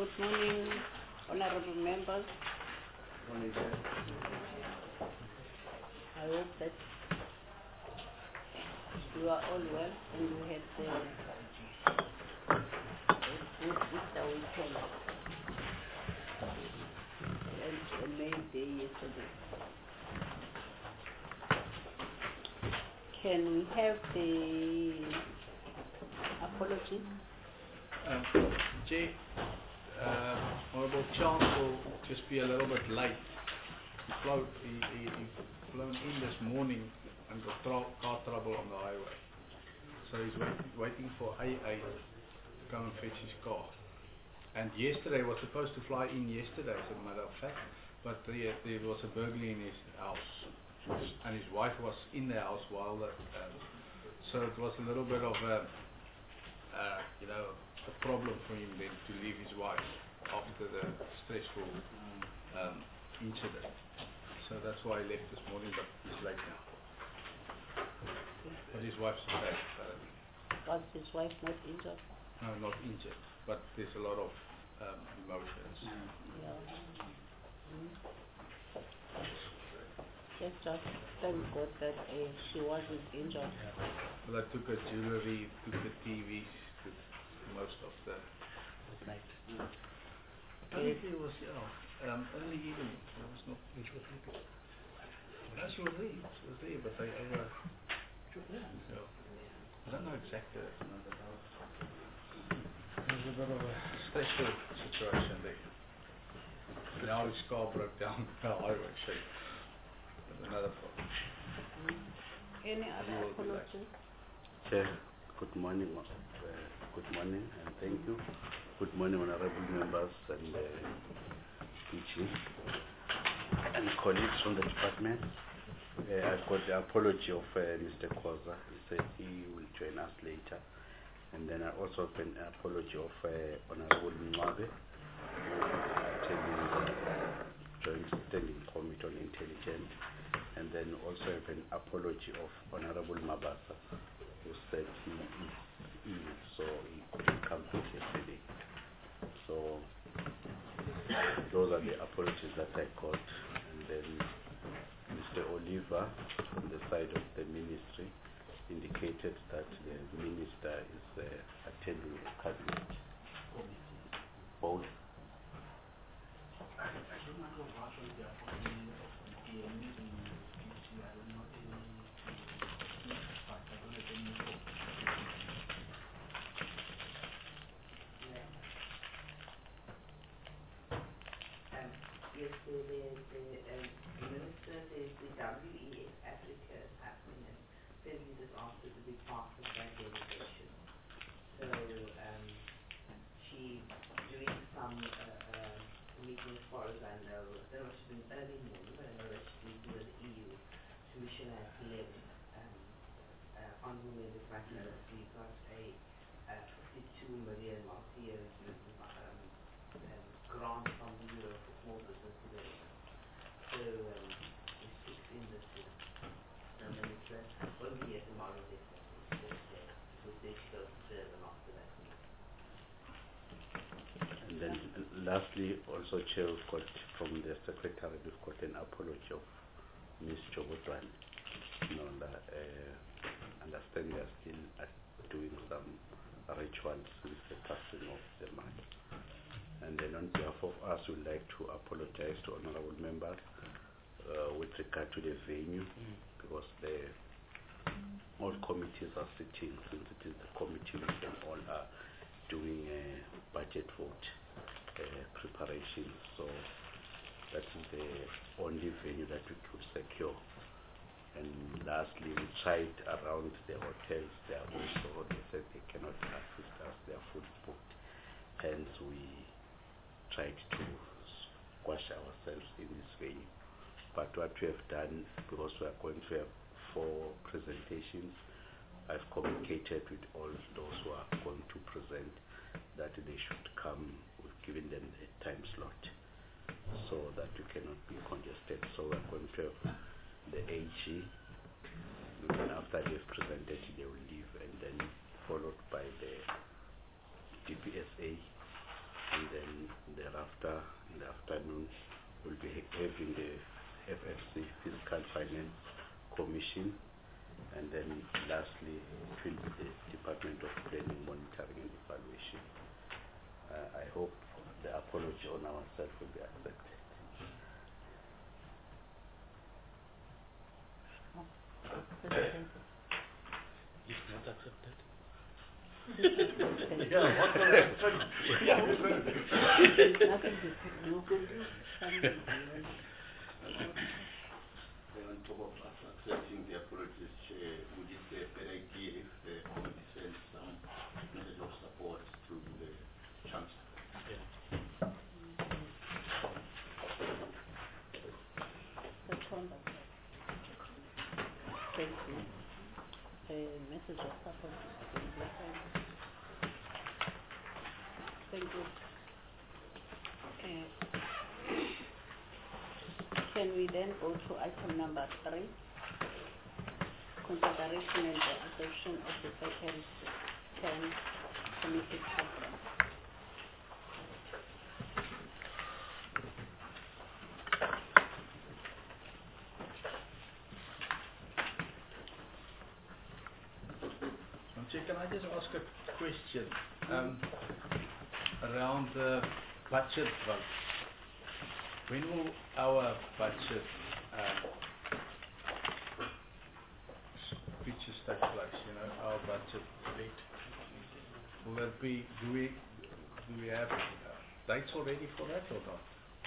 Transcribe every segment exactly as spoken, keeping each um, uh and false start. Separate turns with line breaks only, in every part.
Good morning, honorable members.
Morning, Chair.
I hope that you are all well and you had uh, a good Easter weekend and a May Day yesterday. Can we have the apology?
Um, Jay, uh, Honorable Chance will just be a little bit late. He flew, he, he, he flown in this morning and got tra car trouble on the highway. So he's wait, waiting for A A to come and fetch his car. And yesterday was supposed to fly in yesterday, as a matter of fact, but there, there was a burglary in his house, and his wife was in the house while the, um, so it was a little bit of a, uh, you know, a problem for him then to leave his wife after the stressful um, incident. So that's why he left this morning, but he's late now. But his wife's okay, apparently.
Was his wife not injured?
No, not injured, but there's a lot of um, emotions.
Yeah. Mm. Let's just thank God that uh, she wasn't injured.
Well, I took her jewelry, took the T Vs, took most of the night. Apparently it was, yeah, um, early evening. There was not much of people. No, she was there. She was there, but I over. So, I don't know exactly. There's a bit of a stressful situation there. Now his car broke down the highway shape. That's another problem.
Any other apology?
Chair, good morning. Uh, good morning and thank you. Good morning, honorable members and uh, D G and colleagues from the department. Uh, I've got the apology of uh, Mister Khoza. He said he will join us later. And then I also have an apology of uh, Honorable Mwabe, who is attending the Joint Standing Committee on Intelligence. And then also have an apology of Honorable Mabasa, who said he is ill, so he couldn't come back yesterday. So those are the apologies that I got. And then Mister Oliver, from the side of the ministry, indicated that the minister is uh, attending a cabinet committee. Both.
Yes, so the, the um, minister says the W E F Africa is happening and February just asked her to be part of that delegation. So um, she's doing some uh, uh, meetings as far as I know. I don't know if she's doing early morning, but I know that she's meeting with the E U Commissioner at eleven. Um, uh, Honourable Members might know that we've got a uh, fifty-two million multi-year um, um, grant from the Euro for Small Business Development. So um, there's six in this year. So the minister won't be here tomorrow, definitely, fourth day, because then she goes to Durban after that meeting.
And then uh, lastly, also Chair, we've got from the Secretary, we've got an apology of Miz Jobotwan. You know, the, uh, understand we are still uh, doing some rituals since the passing of the man. And then on behalf of us, we'd like to apologize to honorable members uh, with regard to the venue, mm. because the all committees are sitting, since it is the committee and all are doing a budget vote uh, preparations. So that is the only venue that we could secure. And lastly, we tried around the hotels. They are also, they said they cannot assist us, they are fully booked. Hence, we tried to squash ourselves in this venue. But what we have done, because we are going to have four presentations, I've communicated with all those who are going to present that they should come. We've given them a time slot so that we cannot be congested. So we're going to have the A G, and then after they've presented, they will leave, and then followed by the D P S A, and then thereafter, in the afternoon, we'll be ha- having the F F C, Fiscal Finance Commission, and then lastly, it will be the Department of Planning, Monitoring and Evaluation. Uh, I hope the apology on our side will be accepted.
If not accepted.
Yeah,
what will happen?
There's nothing to do. Something beyond.
On top of us accepting the apologies, Chair, would it be a better idea if the committee sends some message of support to the Chancellor?
That's wonderful. Thank you. A message of support to the blessing. Thank you. Uh, Can we then go to item number three? Consideration and the adoption of the second term committee program.
Um, Chair, can I just ask a question um, around the budget vote? When will our budget uh, speeches take place? You know, our budget debate. Will that be? Do we do we have uh, dates already for that or not?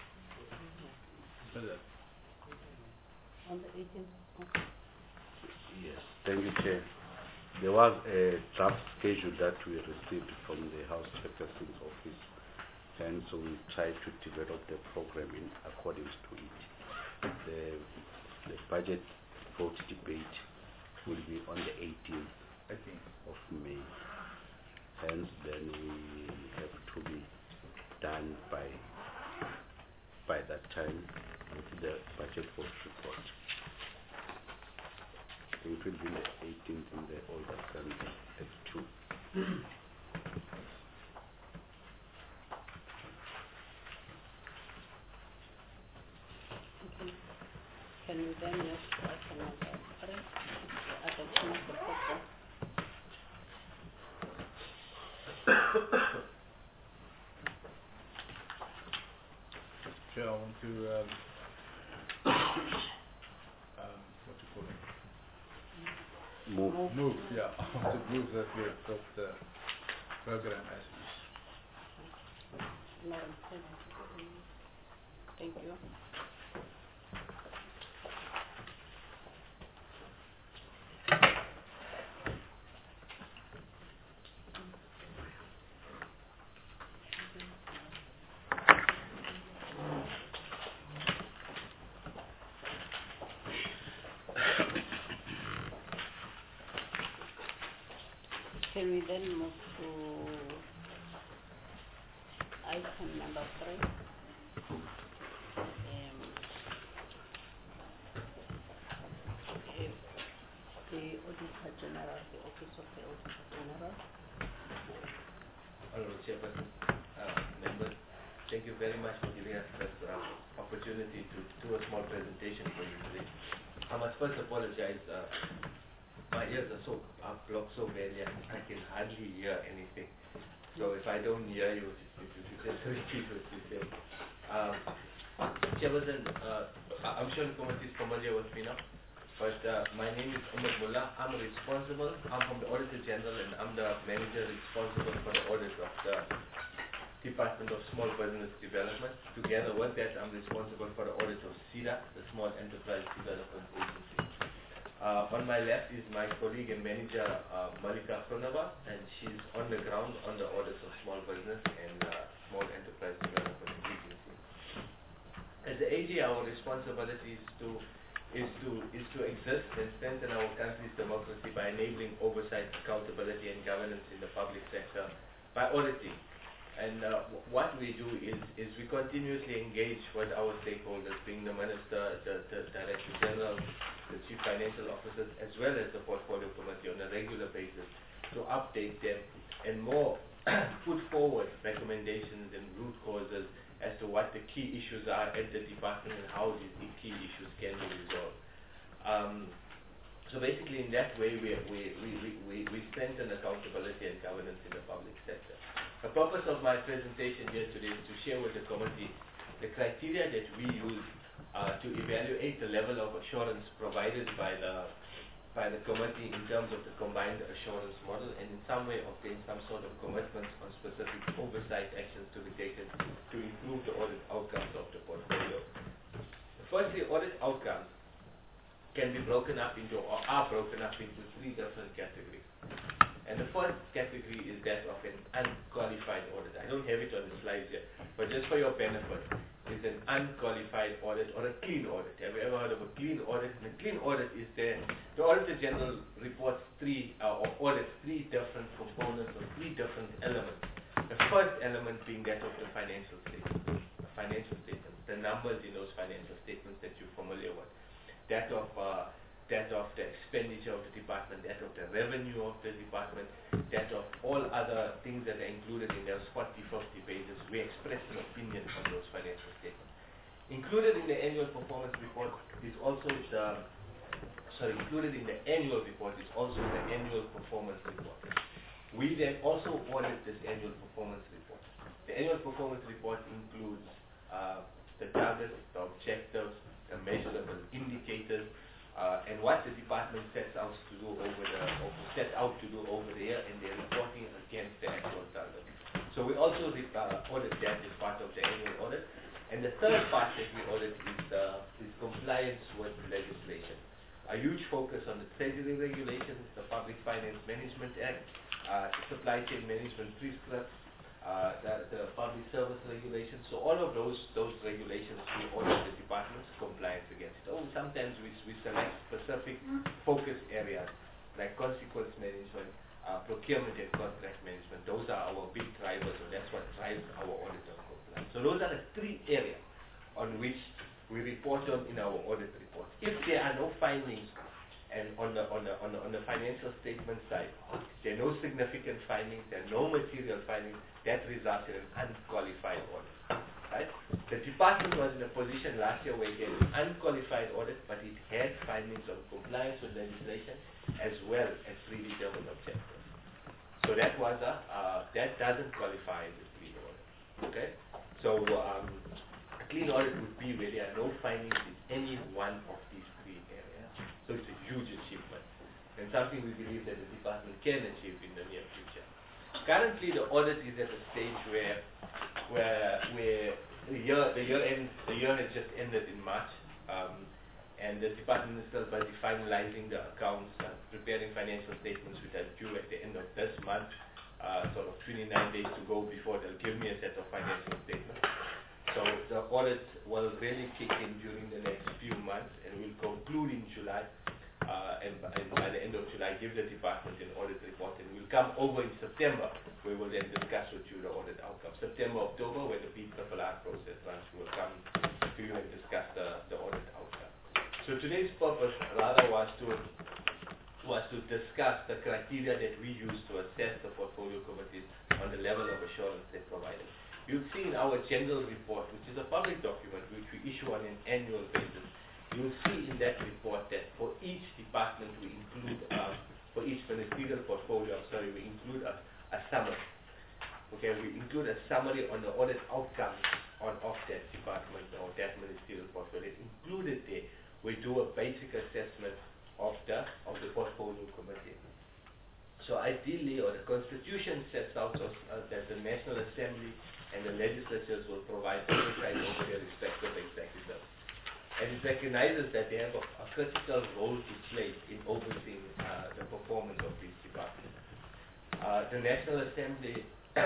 Is it?
On the eighteenth.
Yes, thank you, Chair. There was a draft schedule that we received from the House Chairperson's office, and so we try to develop the program in accordance to it. The, the budget vote debate will be on the eighteenth of May. Hence, then we have to be done by by that time with the budget vote report. So it will be the eighteenth in the Old Assembly F two.
Okay. Can we then move to item number three, the adoption of the program?
Chair, I want to um, um, what do you call it?
Move.
Move, yeah. I want to move that we adopt the program as is.
Madam Chair. Thank you. Can we then move to item number three? Um, if the Auditor General, the Office of the Auditor General.
Honorable Chairperson, uh, members, thank you very much for giving us this uh, opportunity to do a small presentation for you today. I must first apologize. Uh, my ears are so are blocked so badly, I, I can hardly hear anything. So if I don't hear you, if you just repeat what you say. Um, Chairperson, uh, I- I'm sure the committee is familiar with me now, but uh, my name is Umar Mullah. I'm responsible. I'm from the Auditor General, and I'm the manager responsible for the audit of the Department of Small Business Development. Together with that, I'm responsible for the audit of SEDA, the Small Enterprise Development Agency. Uh, on my left is my colleague and manager, uh, Malika Pranava, and she's on the ground on the audits of small business and uh, Small Enterprise Development Agency. As the A G, our responsibility is to is to is to exist and strengthen our country's democracy by enabling oversight, accountability, and governance in the public sector by auditing. And uh, w what we do is, is we continuously engage with our stakeholders, being the Minister, the, the Director General, the Chief Financial Officers, as well as the Portfolio Committee on a regular basis to update them and more put forward recommendations and root causes as to what the key issues are at the department and how these the key issues can be resolved. Um, so basically, in that way, we, we, we, we, we, we strengthen accountability and governance in the public sector. The purpose of my presentation here today is to share with the committee the criteria that we use uh, to evaluate the level of assurance provided by the by the committee in terms of the combined assurance model, and in some way obtain some sort of commitments on specific oversight actions to be taken to improve the audit outcomes of the portfolio. Firstly, audit outcomes can be broken up into, or are broken up into three different categories. And the first category is that of an unqualified audit. I don't have it on the slides yet, but just for your benefit, is an unqualified audit or a clean audit. Have you ever heard of a clean audit? And a clean audit is the, the Auditor General reports three, uh, or audits three different components or three different elements. The first element being that of the financial statement, the financial statements, the numbers in those financial statements that you're familiar with. That of uh, that of the expenditure of the department, that of the revenue of the department, that of all other things that are included in those forty, fifty pages. We express an opinion on those financial statements. Included in the annual performance report is also the, sorry, included in the annual report is also the annual performance report. We then also audit this annual performance report. The annual performance report includes uh, the targets, the objectives, the measurable indicators, Uh, and what the department sets out to do over the, or sets out to do over the year, and they're reporting against the actual target. So we also uh, audit that as part of the annual audit. And the third part that we audit is, uh, is compliance with legislation. A huge focus on the Treasury regulations, the Public Finance Management Act, uh, the Supply Chain Management Prescripts, uh, the, the Public Service Regulations. So all of those those regulations we audit the department's compliance against. Oh, sometimes we, we select specific focus areas like consequence management, uh, procurement and contract management. Those are our big drivers, and that's what drives our audit on compliance. So those are the three areas on which we report on in our audit report. If there are no findings, and on the on the on the, on the financial statement side, there are no significant findings, there are no material findings, that results in an unqualified audit. Right? The department was in a position last year where it had an unqualified audit, but it had findings on compliance with legislation as well as predetermined objectives. So that was a uh, that doesn't qualify as a clean audit. Okay? So um, a clean audit would be where there are no findings in any one of these three areas. So it's a huge achievement, and something we believe that the department can achieve in the near future. Currently, the audit is at a stage where, where, where the year, the year end, the year has just ended in March, um, and the department is still busy finalizing the accounts, uh, preparing financial statements, which are due at the end of this month. Uh, sort of twenty-nine days to go before they'll give me a set of financial statements. So the audit will really kick in during the next few months, and will conclude in July. Uh, and, by, and by the end of July, give the department an audit report, and we'll come over in September. We will then discuss with you the audit outcome. September, October, when the P R R R process runs, we'll come to you and discuss the, the audit outcome. So today's purpose rather was to was to discuss the criteria that we use to assess the portfolio committees on the level of assurance they provided. You'll see in our general report, which is a public document which we issue on an annual basis, you'll see in that report that for each department we include, uh, for each ministerial portfolio, I'm sorry, we include a, a summary. Okay, we include a summary on the audit outcomes on of that department or that ministerial portfolio. Included there, we do a basic assessment of the of the portfolio committee. So ideally, or the Constitution sets out us, uh, that the National Assembly and the legislatures will provide oversight over their respective executives. And it recognizes that they have a, a critical role to play in overseeing uh, the performance of these departments. Uh, the National Assembly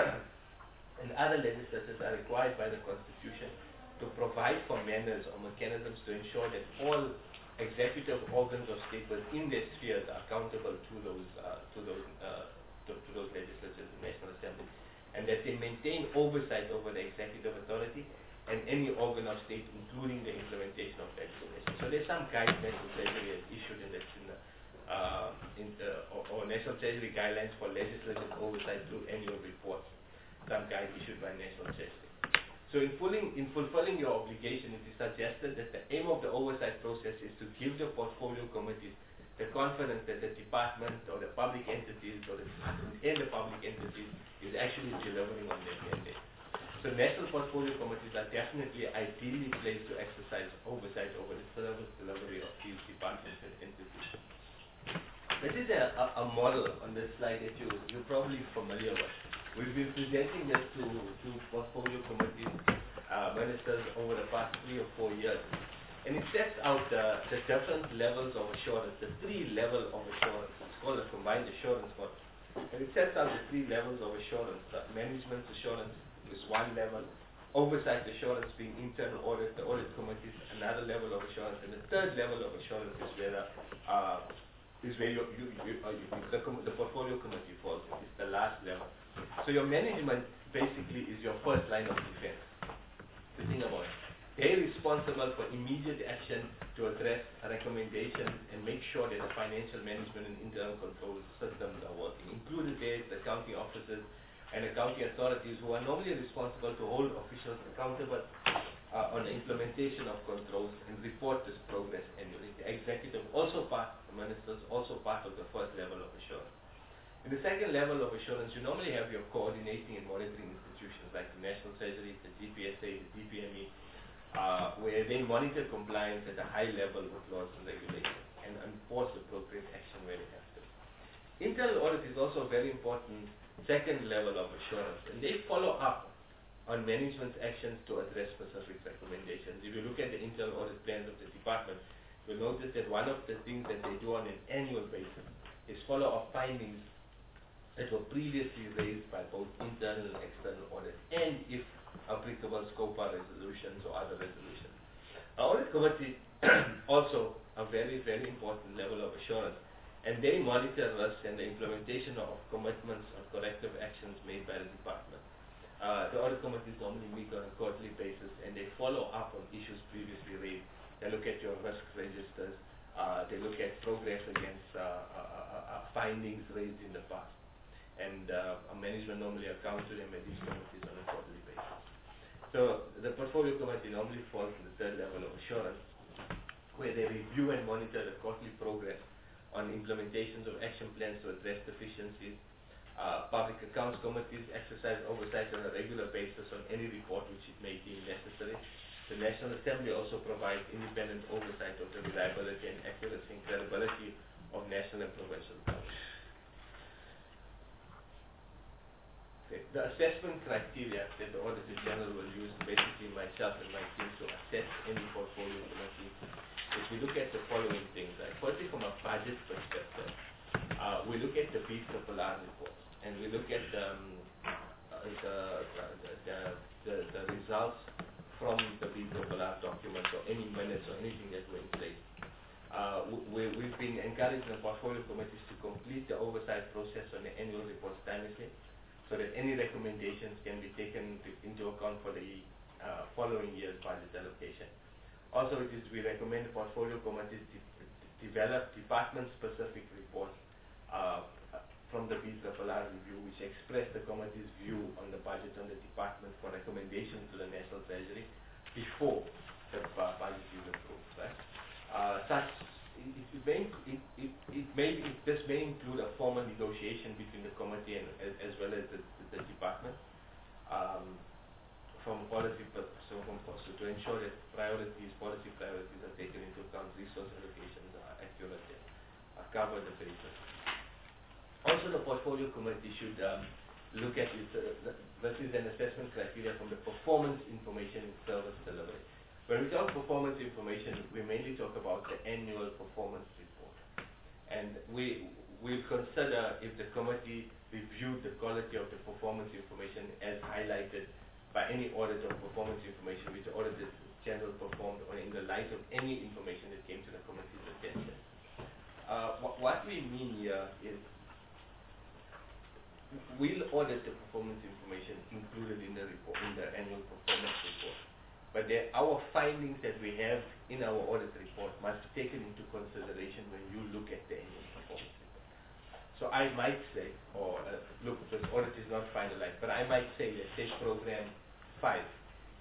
and other legislators are required by the Constitution to provide for manners or mechanisms to ensure that all executive organs of state within their spheres are accountable to those uh, to those uh, to, to those legislatures and National Assembly, and that they maintain oversight over the executive authority and any organ of state, including the implementation of legislation. So there's some guidelines National Treasury has issued in the, in the, uh, in the or, or National Treasury guidelines for legislative oversight through annual reports. Some guides issued by National Treasury. So in, fulfilling, in fulfilling your obligation, it is suggested that the aim of the oversight process is to give the portfolio committees the confidence that the department or the public entities or the department and the public entities is actually delivering on their mandate. So national portfolio committees are definitely ideally placed to exercise oversight over the service delivery of these departments and entities. This is a, a, a model on this slide that you, you're probably familiar with. We've been presenting this to, to portfolio committees, uh, ministers over the past three or four years. And it sets out uh, the different levels of assurance, the three levels of assurance. It's called a combined assurance model. And it sets out the three levels of assurance. Uh, management assurance is one level. Oversight assurance being internal audit, the audit committees, another level of assurance. And the third level of assurance is where the, uh, is where you, you, you, uh, you, the, com the portfolio committee falls in. It's the last level. So your management basically is your first line of defense. The thing about it. They're responsible for immediate action to address a recommendation and make sure that the financial management and internal control systems are working. Included there is the accounting officers and accounting authorities who are normally responsible to hold officials accountable uh, on the implementation of controls and report this progress annually. The executive also part, the ministers also part of the first level of assurance. In the second level of assurance, you normally have your coordinating and monitoring institutions like the National Treasury, the D P S A, the D P M E, Uh, where they monitor compliance at a high level with laws and regulations and enforce appropriate action where they have to. Internal audit is also a very important second level of assurance, and they follow up on management's actions to address specific recommendations. If you look at the internal audit plans of the department, you'll notice that one of the things that they do on an annual basis is follow up findings that were previously raised by both internal and external audit, and if applicable SCOPA resolutions or other resolutions. Our audit committee also a very, very important level of assurance, and they monitor risk and the implementation of commitments on corrective actions made by the department. Uh, the audit committees normally meet on a quarterly basis, and they follow up on issues previously raised. They look at your risk registers, uh, they look at progress against uh, uh, uh, findings raised in the past. And uh, management normally accounts to them at these committees on a quarterly basis. So the portfolio committee normally falls in the third level of assurance, where they review and monitor the quarterly progress on implementations of action plans to address deficiencies. Uh, public accounts committees exercise oversight on a regular basis on any report which it may deem necessary. The National Assembly also provides independent oversight of the reliability and accuracy and credibility of national and provincial government. The assessment criteria that the Auditor General will use, basically myself and my team, to assess any portfolio committee, is we look at the following things. Right? Firstly, from a budget perspective, uh, we look at the B R R R reports, and we look at um, uh, the, the, the, the results from the B R R R documents or any minutes or anything that were in place. Uh, we, we've been encouraging the portfolio committees to complete the oversight process on the annual reports timely, so that any recommendations can be taken to, into account for the uh, following year's budget allocation. Also, it is, we recommend portfolio committees de de develop department-specific reports uh, from the B R R R review, which express the committee's view on the budget on the department for recommendation to the National Treasury before the uh, budget is approved. Right? Uh, such It, it, may, it, it, it may it, this may include a formal negotiation between the committee and as, as well as the, the, the department um, from policy purpose, so, from, so to ensure that priorities, policy priorities are taken into account, resource allocations are accurate and are covered the basis. Also, the portfolio committee should um, look at it, uh, this is an assessment criteria from the performance information and service delivery. When we talk performance information, we mainly talk about the annual performance report. And we we consider if the committee reviewed the quality of the performance information as highlighted by any audit of performance information which the Auditor General performed, or in the light of any information that came to the committee's attention. Uh, wh what we mean here is we'll audit the performance information included in the report, in the annual performance report. But there, our findings that we have in our audit report must be taken into consideration when you look at the annual performance report. So I might say, or uh, look, this audit is not finalized, but I might say that say program five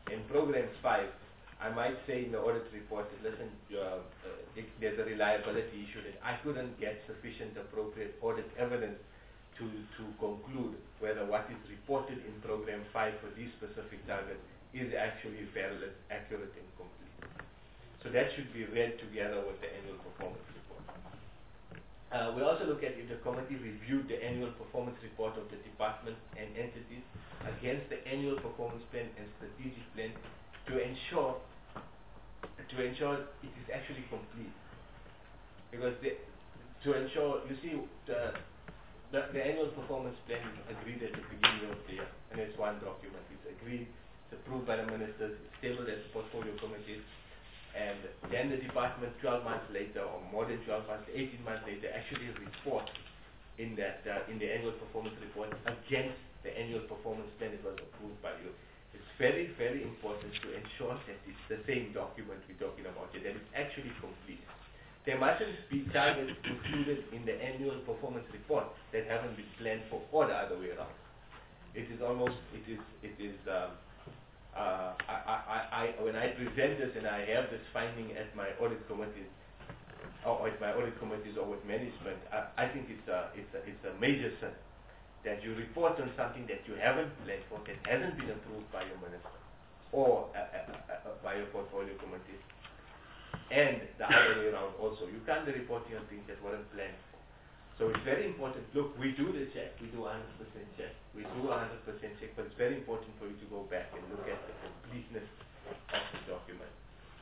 In programs five, I might say in the audit report, that, listen, uh, uh, there's a reliability issue that I couldn't get sufficient appropriate audit evidence to, to conclude whether what is reported in program five for these specific targets is actually valid, accurate, and complete. So that should be read together with the annual performance report. Uh, we also look at if the committee reviewed the annual performance report of the department and entities against the annual performance plan and strategic plan to ensure to ensure it is actually complete. Because the, to ensure, you see, the, the the annual performance plan is agreed at the beginning of the year, and it's one document. It's agreed, it's approved by the ministers, it's tabled at the portfolio committees, and then the department twelve months later, or more than twelve months, eighteen months later, actually report in that uh, in the annual performance report against the annual performance plan that was approved by you. It's very, very important to ensure that it's the same document we're talking about here, that it's actually complete. There mustn't be targets included in the annual performance report that haven't been planned for, or the other way around. It is almost, it is, it is, um, uh, I, I, I, when I present this and I have this finding at my audit committees, or at my audit committees or with management, I, I think it's a, it's a, it's a major sin that you report on something that you haven't planned for, that hasn't been approved by your minister or uh, uh, uh, by your portfolio committee, and the other way around also. You can't be reporting on things that weren't planned for. So it's very important. Look, we do the check, we do one hundred percent check, we do one hundred percent check, but it's very important for you to go back and look at the completeness of the document.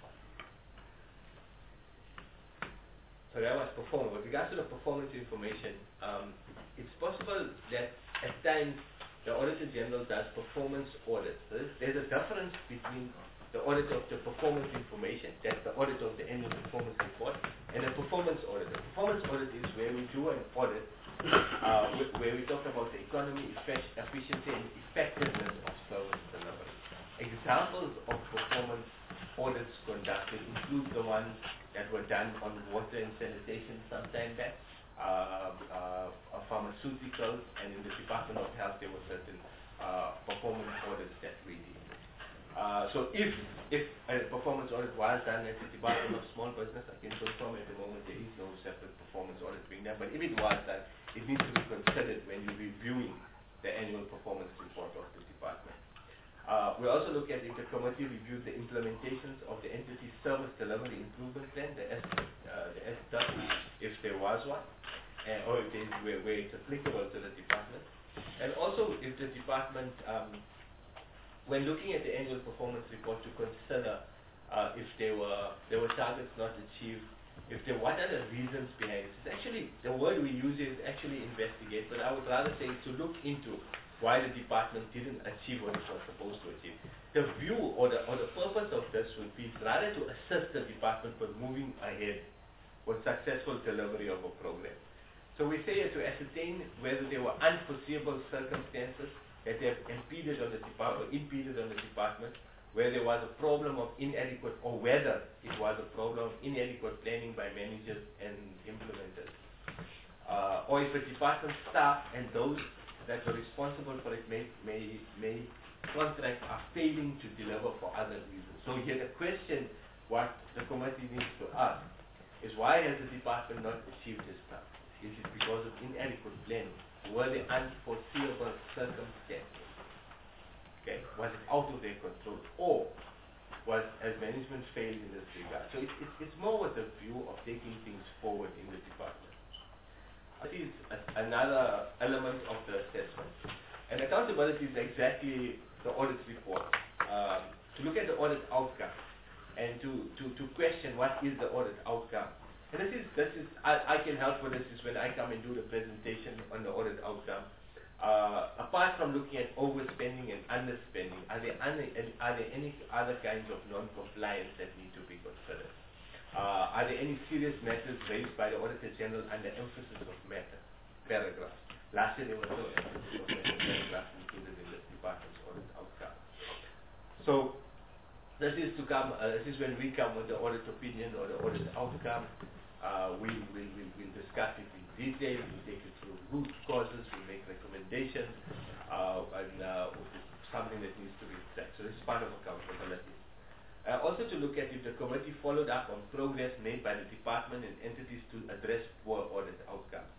So that was performance. With regards to the performance information, um, it's possible that at times the Auditor General does performance audits. So there's, there's a difference between the audit of the performance information, that's the audit of the annual performance report, and a performance audit. A performance audit is where we do an audit uh, wh where we talk about the economy, efficiency, and effectiveness of service delivery. Examples of performance audits conducted include the ones that were done on water and sanitation some time back, uh, uh, pharmaceuticals, and in the Department of Health there were certain uh, performance audits that we did. Uh, so if if a performance audit was done at the Department of Small Business, I can confirm at the moment there is no separate performance audit being done, but if it was done, it needs to be considered when you're reviewing the annual performance report of the department. Uh, we also look at if the committee reviewed the implementations of the entity service delivery improvement plan, the S, uh, the S W, if there was one, and, or if there's where, where it's applicable to the department. And also if the department, um, when looking at the annual performance report, to consider uh, if there were there were targets not achieved, if there what are the reasons behind it. It's actually, the word we use is actually investigate, but I would rather say to look into why the department didn't achieve what it was supposed to achieve. The view or the, or the purpose of this would be rather to assist the department with moving ahead with successful delivery of a program. So we say to ascertain whether there were unforeseeable circumstances that have impeded on the department, impeded on the department, where there was a problem of inadequate, or whether it was a problem of inadequate planning by managers and implementers. Uh, or if a department staff and those that are responsible for it may, may, may contract are failing to deliver for other reasons. So here the question what the committee needs to ask is, why has the department not achieved this task? Is it because of inadequate planning? Were there unforeseeable circumstances? Okay, was it out of their control, or was as management failed in this regard? So it's, it's, it's more with the view of taking things forward in the department. This is a, another element of the assessment. And accountability is exactly the audit report. Um, to look at the audit outcome and to, to, to question what is the audit outcome. And this is, this is I, I can help with this is when I come and do the presentation on the audit outcome. Uh, apart from looking at overspending and underspending, are there, any, are there any other kinds of non-compliance that need to be considered? Uh, are there any serious matters raised by the Auditor General under emphasis of matter, paragraphs? Last year there was no emphasis of matter, paragraphs included in the department's audit outcome. So this is to come, uh, this is when we come with the audit opinion or the audit outcome. Uh, we will we'll, we'll discuss it in detail, we'll take it through root causes, we'll make recommendations, uh, and uh, something that needs to be tracked. So this is part of accountability. Uh, also to look at if the committee followed up on progress made by the department and entities to address poor audit outcomes.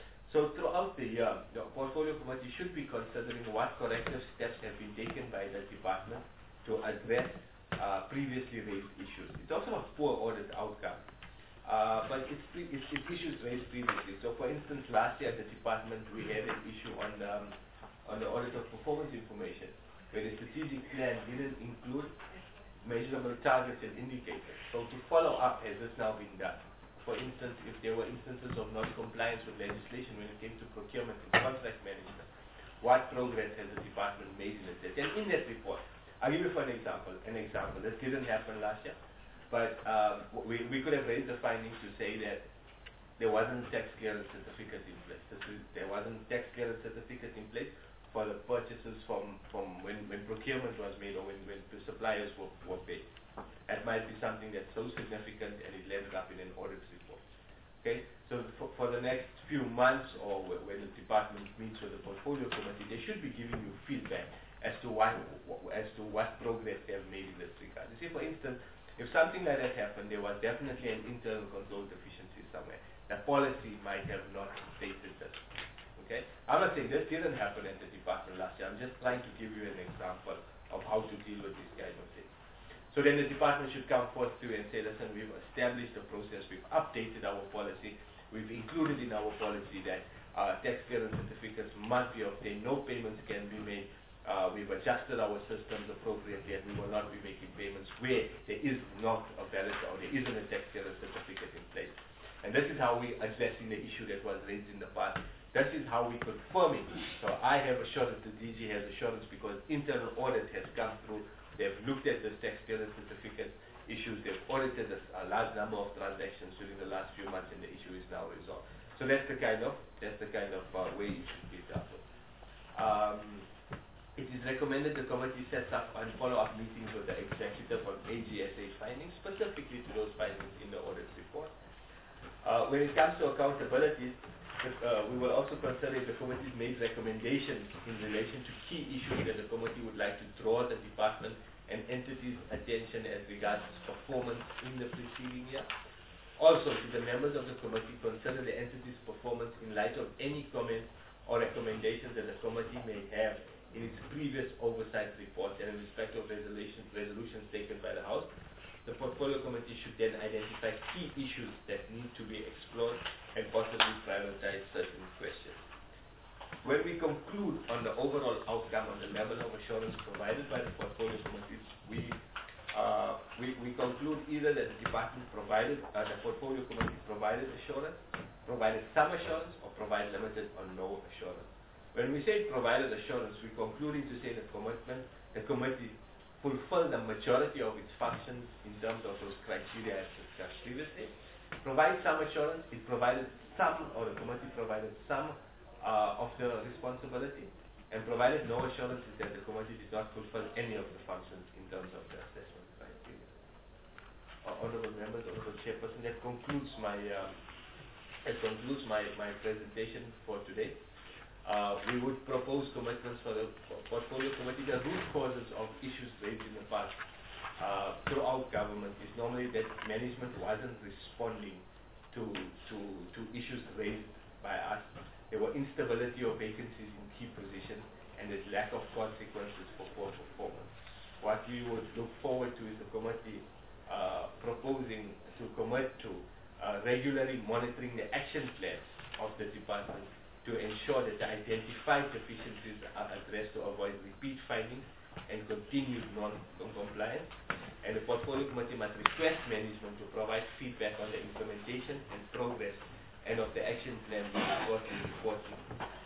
So throughout the year, the portfolio committee should be considering what corrective steps have been taken by the department to address uh, previously raised issues. It's also a poor audit outcome, uh, but it's, it's, it's issues raised previously. So for instance, last year at the department we had an issue on the, um, on the audit of performance information, where the strategic plan didn't include measurable targets and indicators. So to follow up, has this now been done? For instance, if there were instances of non-compliance with legislation when it came to procurement and contract management, what progress has the department made in that? And in that report, I'll give you for an example, an example. This didn't happen last year, but um, we, we could have raised the findings to say that there wasn't tax clearance certificate in place. This is, there wasn't tax clearance certificate in place for the purchases from, from when, when procurement was made or when, when the suppliers were, were paid. That might be something that's so significant and it landed up in an audit report. Okay, so for, for the next few months or when the department meets with the portfolio committee, they should be giving you feedback as to what, as to what progress they have made in this regard. You see, for instance, if something like that happened, there was definitely an internal control deficiency somewhere. The policy might have not stated this. Okay? I'm not saying this didn't happen at the department last year. I'm just trying to give you an example of how to deal with these kind of things. So then the department should come forth to you and say, listen, we've established a process, we've updated our policy, we've included in our policy that uh, tax clearance certificates must be obtained, no payments can be made, uh, we've adjusted our systems appropriately and we will not be making payments where there is not a valid or there isn't a tax clearance certificate in place. And this is how we're addressing the issue that was raised in the past. This is how we confirm it. So I have assurance, the D G has assurance because internal audit has come through. They've looked at the tax clearance certificate issues. They've audited a, a large number of transactions during the last few months, and the issue is now resolved. So that's the kind of that's the kind of uh, way it should be dealt with. Um, it is recommended the committee sets up and follow-up meetings with the executive on A G S A findings, specifically to those findings in the audit report. Uh, when it comes to accountability, Uh, we will also consider if the committee made recommendations in relation to key issues that the committee would like to draw the department and entities' attention as regards performance in the preceding year. Also, should the members of the committee consider the entity's performance in light of any comments or recommendations that the committee may have in its previous oversight reports and in respect of resolutions, resolutions taken by the House, the portfolio committee should then identify key issues that need to be explored and possibly prioritize certain questions. When we conclude on the overall outcome on the level of assurance provided by the portfolio committees, we uh, we, we conclude either that the department provided, uh, the portfolio committee provided assurance, provided some assurance, or provided limited or no assurance. When we say provided assurance, we're concluding to say the commitment, the committee fulfill the majority of its functions in terms of those criteria as discussed previously. Provide some assurance, it provided some, or the committee provided some uh, of the responsibility, and provided no assurance is that the committee did not fulfill any of the functions in terms of the assessment criteria. Uh, honorable members, honorable chairperson, that concludes my um, that concludes my, my presentation for today. Uh, we would propose commitments for the portfolio committee. The root causes of issues raised in the past uh, throughout government is normally that management wasn't responding to, to, to issues raised by us. There were instability or vacancies in key positions and there's lack of consequences for poor performance. What we would look forward to is the committee uh, proposing to commit to uh, regularly monitoring the action plans of the department to ensure that the identified deficiencies are addressed to avoid repeat findings and continued non-compliance. And the portfolio committee must request management to provide feedback on the implementation and progress and of the action plan which is what is reporting.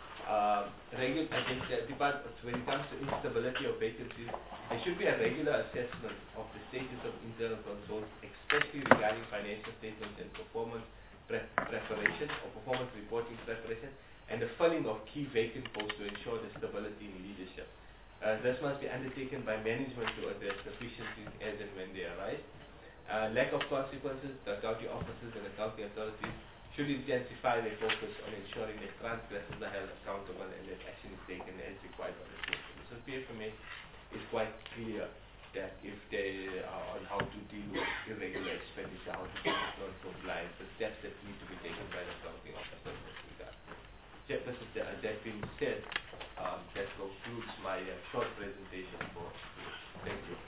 Uh, regu I think the department, when it comes to instability of vacancies, there should be a regular assessment of the status of internal controls, especially regarding financial statements and performance pre preparation or performance reporting preparation, and the filling of key vacant posts to ensure the stability in leadership. Uh, this must be undertaken by management to address deficiencies as and when they arise. Uh, uh, lack of consequences, the accounting officers and accounting authorities should intensify their focus on ensuring that transgressors are held accountable and that action is taken as required by the system. So P F M A is quite clear that if they are on how to deal with irregular expenditure, how to deal with non-compliance, the steps that need to be taken by the accounting officer in this regard. Chairperson, uh, that being said, um, that concludes my uh, short presentation for today. Thank you.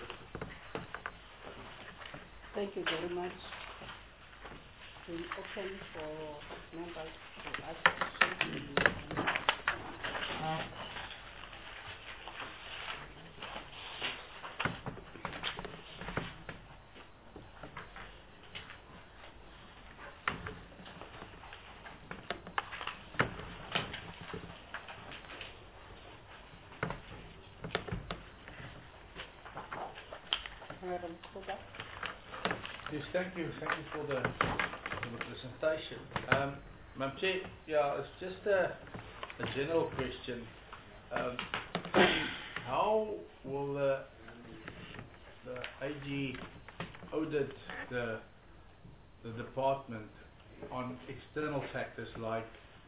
Thank you very much. We open for members to ask questions. Madam Kruger.
Yes, thank you. Thank you for the, for the presentation. Um, Madam Chair, yeah, it's just a, a general question. Um, how will the, the A G audit the, the department on external factors like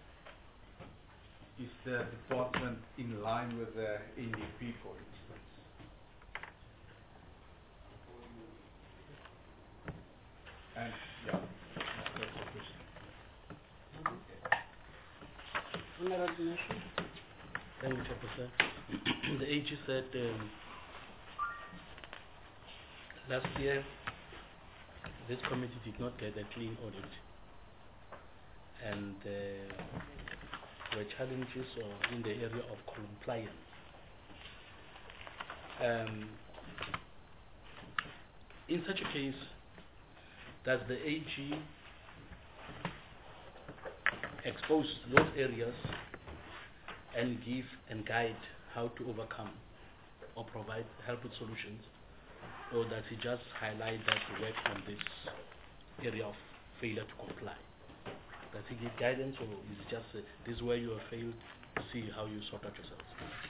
is the department in line with the N D P, for instance? And yeah, that's the question.
Honorable Nation.
Thank you, Chairperson. The A G said um, last year this committee did not get a clean audit, and uh, were challenges uh, in the area of compliance. Um, in such a case, does the A G expose those areas and give and guide how to overcome or provide help with solutions, or does he just highlight that to work on this area of failure to comply? Does he give guidance, or is it just uh, this is where you have failed, see how you sort out yourselves?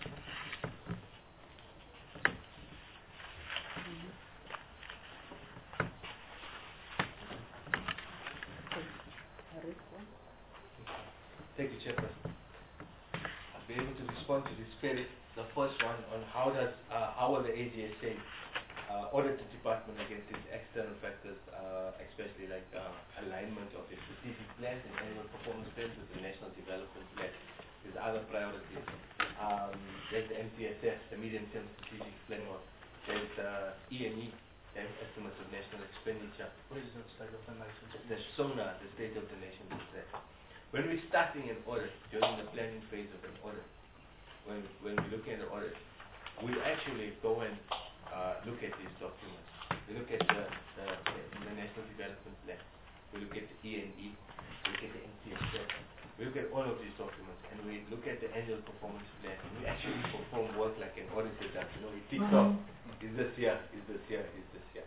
Thank you, Chairperson. I'll be able to respond to this query. The first one on how does uh, how will the A G S A uh, audit the department against its external factors, uh, especially like uh, alignment of the strategic plans and annual performance plans with the national development plan, with other priorities. Um, there's the M T S F, the medium-term strategic framework. There's uh, E and E, the estimates of national expenditure.
What is the state of the nation?
The SONA, the State of the Nation Plan. When we're starting an audit, during the planning phase of an audit, when, when we're looking at the audit, we actually go and uh, look at these documents. We look at the, the, the National Development Plan. We look at the E and E. We look at the M T S F. We look at all of these documents, and we look at the annual performance plan. And we actually perform work like an auditor does. You know, we tick off, is this here, is this here, is this here.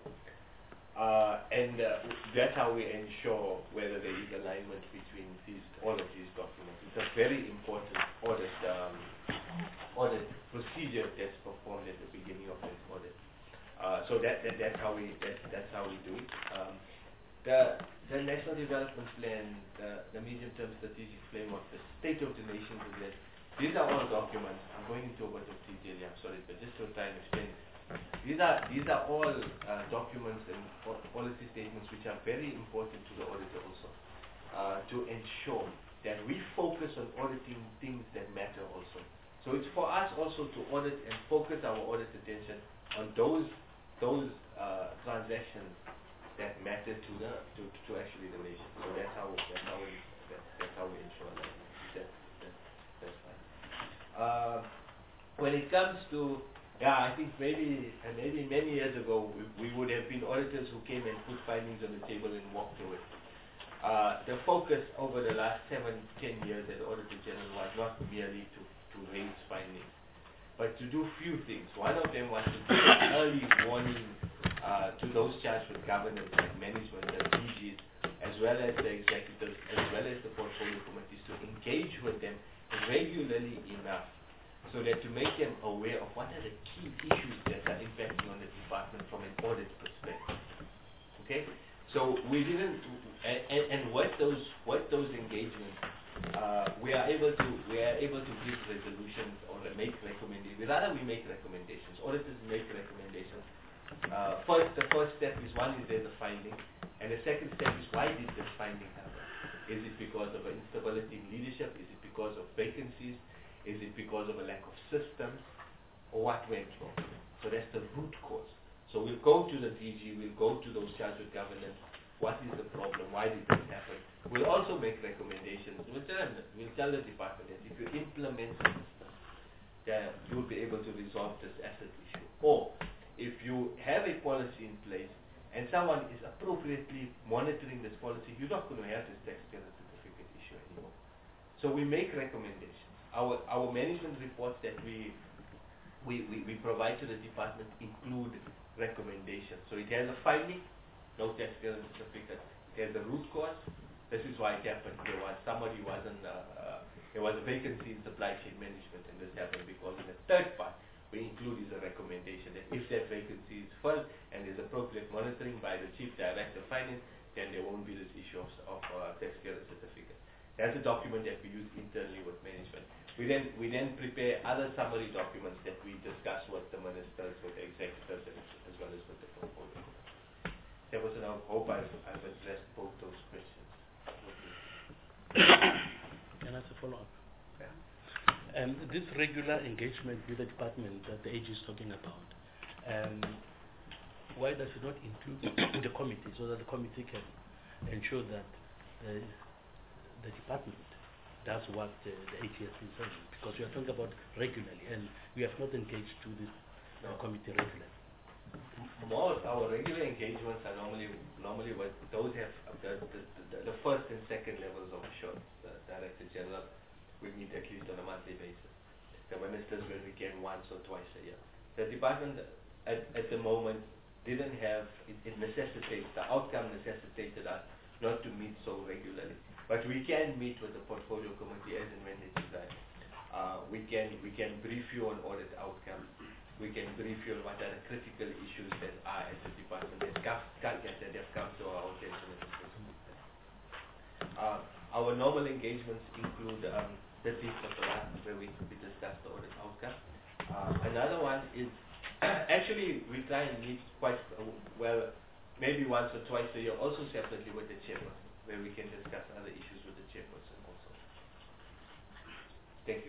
Uh, and uh, that's how we ensure whether there is alignment between these, all of these documents. It's a very important audit, um, audit procedure that's performed at the beginning of this audit. Uh, so that, that that's how we that, that's how we do it. Um, the the National Development Plan, the, the medium-term strategic framework, the State of the Nation Plan. These are all documents. I'm going into a bit of detail here. I'm sorry, but just to try and explain. These are these are all uh, documents and policy statements which are very important to the auditor also, uh, to ensure that we focus on auditing things that matter also. So it's for us also to audit and focus our audit attention on those those uh, transactions that matter to the to, to actually the nation. So that's how that's how we that, that's how we ensure that. that, that that's fine. Uh, when it comes to Yeah, I think maybe uh, maybe many years ago we, we would have been auditors who came and put findings on the table and walked away. Uh, the focus over the last seven, ten years at the Auditor General was not merely to, to raise findings, but to do few things. One of them was to give early warning uh, to those charged with governance and management, the D Gs, as well as the executives, as well as the portfolio committees, to engage with them regularly enough, so that to make them aware of what are the key issues that are impacting on the department from an audit perspective. Okay, so we didn't, and, and, and what those what those engagements, uh, we are able to we are able to give resolutions or make recommendations. Rather, we make recommendations. Auditors make recommendations. Uh, first, the first step is one is there's a finding, and the second step is why did this finding happen? Is it because of an instability in leadership? Is it because of vacancies? Is it because of a lack of systems? Or what went wrong? So that's the root cause. So we'll go to the D G, we'll go to those charged with governance. What is the problem? Why did this happen? We'll also make recommendations. We'll tell, them, we'll tell the department that if you implement the system, then you'll be able to resolve this asset issue. Or if you have a policy in place and someone is appropriately monitoring this policy, you're not going to have this taxpayer certificate issue anymore. So we make recommendations. Our our management reports that we we, we, we provide to the department include recommendations. So it has a finding, no taxpayer certificate. It has a root cause. This is why it happened. There was somebody wasn't uh, uh, there was a vacancy in supply chain management, and this happened because in the third part we include is a recommendation that if that vacancy is filled and there's appropriate monitoring by the chief director of finance, then there won't be this issue of, of uh, taxpayer certificate. That's a document that we use internally with management. We then we then prepare other summary documents that we discuss with the ministers, with the executives, and as well as with the portfolio. That was, and I hope I've, I've addressed both those questions.
Can I ask a follow-up?
Yeah.
Um, this regular engagement with the department that the A G is talking about, um, why does it not include the committee so that the committee can ensure that the, the department does what uh, the A G has been saying? Because we are talking about regularly, and we have not engaged to this uh,
No.
committee regularly.
More our regular engagements are normally normally what those have uh, the, the, the, the first and second levels of assurance. The Director General we meet at least on a monthly basis. The ministers will we can once or twice a year. The department at, at the moment didn't have it, it necessitates the outcome necessitated us not to meet so regularly. But we can meet with the portfolio committee as and when they decide. Uh, we can we can brief you on audit outcomes. We can brief you on what are the critical issues that are at the department that have, that have come to our attention. Uh, our normal engagements include um, the thirteenth of the month where we, we discuss the audit outcome. Uh, another one is actually we try and meet quite uh, well, maybe once or twice a year, also separately with the chairperson, where we can discuss other issues with the chairperson also. Thank you.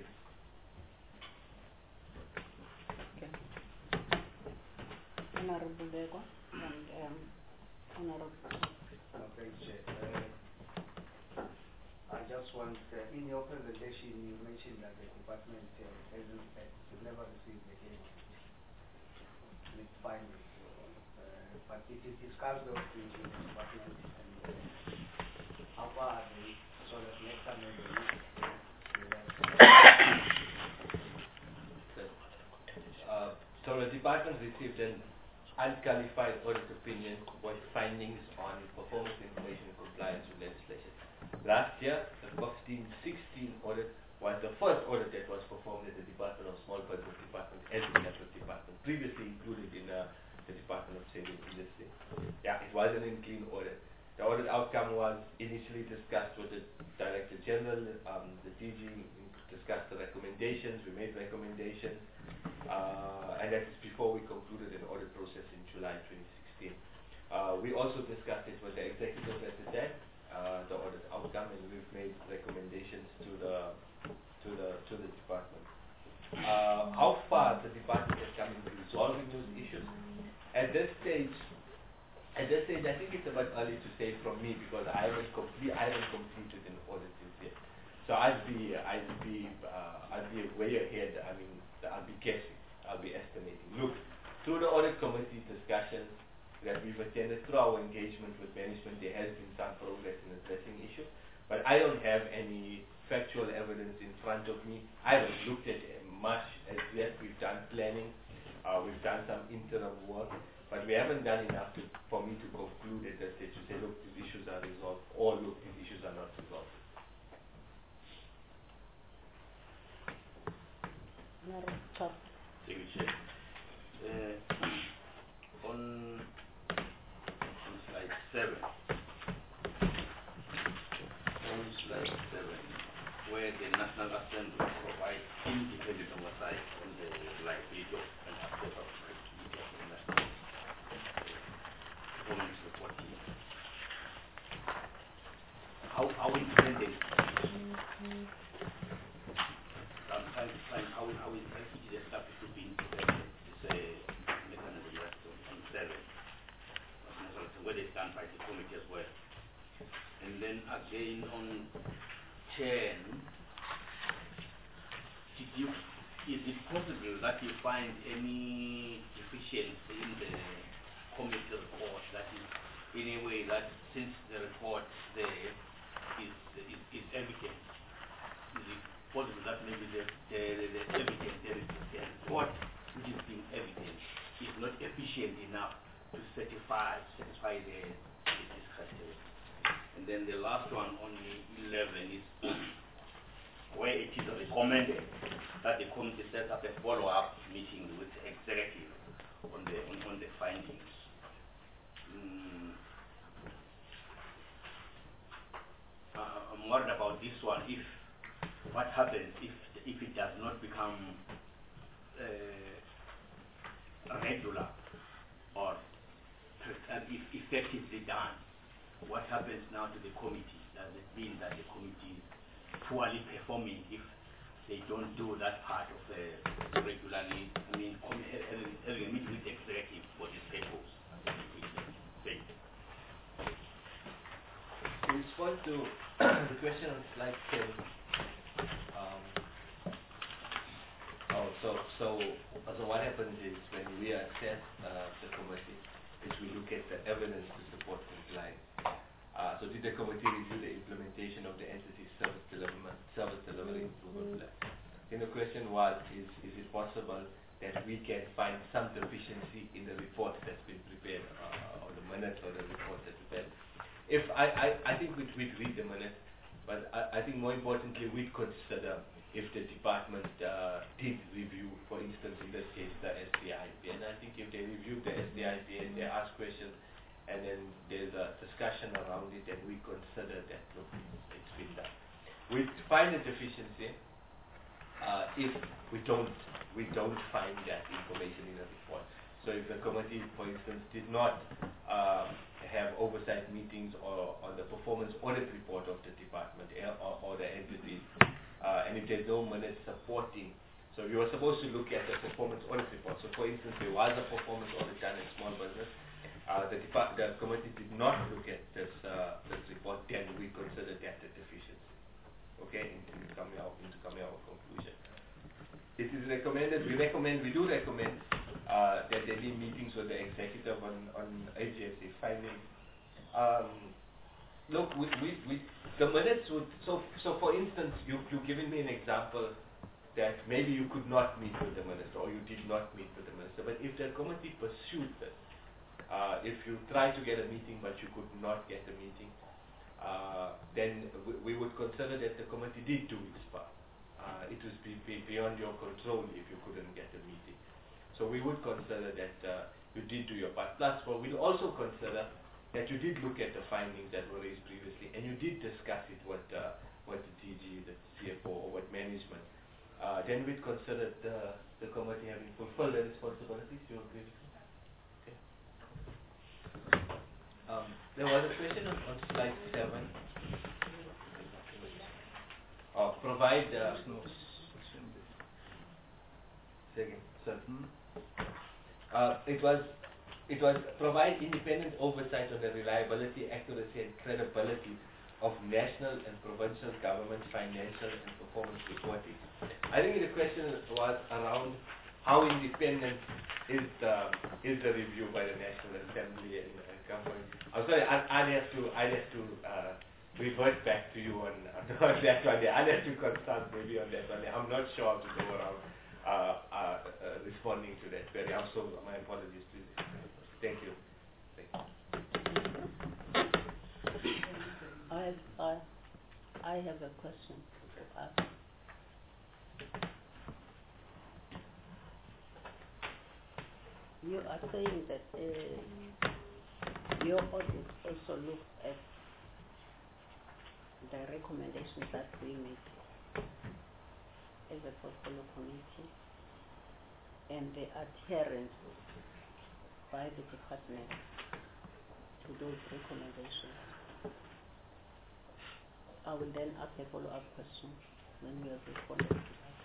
Honorable Lego and um, Honorable.
Uh, thanks, Chair. Uh, I just want, uh, in your presentation, you mentioned that the department uh, hasn't uh, never received the game with findings, uh, but it is discussed of the department and uh, how far are they, so that next time when they meet,
uh, so the department received an unqualified audit opinion with findings on performance information and compliance with legislation. Last year, the fifteen sixteen audit was the first audit that was performed in the Department of Small Business Department as a separate department, previously included in uh, the Department of Trade and Industry. Yeah, it was an clean audit. The audit outcome was initially discussed with the Director General, um, the D G discussed the recommendations, we made recommendations, uh, and that is before we concluded an audit process in July twenty sixteen. Uh, we also discussed it with the executive at the time, uh, the audit outcome, and we've made recommendations to the to the to the department. Uh, how far the department has come into resolving those issues? At this stage, at this stage, I think it's a bit early to say from me because I haven't complete I haven't completed an audit yet. So I'd be I'd be uh, I'd be way ahead. I mean, I'll be guessing. I'll be estimating. Look, through the audit committee discussions that we've attended, through our engagement with management, there has been some progress in addressing issues. But I don't have any factual evidence in front of me. I haven't looked at much as yet. We've done planning. Uh, we've done some interim work. But we haven't done enough to, for me to conclude at that stage to say, look, these issues are resolved, or look, these issues are not resolved.
Honorable Top.
Thank you, Chair. Uh, on, on slide
seven. On slide seven, where the National Assembly provides independent oversight on the liability of and approval of activity of the national performance reporting. How, how independent? I'm trying to find how, how is I C T established to be independent. It's a mechanism that's on, on seven. Whether it's done by the committee as well. And then again on ten, did you, is it possible that you find any deficiency in the committee report that is in a way that since the report there is, is, is evident, is it possible that maybe the, the, the evidence there is the report which is being evident is not efficient enough to certify, satisfy the, the criteria. And then the last one on the eleven is where it is recommended that the committee set up a follow-up meeting with the executive on the on, on the findings. Mm. Uh, I'm worried about this one. If what happens if if it does not become uh, regular or and if effectively done, what happens now to the committee? Does it mean that the committee is poorly performing if they don't do that part of the regularly, I mean, having a meeting with the executive for this purpose? Thank you.
To respond to the question on slide ten, um, oh, so, so, so what happens is when we assess uh, the committee, is we look at the evidence to support compliance. Uh, so did the committee review the implementation of the entity's service development, service delivery improvement plan? And the question was, is, is it possible that we can find some deficiency in the report that's been prepared, uh, or the minutes or the report that's prepared? If I, I, I think we'd, we'd read the minutes, but I, I think more importantly, we'd consider if the department uh, did review, for instance, in this case, the S D I P. And I think if they reviewed the S D I P and they ask questions, and then there's a discussion around it, then we consider that, look, it's been done. We find a deficiency uh, if we don't, we don't find that information in the report. So if the committee, for instance, did not uh, have oversight meetings or on the performance audit report of the department or, or the entities, Uh, and if there's no minutes supporting, so you were supposed to look at the performance audit report. So for instance, there was a performance audit done in small business. Uh, the, the committee did not look at this, uh, this report, then we consider that a deficiency. Okay, into coming out, into coming out with conclusion. It is recommended, we recommend, we do recommend uh, that there be meetings with the executive on, on A G S A findings. Um, Look, we, we, we, the minutes would, so, so for instance, you, you've given me an example that maybe you could not meet with the minister or you did not meet with the minister, but if the committee pursued this, uh, if you tried to get a meeting but you could not get a meeting, uh, then we, we would consider that the committee did do its part. Uh, it was be, be beyond your control if you couldn't get a meeting. So we would consider that uh, you did do your part. Plus, well, we'll also consider that you did look at the findings that were raised previously, and you did discuss it with, uh, with the D G, the C F O, or with management. Uh, then we'd consider the, the committee having fulfilled their responsibilities. Do you agree with me? Okay. Um, there was a question on, on slide seven. Oh, provide. Uh,
No.
Second, sir. Uh, it was. It was provide independent oversight on the reliability, accuracy, and credibility of national and provincial government financial and performance reporting. I think the question was around how independent is the is the review by the National Assembly and uh, government. I'm sorry, I, I'll have to I'll have to uh, revert back to you on, on that one. I'll have to consult maybe on that one. I'm not sure how to go around uh, uh, uh, responding to that query. I'm so my apologies to you. Thank you. Thank you.
I, I, I have a question to ask. You are saying that uh, your audit also looks at the recommendations that we make as a portfolio committee and the adherence by the department to those recommendations. I will then ask a follow-up question when we have responded to that.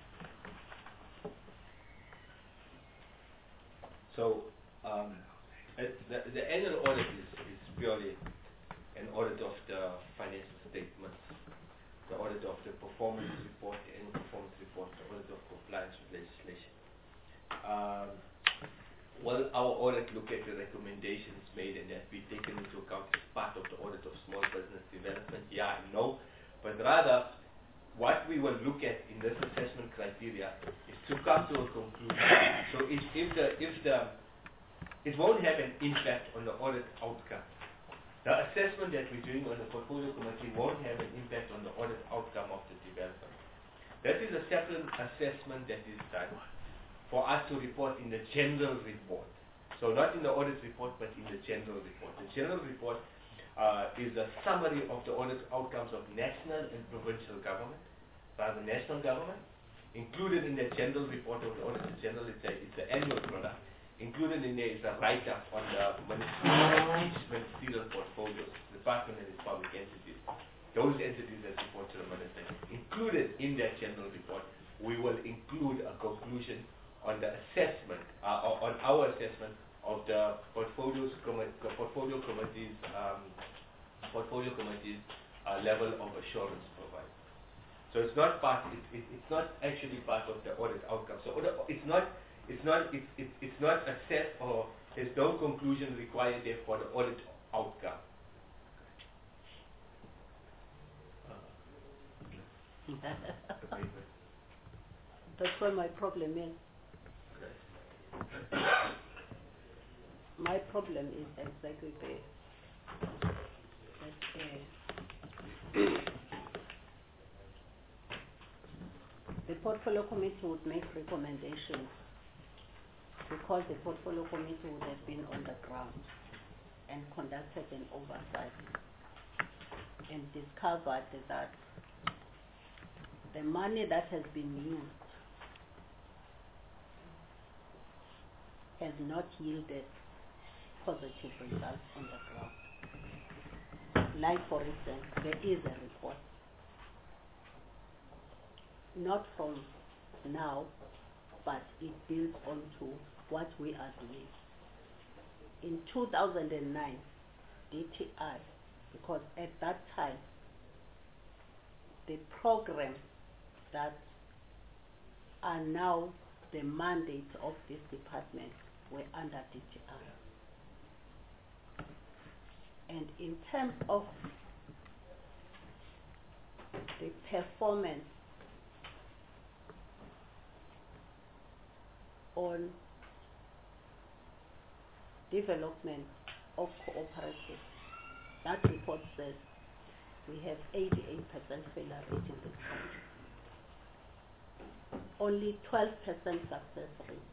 So, um, uh, the, the annual audit is, is purely an audit of the financial statements, the audit of the performance report, the annual performance report, the audit of compliance with legislation. Um, well, our audit look at the recommendations made and that be taken into account as part of the audit of small business development. Yeah, no, but rather what we will look at in this assessment criteria is to come to a conclusion. So if, if the if the it won't have an impact on the audit outcome. The assessment that we're doing on the portfolio committee won't have an impact on the audit outcome of the development. That is a separate assessment that is done for us to report in the general report. So not in the audit report, but in the general report. The general report uh, is a summary of the audit outcomes of national and provincial government, rather national government. Included in the general report of the Auditor General, it's, a, it's the annual product. Included in there is a write-up on the ministerial, each ministerial portfolios, department and its public entities. Those entities that report to the minister. Included in that general report, we will include a conclusion on the assessment, uh, on our assessment of the portfolios commi- portfolio committees, um, portfolio committees uh, level of assurance provided. So it's not part. It, it, it's not actually part of the audit outcome. So it's not. It's not. It's, it's, it's not assessed, or there's no conclusion required there for the audit outcome.
That's where my problem is. My problem is exactly there. That, uh, the portfolio committee would make recommendations because the portfolio committee would have been on the ground and conducted an oversight and discovered that the money that has been used has not yielded positive results on the ground. Like, for instance, there is a report, not from now, but it builds onto what we are doing. In two thousand nine, D T I, because at that time, the programs that are now the mandate of this department were under D T I. And in terms of the performance on development of cooperatives, that report says we have eighty-eight percent failure rate in this country. Only twelve percent success rate.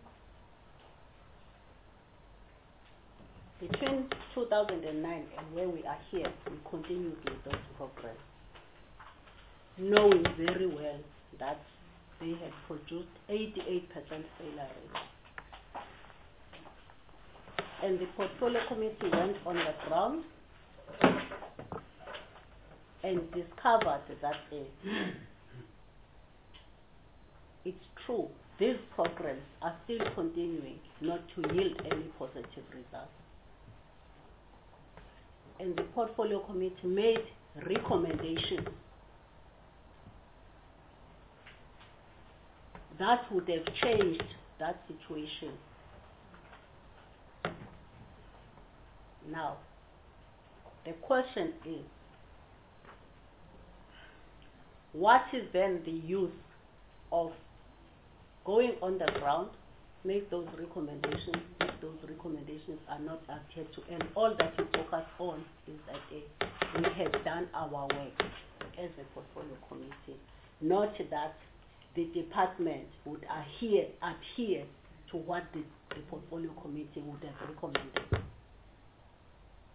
Between two thousand nine and where we are here, we continued with those programs, knowing very well that they had produced eighty-eight percent failure rate. And the portfolio committee went on the ground and discovered that uh, it's true, these programs are still continuing not to yield any positive results. And the portfolio committee made recommendations that would have changed that situation. Now, the question is, what is then the use of going on the ground, make those recommendations, if those recommendations are not adhered to, and all that you focus on is that uh, we have done our work as a portfolio committee, not that the department would adhere, adhere to what the, the portfolio committee would have recommended.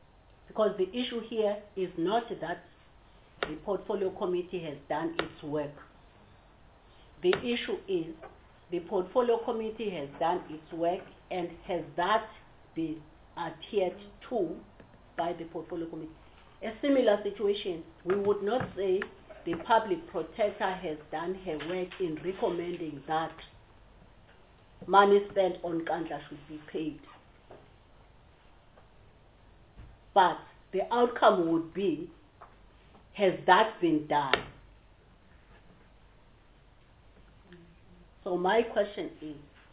Because the issue here is not that the portfolio committee has done its work. The issue is the portfolio committee has done its work, and has that been adhered to by the portfolio committee. A similar situation, we would not say the public protector has done her work in recommending that money spent on Nkandla should be paid. But the outcome would be, has that been done? So my question is,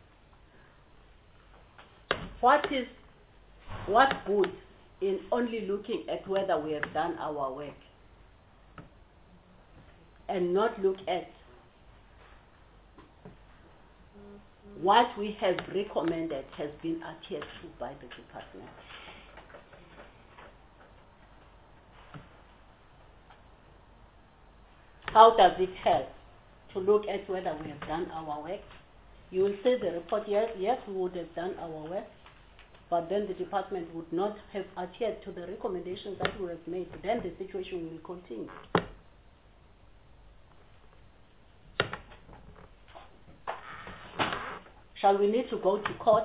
what is, what good in only looking at whether we have done our work and not look at what we have recommended has been adhered to by the department? How does it help to look at whether we have done our work? You will say the report, yes, yes, we would have done our work, but then the department would not have adhered to the recommendations that we have made. Then the situation will continue. Shall we need to go to court,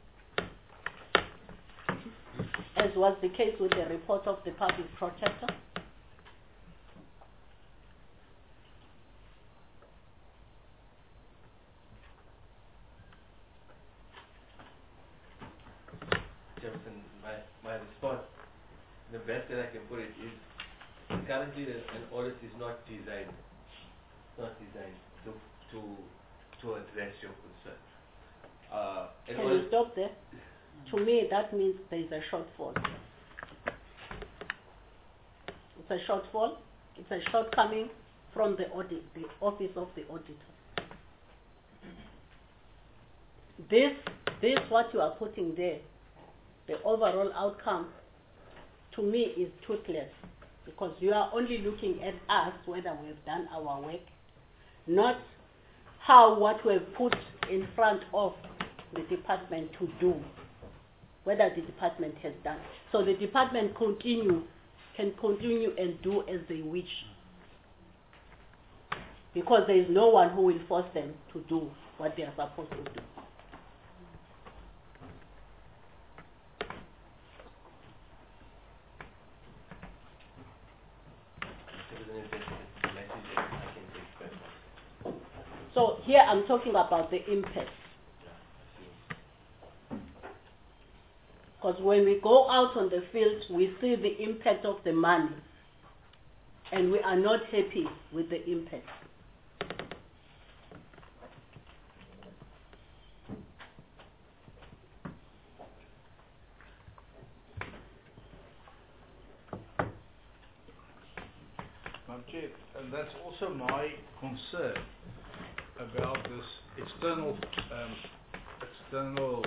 as was the case with the report of the public protector?
Jefferson, my, my response, the best that I can put it is, currently the, an audit is not designed, not designed to, to, to address your concern. Uh, an
Can
audit-
you stop there? To me, that means there is a shortfall. It's a shortfall. It's a shortcoming from the audit, the office of the auditor. This, this what you are putting there, the overall outcome, to me is toothless, because you are only looking at us, whether we have done our work, not how what we have put in front of the department to do, whether the department has done. So the department continue, can continue and do as they wish, because there is no one who will force them to do what they are supposed to do. So here I'm talking about the impact. Because when we go out on the field, we see the impact of the money, and we are not happy with the impact.
Madam Chair, and that's also my concern about this external, um, external,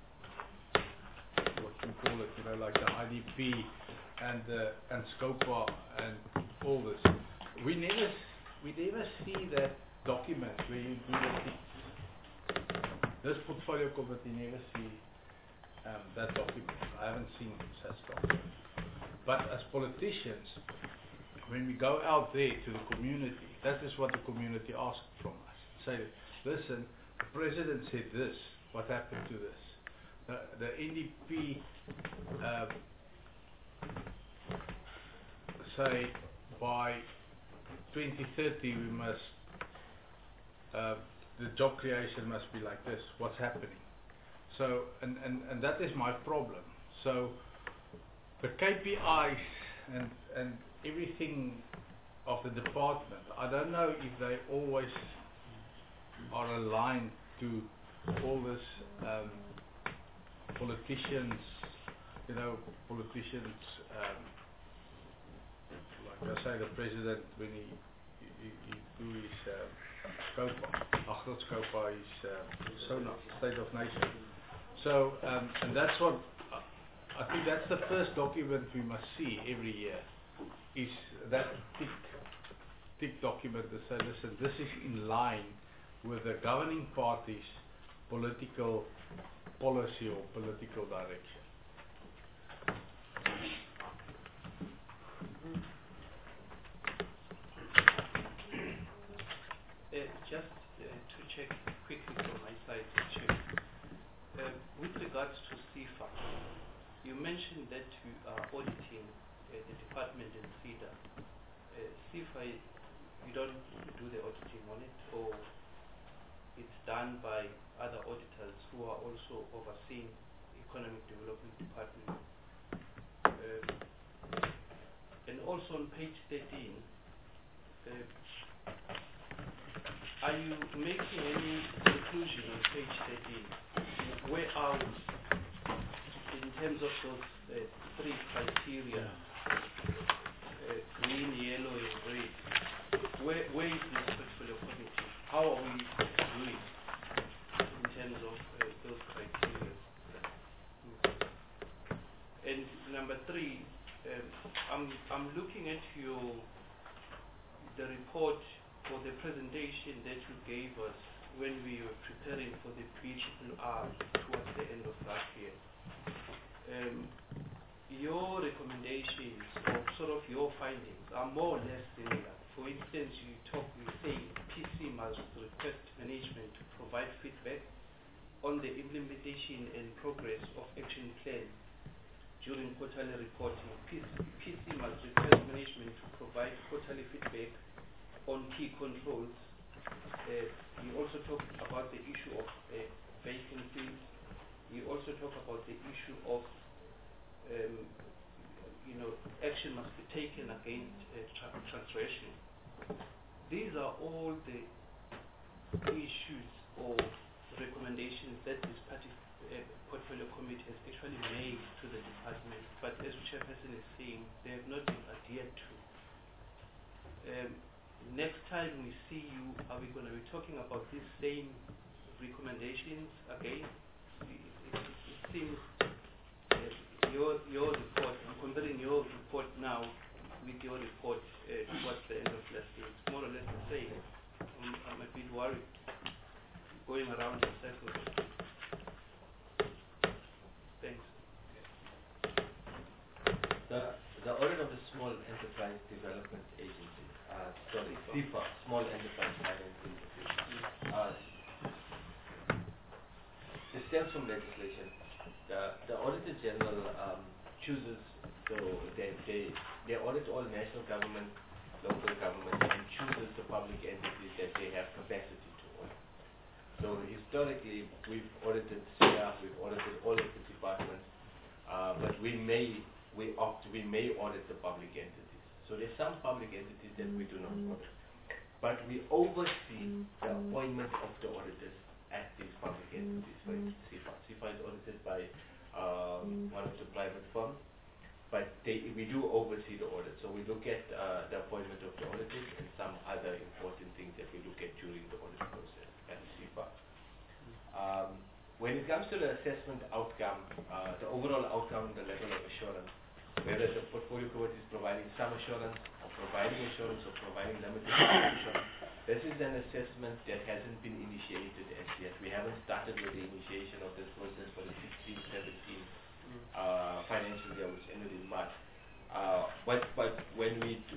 what you call it, you know, like the I D P and uh, and SCOPA and all this. We never, we never see that document where you do the, this portfolio committee never see um, that document. I haven't seen such document. But as politicians, when we go out there to the community, that is what the community asks from us. Say, listen, the president said this, what happened to this? The, the N D P uh, say by twenty thirty we must, uh, the job creation must be like this, what's happening? So, and, and, and that is my problem. So, the K P Is and, and everything of the department, I don't know if they always are aligned to all this um, politicians, you know, politicians, um, like I say, the president when he he, he do his uh, SCOPA, ach, not SCOPA, his uh, SONA, State of Nation. So, um, and that's what, uh, I think that's the first document we must see every year, is that thick, thick document that says, listen, this is in line with the governing party's political policy or political direction.
that you are auditing uh, the department in SEDA, uh, C F I, you don't do the auditing on it, or it's done by other auditors who are also overseeing economic development department. Uh, and also on page thirteen, uh, are you making any conclusion on page thirteen? Where are we in terms of those uh, three criteria, uh, green, yellow, and red? Where, where is this portfolio committee? How are we doing in terms of uh, those criteria? And number three, um, I'm, I'm looking at your the report or the presentation that you gave us when we were preparing for the P R R towards the end of last year. Um, your recommendations or sort of your findings are more or less similar. For instance, you talk, you say P C must request management to provide feedback on the implementation and progress of action plan during quarterly reporting. P C must request management to provide quarterly feedback on key controls. Uh, you also talk about the issue of uh, vacancies. You also talk about the issue of, um, you know, action must be taken against uh, tra transgression. These are all the issues or recommendations that this party uh, portfolio committee has actually made to the department, but as the chairperson is saying, they have not been adhered to. Um, next time we see you, are we going to be talking about these same recommendations again? It, it, it seems uh, your your report, I'm comparing your report now with your report uh, towards the end of last year. It's more or less the same. I'm, I'm a bit worried, going around in circles. Thanks.
The, the audit of the Small Enterprise Development Agency, uh, sorry, S E F A, Small Enterprise Finance Agency, uh, it stems from legislation. The, the Auditor General um, chooses, so they, they, they audit all national government, local government, and chooses the public entities that they have capacity to audit. So historically, we've audited S I A, we've audited all of the departments, uh, but we may we opt we may audit the public entities. So there's some public entities that we do not audit, but we oversee the appointment of the auditors at these public entities. For instance, S I F A. S I F A is audited by um, one of the private firms, but they, we do oversee the audit. So we look at uh, the appointment of the auditors and some other important things that we look at during the audit process at S I F A. Um, when it comes to the assessment outcome, uh, the overall outcome, the level of assurance, whether the portfolio committee is providing some assurance or providing assurance or providing limited assurance, this is an assessment that hasn't been initiated as yet. We haven't started with the initiation of this process for the sixteen seventeen uh, financial year, which ended in March. Uh, but but when we do,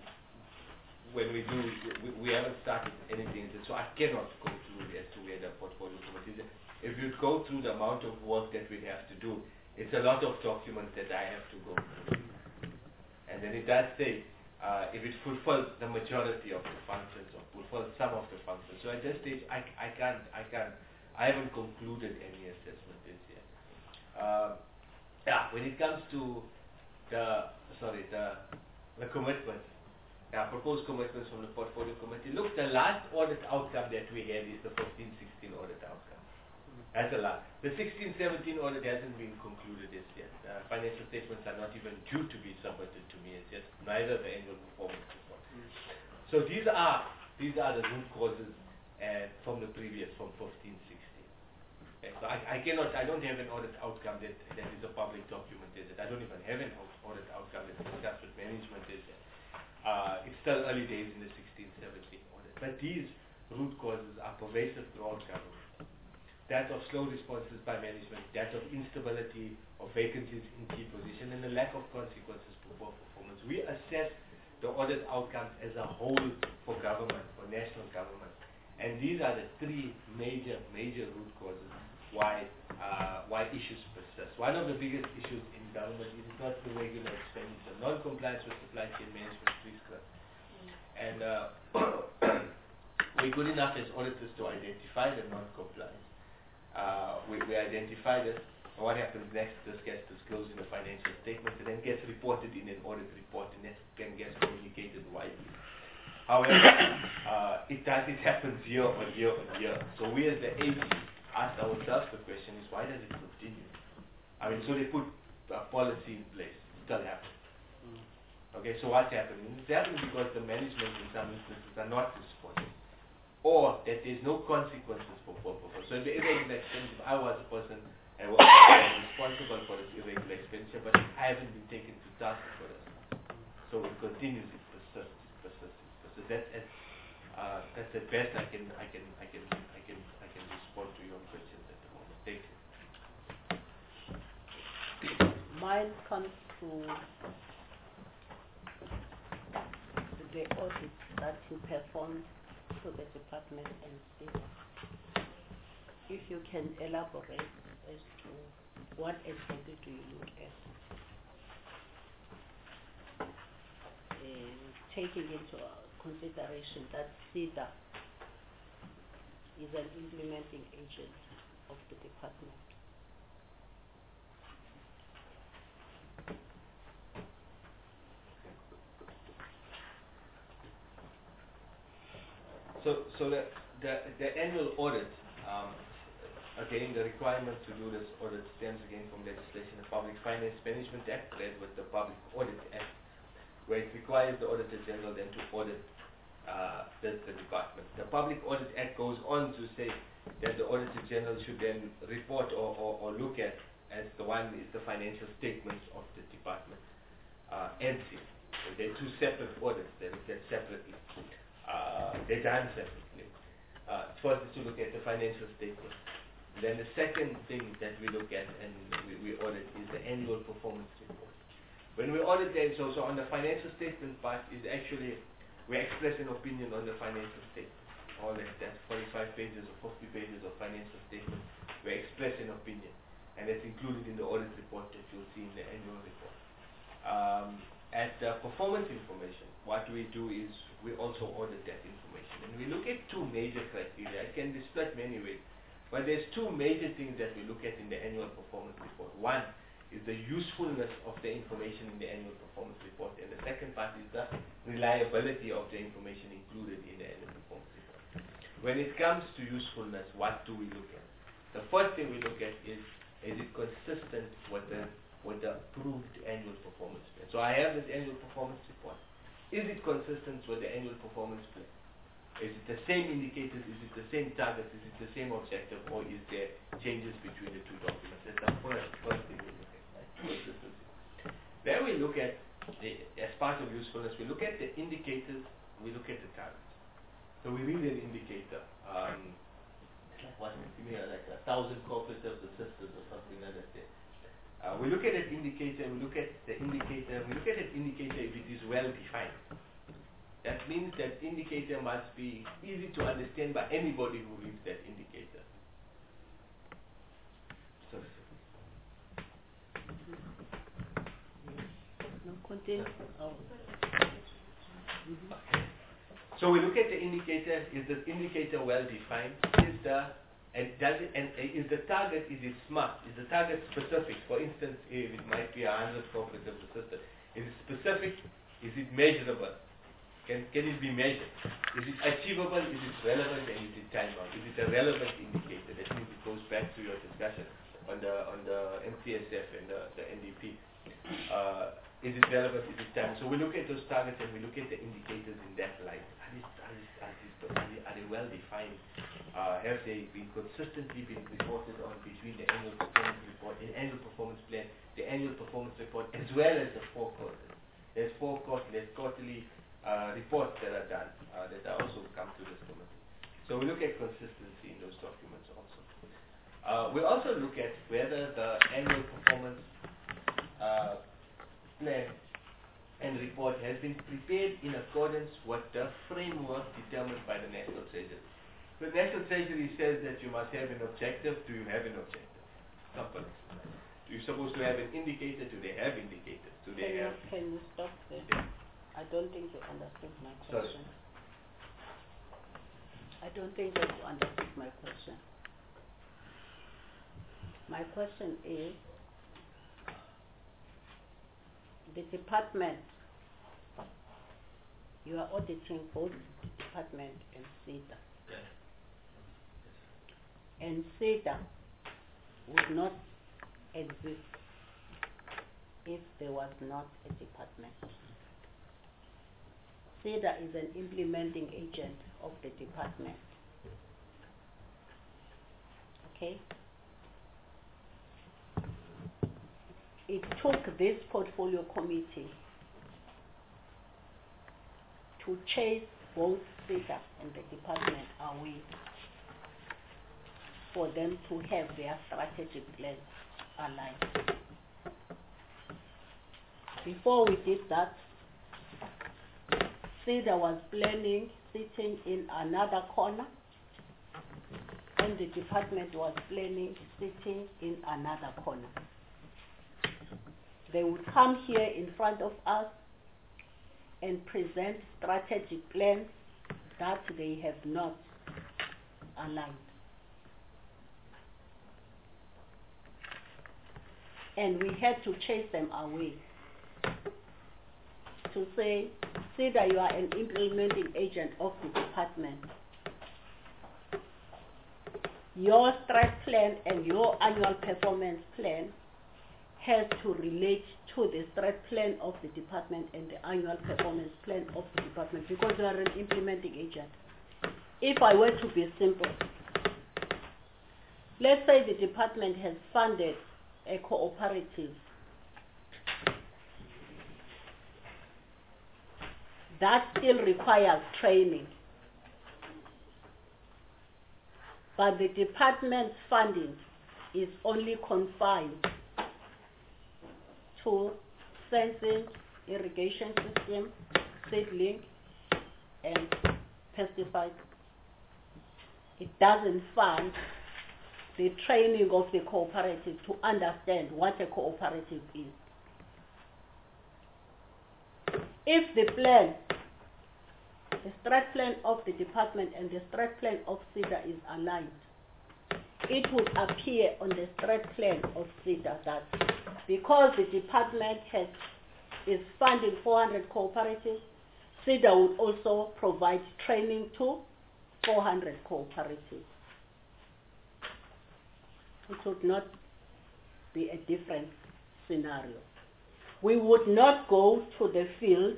when we do, we, we haven't started anything, so I cannot go through as to where the portfolio committee is. If you go through the amount of work that we have to do, it's a lot of documents that I have to go through. And then it does say, uh, if it fulfills the majority of the functions or fulfills some of the functions. So at this stage, I, I can't, I can't, I haven't concluded any assessment this yet. Uh, yeah, when it comes to the, sorry, the, the commitments, yeah, proposed commitments from the portfolio committee. Look, the last audit outcome that we had is the fifteen sixteen audit outcome. That's the last. The sixteen seventeen audit hasn't been concluded as yet. Uh, financial statements are not even due to be submitted to me as yet, neither the annual performance report. Mm. So these are these are the root causes uh, from the previous, from fifteen sixteen. Okay, so I, I cannot, I don't have an audit outcome that, that is a public document as yet. I don't even have an audit outcome that's discussed with management as yet. Uh, it's still early days in the sixteen seventeen audit. But these root causes are pervasive throughout government. That of slow responses by management, that of instability of vacancies in key position, and the lack of consequences for poor performance. We assess the audit outcomes as a whole for government, for national government. And these are the three major, major root causes why uh, why issues persist. One of the biggest issues in government is not the regular expenditure, non-compliance with supply chain management risk. And uh, we're good enough as auditors to identify the non-compliance. Uh, we, we identify this. And what happens next? This gets disclosed in the financial statement and then gets reported in an audit report, and that can get communicated widely. However, uh, it does it happens year on year on year. So we as the A G asked ourselves the question is, why does it continue? I mean, so they put a policy in place. It still happens. Okay, so what's happening? It's happening because the management in some instances are not responding, or that there's no consequences for poor performance. So if the irregular expenditure, if I was a person and was responsible for this irregular expenditure, but I haven't been taken to task for this. So it continues, it persists, it persists, it persists. That, that's, uh, that's the best I can, I can, I can, I can, I can respond to your questions at the moment. Thank you.
Mine comes to the audit that you performed to the department and state. If you can elaborate as to what exactly do you look at, uh, taking into consideration that SEDA is an implementing agent of the department.
So, so the, the, the annual audit, um, again, the requirement to do this audit stems again from legislation, the Public Finance Management Act, led with the Public Audit Act, where it requires the Auditor General then to audit uh, the, the department. The Public Audit Act goes on to say that the Auditor General should then report or, or, or look at, as the one is the financial statements of the department, uh, N C. So they're two separate audits, they look at separately. Uh, they're done separately. Uh, first is to look at the financial statements. Then the second thing that we look at and we, we audit is the annual performance report. When we audit them, so, so on the financial statement part is actually, we express an opinion on the financial statement. All that, that's forty-five pages or fifty pages of financial statement, we express an opinion. And that's included in the audit report that you'll see in the annual report. Um, at the performance information, what we do is we also audit that information. And we look at two major criteria. It can be split many ways. But there's two major things that we look at in the annual performance report. One is the usefulness of the information in the annual performance report. And the second part is the reliability of the information included in the annual performance report. When it comes to usefulness, what do we look at? The first thing we look at is, is it consistent with the, with the approved annual performance plan? So I have this annual performance report. Is it consistent with the annual performance plan? Is it the same indicators? Is it the same targets? Is it the same objective? Or is there changes between the two documents? That's the first, first thing we look at, right? Consistency. Then we look at, the, as part of usefulness, we look at the indicators, we look at the targets. So we read an indicator, um, what, give me a, like a thousand cooperatives assisted or something like that there. Uh, we look at that indicator, we look at the indicator, we look at that indicator if it is well defined. That means that indicator must be easy to understand by anybody who reads that indicator. So,
No, continue. Oh.
okay. So we look at the indicator. Is the indicator well defined? Is the and does it and uh, is the target, is it smart? Is the target specific? For instance, if it might be a hundred cooperatives assisted, is it specific? Is it measurable? Can, can it be measured? Is it achievable? Is it relevant? And is it time bound? Is it a relevant indicator? That means it goes back to your discussion on the on the M T S F and the, the N D P. Uh, is it relevant? Is it time? So we look at those targets and we look at the indicators in that light. Are, these, are, these, are, these, are, they, are they well defined? Uh, have they been consistently been reported on between the annual performance report, the annual performance plan, the annual performance report, as well as the four quarters? There's four quarters, there's quarterly Uh, reports that are done uh, that are also come to this committee. So we look at consistency in those documents also. Uh, we also look at whether the annual performance uh, plan and report has been prepared in accordance with the framework determined by the National Treasury. The National Treasury says that you must have an objective. Do you have an objective? Simple. Do you supposed to have an indicator? Do they have indicators? Do
Can
they
you,
have?
can you stop there?
Yeah.
I don't think you understood my
Sorry.
question. I don't think that you understood my question. My question is, the department, you are auditing both the department and SEDA.
Okay.
And SEDA would not exist if there was not a department. SEDA is an implementing agent of the department. Okay? It took this portfolio committee to chase both SEDA and the department away for them to have their strategic plans aligned. Before we did that, SEDA was planning sitting in another corner, and the department was planning sitting in another corner. They would come here in front of us and present strategic plans that they have not aligned. And we had to chase them away to say, SEDA, you are an implementing agent of the department. Your strat plan and your annual performance plan has to relate to the strat plan of the department and the annual performance plan of the department, because you are an implementing agent. If I were to be simple, let's say the department has funded a cooperative that still requires training, but the department's funding is only confined to sensing, irrigation system, seedling, and pesticides. It doesn't fund the training of the cooperative to understand what a cooperative is. If the plan, the strat plan of the department and the strat plan of SEDA is aligned, it would appear on the strat plan of SEDA that because the department has is funding four hundred cooperatives, SEDA would also provide training to four hundred cooperatives. It would not be a different scenario. We would not go to the field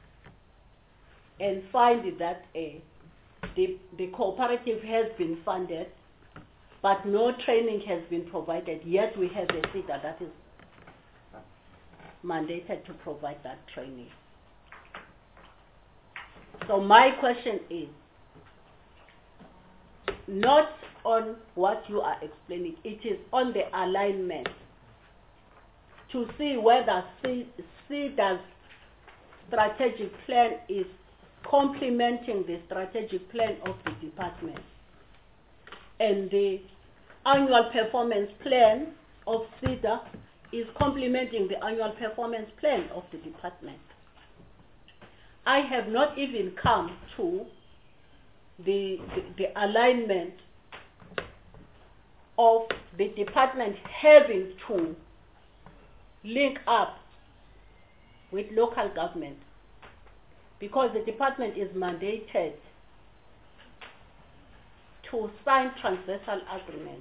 and find that a, the, the cooperative has been funded, but no training has been provided, yet we have a SEDA that is mandated to provide that training. So my question is, not on what you are explaining, it is on the alignment to see whether SEDA's strategic plan is complementing the strategic plan of the department, and the annual performance plan of SEDA is complementing the annual performance plan of the department. I have not even come to the, the, the alignment of the department having to link up with local government, because the department is mandated to sign transversal agreements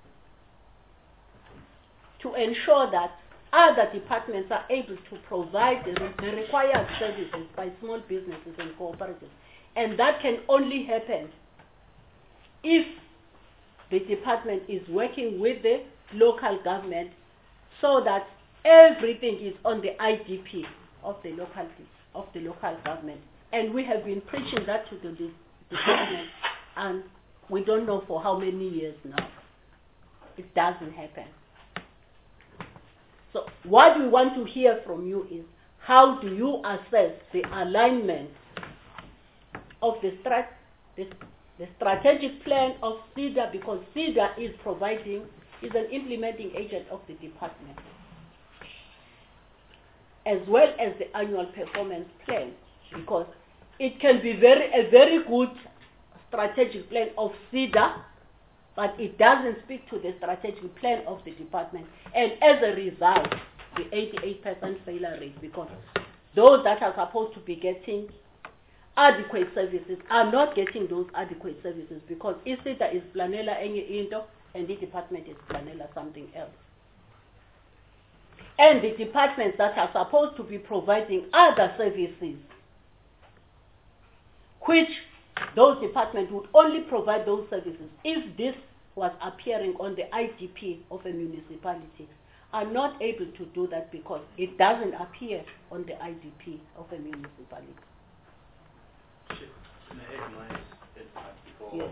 to ensure that other departments are able to provide the, the required services by small businesses and cooperatives. And that can only happen if the department is working with the local government so that everything is on the I D P of the local of the local government. And we have been preaching that to the department, and we don't know for how many years now. It doesn't happen. So what we want to hear from you is, how do you assess the alignment of the strat, the, the strategic plan of SEDA, because SEDA is providing, is an implementing agent of the department, as well as the annual performance plan, because it can be very a very good strategic plan of SEDA, but it doesn't speak to the strategic plan of the department, and as a result, the eighty-eight percent failure rate, because those that are supposed to be getting adequate services are not getting those adequate services, because SEDA is planela enye into and the department is planela something else. And the departments that are supposed to be providing other services, which those departments would only provide those services if this was appearing on the I D P of a municipality, are not able to do that because it doesn't appear on the I D P of a municipality.
Can I add my advice before?
Yes.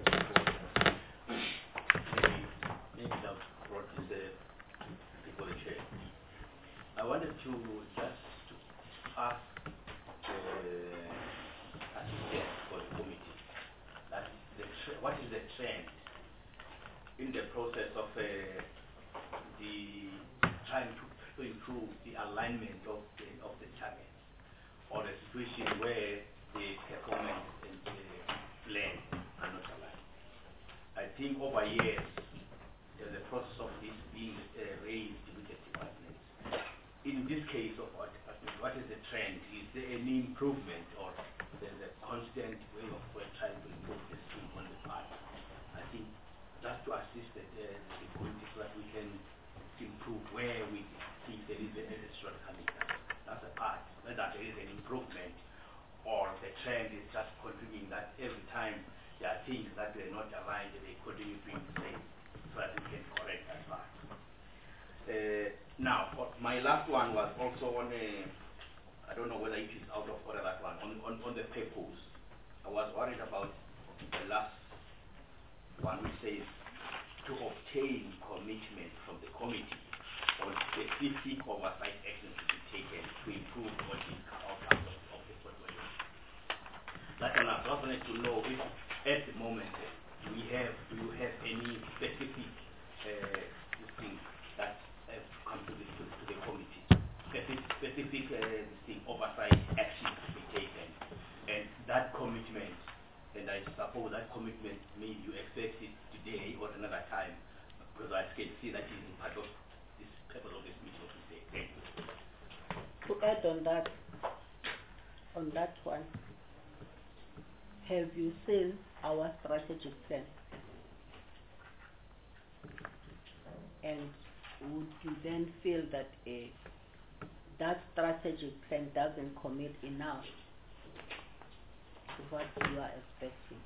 Maybe, maybe that brought in the before the chair. I wanted to just to ask the assistant for the committee that the tre- what is the trend in the process of uh, the trying to, to improve the alignment of the of the targets, or the situation where the performance and the plan are not aligned. I think over years there's a process of this being uh, raised with the department. In this case of our department, what is the trend? Is there any improvement, or there's a constant way of uh, trying to improve this thing on the part? I think just to assist the, uh, the community so that we can improve where we think there is a, a shortcoming. That's a part, whether there is an improvement or the trend is just continuing, that every time there are things that they're not aligned, they continue doing the same, so that we can correct that part. Uh, now, my last one was also on a, I don't know whether it is out of order, that one, on, on, on the purpose. I was worried about the last one, which says to obtain commitment from the committee on specific oversight actions to be taken to improve what is outcomes of, of the portfolio. That one I just wanted to know if at the moment uh, do we have, do you have any specific uh, things that have come to the, to, to the committee, specific, specific uh, thing, oversight actions to be taken, and that commitment, and I suppose that commitment maybe you expect it today or another time, because I can see that is part of this purpose of this meeting of today. Thank you.
To add on that, on that one, have you seen our strategic plan? And would you then feel that a that strategic plan doesn't commit enough to what you are expecting?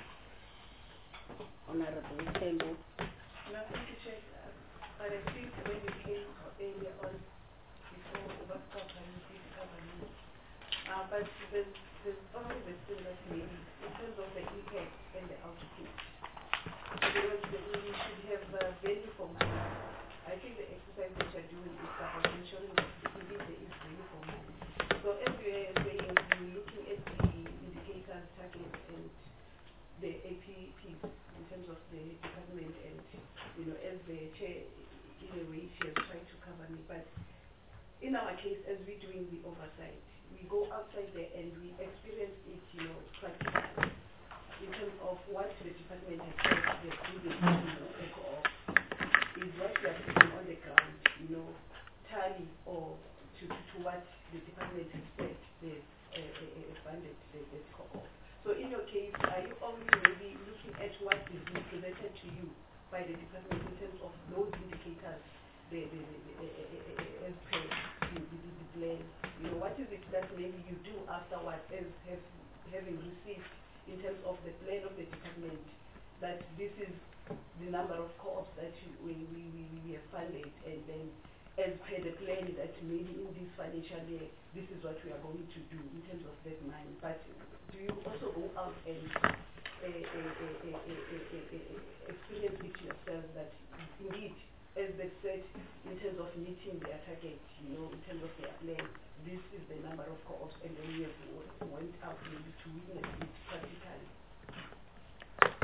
Honorable Tembo.
No, thank you, Chair. Uh, I think when you came earlier on before overstop and you did cover me. Uh, but there's, there's always a still that maybe in terms of the impact and the output. Because we should have uh, value for money. I think the exercise that you're doing is about ensuring that indeed there is value for money. So as you are saying, you're looking at the indicators, targets, and the A P Ps in terms of the department, and you know, as the chair, in a way, she has tried to cover me. But in our case, as we're doing the oversight, we go outside there and we experience it, you know, practically in terms of what the department has said they're doing, you know, echo of, is what we are putting on the ground, you know, tally or to, to, to what the department has said they've uh, uh, funded the, the co-op. So in your case, are you only maybe looking at what is being presented to you by the department in terms of those indicators, the, the, the, the, uh, as per the, the, the plan? You know, what is it that maybe you do afterwards as have, having received in terms of the plan of the department, that this is the number of co-ops that you, we, we, we, we have funded, and then as per the plan that maybe in this financial year, this is what we are going to do in terms of that money. But do you also go out and uh, uh, uh, uh, uh, uh, uh, experience it yourself that indeed, as they said, in terms of meeting their target, you know, in terms of their plan, this is the number of co-ops, and then we have went out maybe to witness it practically?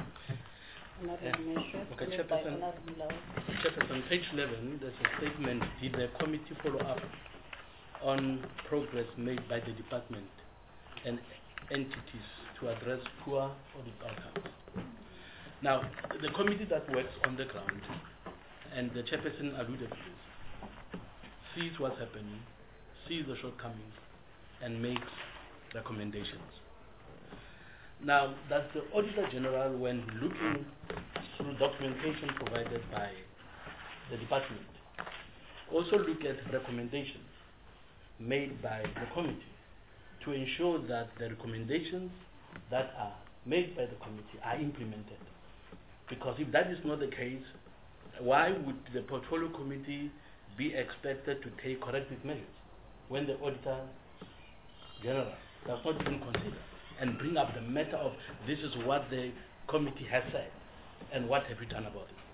Honorable Measure,
okay,
followed by
Chairperson.
Honorable Law.
Chairperson, page eleven, there's a statement, did the committee follow up on progress made by the department and entities to address poor audit outcomes? Now, the committee that works on the ground, and the chairperson alluded to this, sees what's happening, sees the shortcomings, and makes recommendations. Now, does the Auditor General, when looking through documentation provided by the department, also look at recommendations made by the committee to ensure that the recommendations that are made by the committee are implemented? Because if that is not the case, why would the portfolio committee be expected to take corrective measures when the Auditor General does not even consider and bring up the matter of this is what the committee has said and what have you done about it?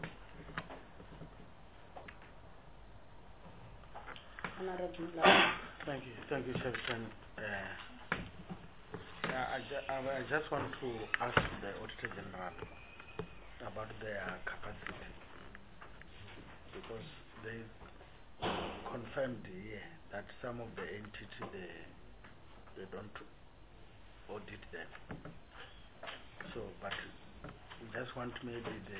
Honorable Law.
Thank you, thank you, Chairperson. Uh, I, ju I, I just want to ask the Auditor General about their capacity, because they confirmed here that some of the entities they they don't audit them. So, but we just want maybe the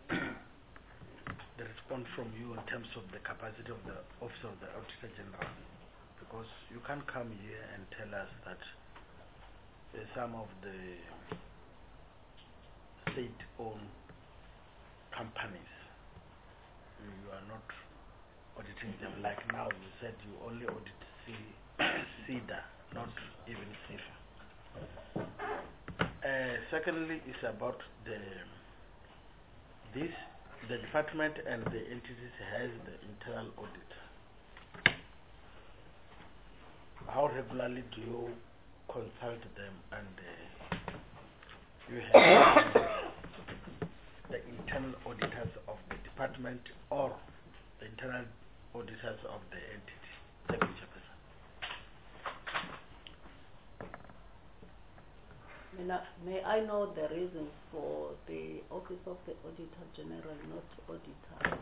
the response from you in terms of the capacity of the Office of the Auditor General, because you can't come here and tell us that uh, some of the state-owned companies, you are not auditing them. Like now, you said you only audit C CEDA, not even CIFA. Uh, secondly, is about the this the department and the entities has the internal audit. How regularly do you consult them, and uh, you have the internal auditors of the department or the internal auditors of the entity? Thank you, Chairperson.
May I know the reason for the Office of the Auditor General not to audit her?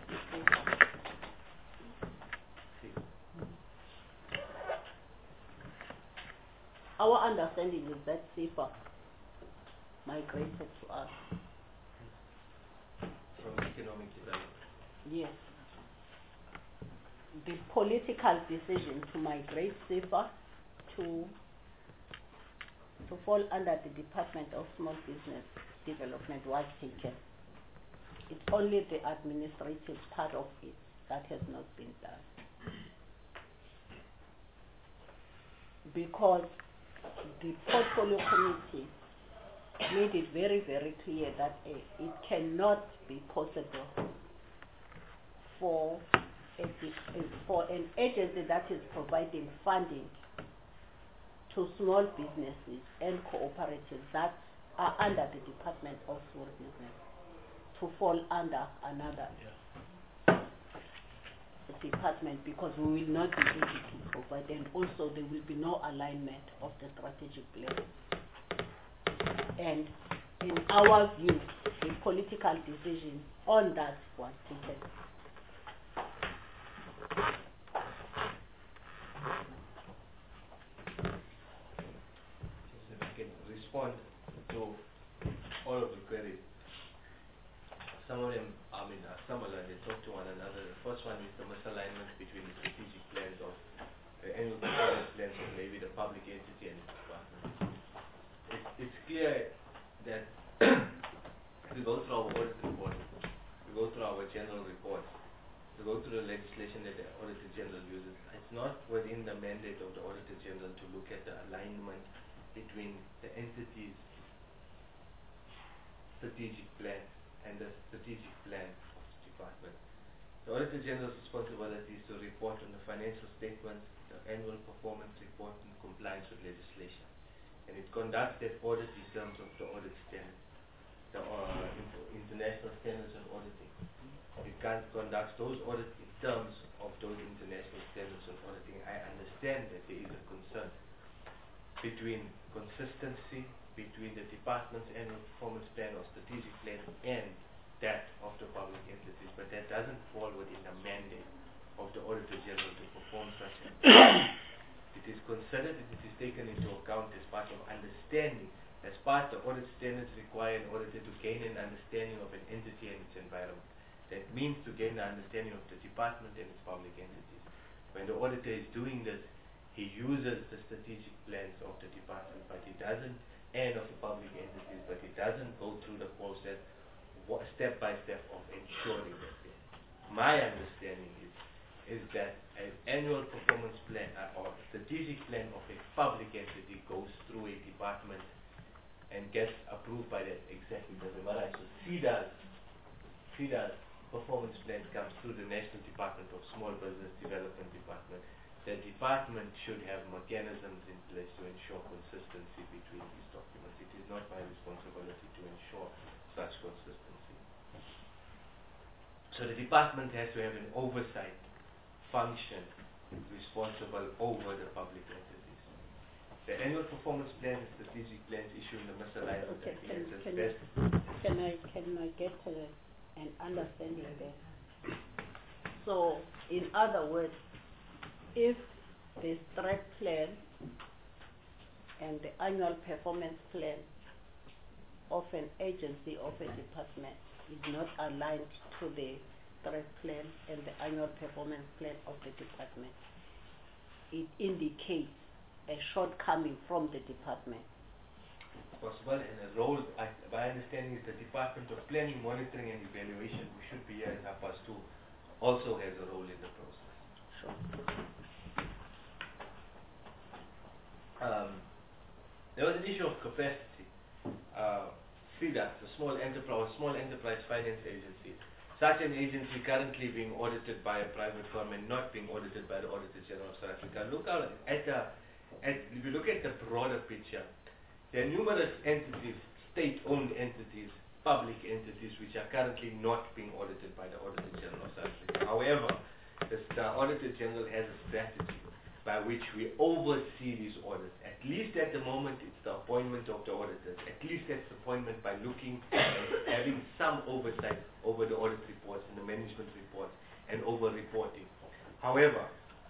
Our understanding is that CIFA migrated to us.
From economic development.
Yes. The political decision to migrate CIFA to to fall under the Department of Small Business Development was taken. It's only the administrative part of it that has not been done. Because the portfolio committee made it very, very clear that uh, it cannot be possible for a, for an agency that is providing funding to small businesses and cooperatives that are under the Department of Small Business to fall under another yeah. department, because we will not be able to provide, and also there will be no alignment of the strategic plan. And in our view, the political decision on that was taken.
If I can respond to all of the queries. Some of them, I mean, are similar, they talk to one another. The first one is the misalignment between the strategic plans of the annual performance plans of maybe the public entity and the department. It's, it's clear that we go through our audit report, we go through our general reports, we go through the legislation that the Auditor General uses. It's not within the mandate of the Auditor General to look at the alignment between the entities' strategic plan and the strategic plan of the department. The Auditor General's responsibility is to report on the financial statements, the annual performance report in compliance with legislation. And it conducts that audit in terms of the audit standards, the uh, international standards of auditing. It can conduct those audits in terms of those international standards of auditing. I understand that there is a concern between consistency between the department's annual performance plan or strategic plan and that of the public entities, but that doesn't fall within the mandate of the Auditor General to perform such an It is considered and it is taken into account as part of understanding, as part of audit standards require an auditor to gain an understanding of an entity and its environment. That means to gain an understanding of the department and its public entities. When the auditor is doing this, he uses the strategic plans of the department, but he doesn't, and of the public entities, but he doesn't go through the process wha- step by step of ensuring that. My understanding is is that an annual performance plan uh, or strategic plan of a public entity goes through a department and gets approved by that executive. Right? So CEDA's, CEDA's performance plan comes through the National Department of Small Business Development Department. The department should have mechanisms in place to ensure consistency between these documents. It is not my responsibility to ensure such consistency. So the department has to have an oversight function responsible over the public entities. The annual performance plan and strategic plans issued in the misalignment
Okay,
that
can,
is
can,
best.
can I can I get uh, an understanding there? So, in other words, if the strat plan and the annual performance plan of an agency, of a department, is not aligned to the strat plan and the annual performance plan of the department, it indicates a shortcoming from the department.
Possible, and a role, I, my understanding is the Department of Planning, Monitoring and Evaluation, who should be here in half past two, also has a role in the process.
Sure.
Um, there was an issue of capacity. Uh, FIDA, the Small Enterprise, Small Enterprise Finance Agency, such an agency currently being audited by a private firm and not being audited by the Auditor General of South Africa. Look out at the, at, if you look at the broader picture, there are numerous entities, state-owned entities, public entities, which are currently not being audited by the Auditor General of South Africa. However, the, the Auditor General has a strategy by which we oversee these audits. At least at the moment, it's the appointment of the auditors. At least that's the appointment by looking and having some oversight over the audit reports and the management reports and over reporting. However,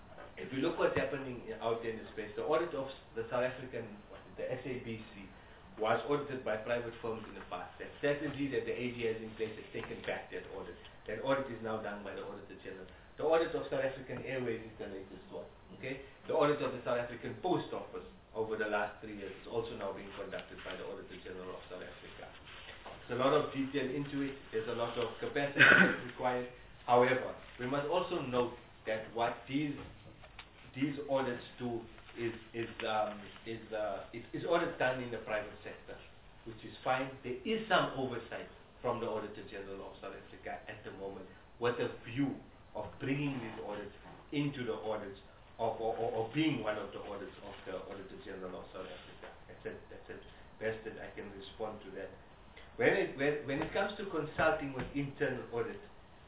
if you look what's happening in, out there in the space, the audit of the South African, what is the S A B C, was audited by private firms in the past. That strategy that the A G has in place has taken back that audit. That audit is now done by the Auditor General. The audit of South African Airways is the latest one. Okay? The audit of the South African Post Office over the last three years is also now being conducted by the Auditor General of South Africa. There's a lot of detail into it. There's a lot of capacity required. However, we must also note that what these these audits do is is um, is uh, is, is audit done in the private sector, which is fine. There is some oversight from the Auditor General of South Africa at the moment, with a view of bringing these audits into the audits of or, or, or being one of the audits of the Auditor General of South Africa. That's it. That's it. Best that I can respond to that. When it when, when it comes to consulting with internal audit,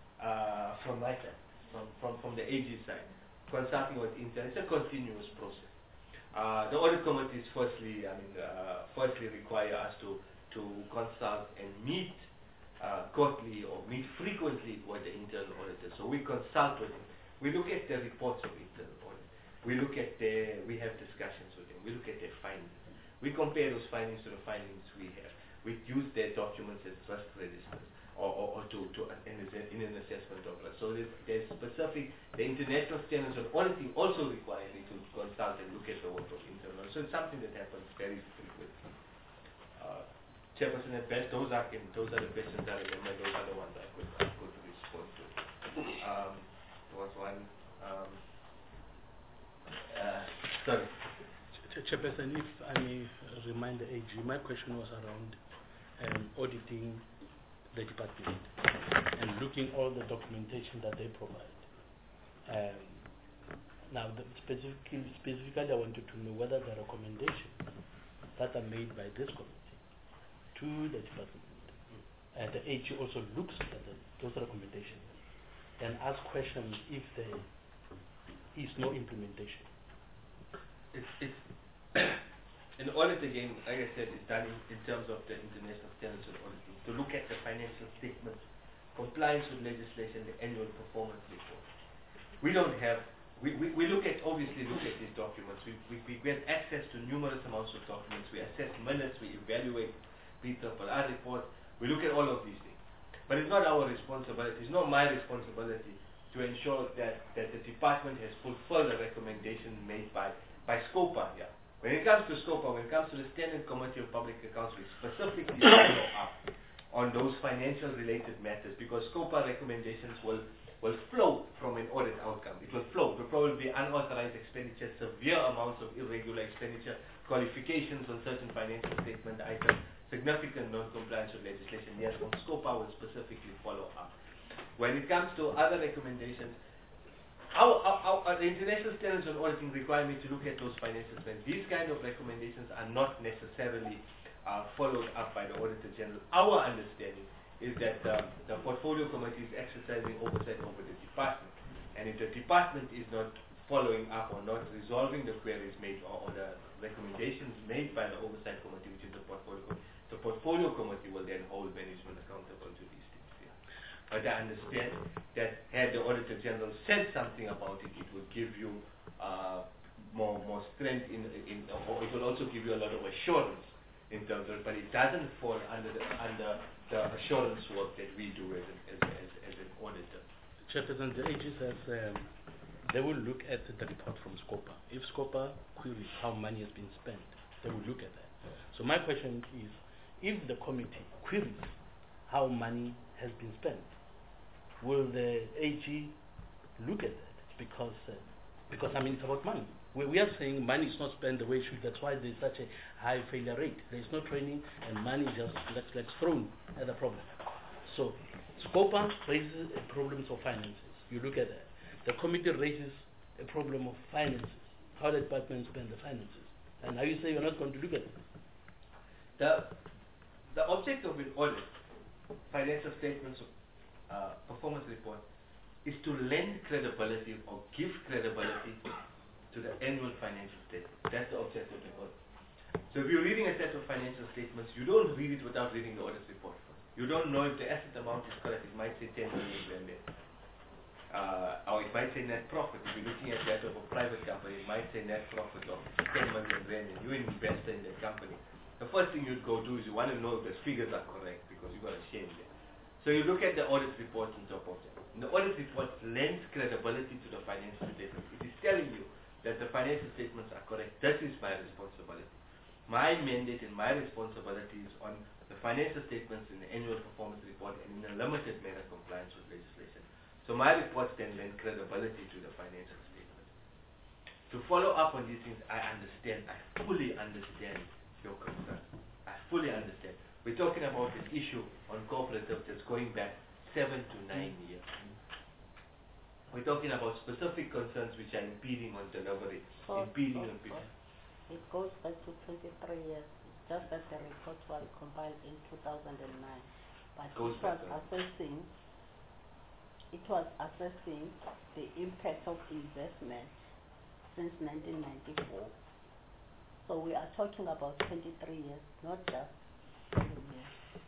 uh, from my side, from from from the A G side, consulting with internal, it's a continuous process. Uh, the audit committees firstly, I mean, uh, firstly require us to to consult and meet uh, quarterly or meet frequently with the internal auditors. So we consult with them. We look at the reports of internal audit. We look at their, we have discussions with them. We look at their findings. We compare those findings to the findings we have. We use their documents as trust registers or, or, or to, to in, in an assessment of risk. So there's, there's specific, the international standards on auditing also require me to consult and look at the work of internal. So it's something that happens very frequently. Uh, Chairperson, at best, those are, those are the questions I remember. Those are the ones I could, I could respond to. Um, there was one, um, uh, sorry.
Chairperson, if I may remind the A G, my question was around um, auditing the department and looking all the documentation that they provide. Um, now, the specifically, specifically, I wanted to know whether the recommendations that are made by this committee to the department, and the A G also looks at the, those recommendations and asks questions if there is no implementation.
It's, it's in audit again, like I said, is done in, in terms of the International Standards on Auditing, to look at the financial statements, compliance with legislation, the annual performance report. We don't have, we, we, we look at, obviously look at these documents. We, we, we get access to numerous amounts of documents. We assess minutes, we evaluate P R R reports. We look at all of these things. But it's not our responsibility, it's not my responsibility to ensure that, that the department has fulfilled the recommendation made by, by SCOPA here. When it comes to SCOPA, when it comes to the Standing Committee of Public Accounts, we specifically follow up on those financial related matters, because SCOPA recommendations will, will flow from an audit outcome. It will flow. It will probably be unauthorized expenditure, severe amounts of irregular expenditure, qualifications on certain financial statement items, significant non-compliance with legislation. Yes, on SCOPA will specifically follow up. When it comes to other recommendations, Our, our, our, the International Standards on Auditing require me to look at those financial statements. These kind of recommendations are not necessarily uh, followed up by the Auditor General. Our understanding is that um, the Portfolio Committee is exercising oversight over the department. And if the department is not following up or not resolving the queries made or, or the recommendations made by the Oversight Committee, which is the Portfolio Committee, the Portfolio Committee will then hold management accountable to these. But I understand that had the Auditor General said something about it, it would give you uh, more more strength in, in, or it will also give you a lot of assurance in terms of it, but it doesn't fall under the, under the assurance work that we do as an, as, as, as an auditor.
Chairperson, the A G says um, they will look at the report from SCOPA. If SCOPA queries how money has been spent, they will look at that. So my question is, if the committee queries how money has been spent, will the A G look at that? Because, uh, because I mean, it's about money. We, we are saying money is not spent the way it should. That's why there's such a high failure rate. There's no training, and money just like, like thrown at the problem. So, SCOPA raises a problem of finances. You look at that. The committee raises a problem of finances. How the department spend the finances. And now you say you're not going to look at it.
The, the object of an audit, financial statements of Uh, performance report, is to lend credibility or give credibility to the annual financial statement. That's the objective of the audit. So if you're reading a set of financial statements, you don't read it without reading the audit report first. You don't know if the asset amount is correct. It might say ten million rand there. Uh, or it might say net profit. If you're looking at that of a private company, it might say net profit of ten million rand, and you're an investor in that company. The first thing you'd go do is you want to know if the figures are correct, because you've got a shame there. So you look at the audit report on top of that. And the audit report lends credibility to the financial statements. It is telling you that the financial statements are correct. That is my responsibility. My mandate and my responsibility is on the financial statements in the annual performance report and in a limited manner compliance with legislation. So my reports then lend credibility to the financial statements. To follow up on these things, I understand, I fully understand your concern. I fully understand. We're talking about an issue on cooperatives that's going back seven to nine years. We're talking about specific concerns which are impeding on delivery,
So,
impeding
so,
on people.
so it goes back to twenty-three years. It's just that the report was compiled in two thousand nine. But
Goes
it was
back to-
assessing, it was assessing the impact of investment since nineteen ninety-four. So we are talking about twenty-three years, not just seven years.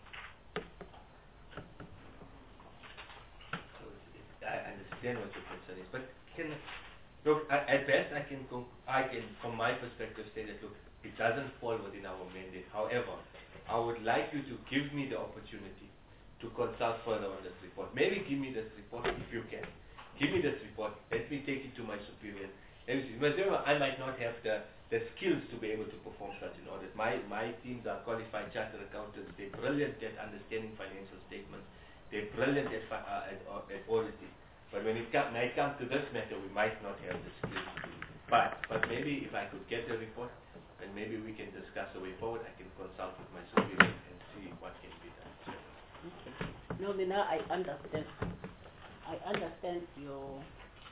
So it's, it's, I understand what your concern is, but can look I, at best I can com- I can from my perspective say that look, it doesn't fall within our mandate. However, I would like you to give me the opportunity to consult further on this report. Maybe give me this report if you can. Give me this report. Let me take it to my superior. Let me see. But remember, I might not have the the skills to be able to perform such an audit. My my teams are qualified chartered accountants. They're brilliant at understanding financial statements. They're brilliant at, fi- uh, at, uh, at auditing. But when it comes when it comes to this matter, we might not have the skills to do it. But but maybe if I could get the report, then maybe we can discuss a way forward. I can consult with my superior and see what can be done.
Okay. No, now I understand. I understand your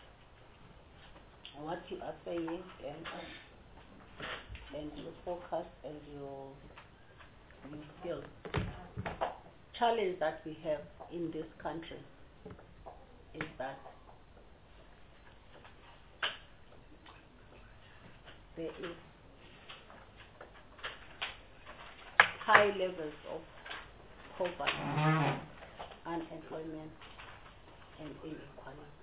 what you are saying and and your focus and your your skills. Challenge that we have in this country is that there is high levels of poverty, unemployment, and inequality.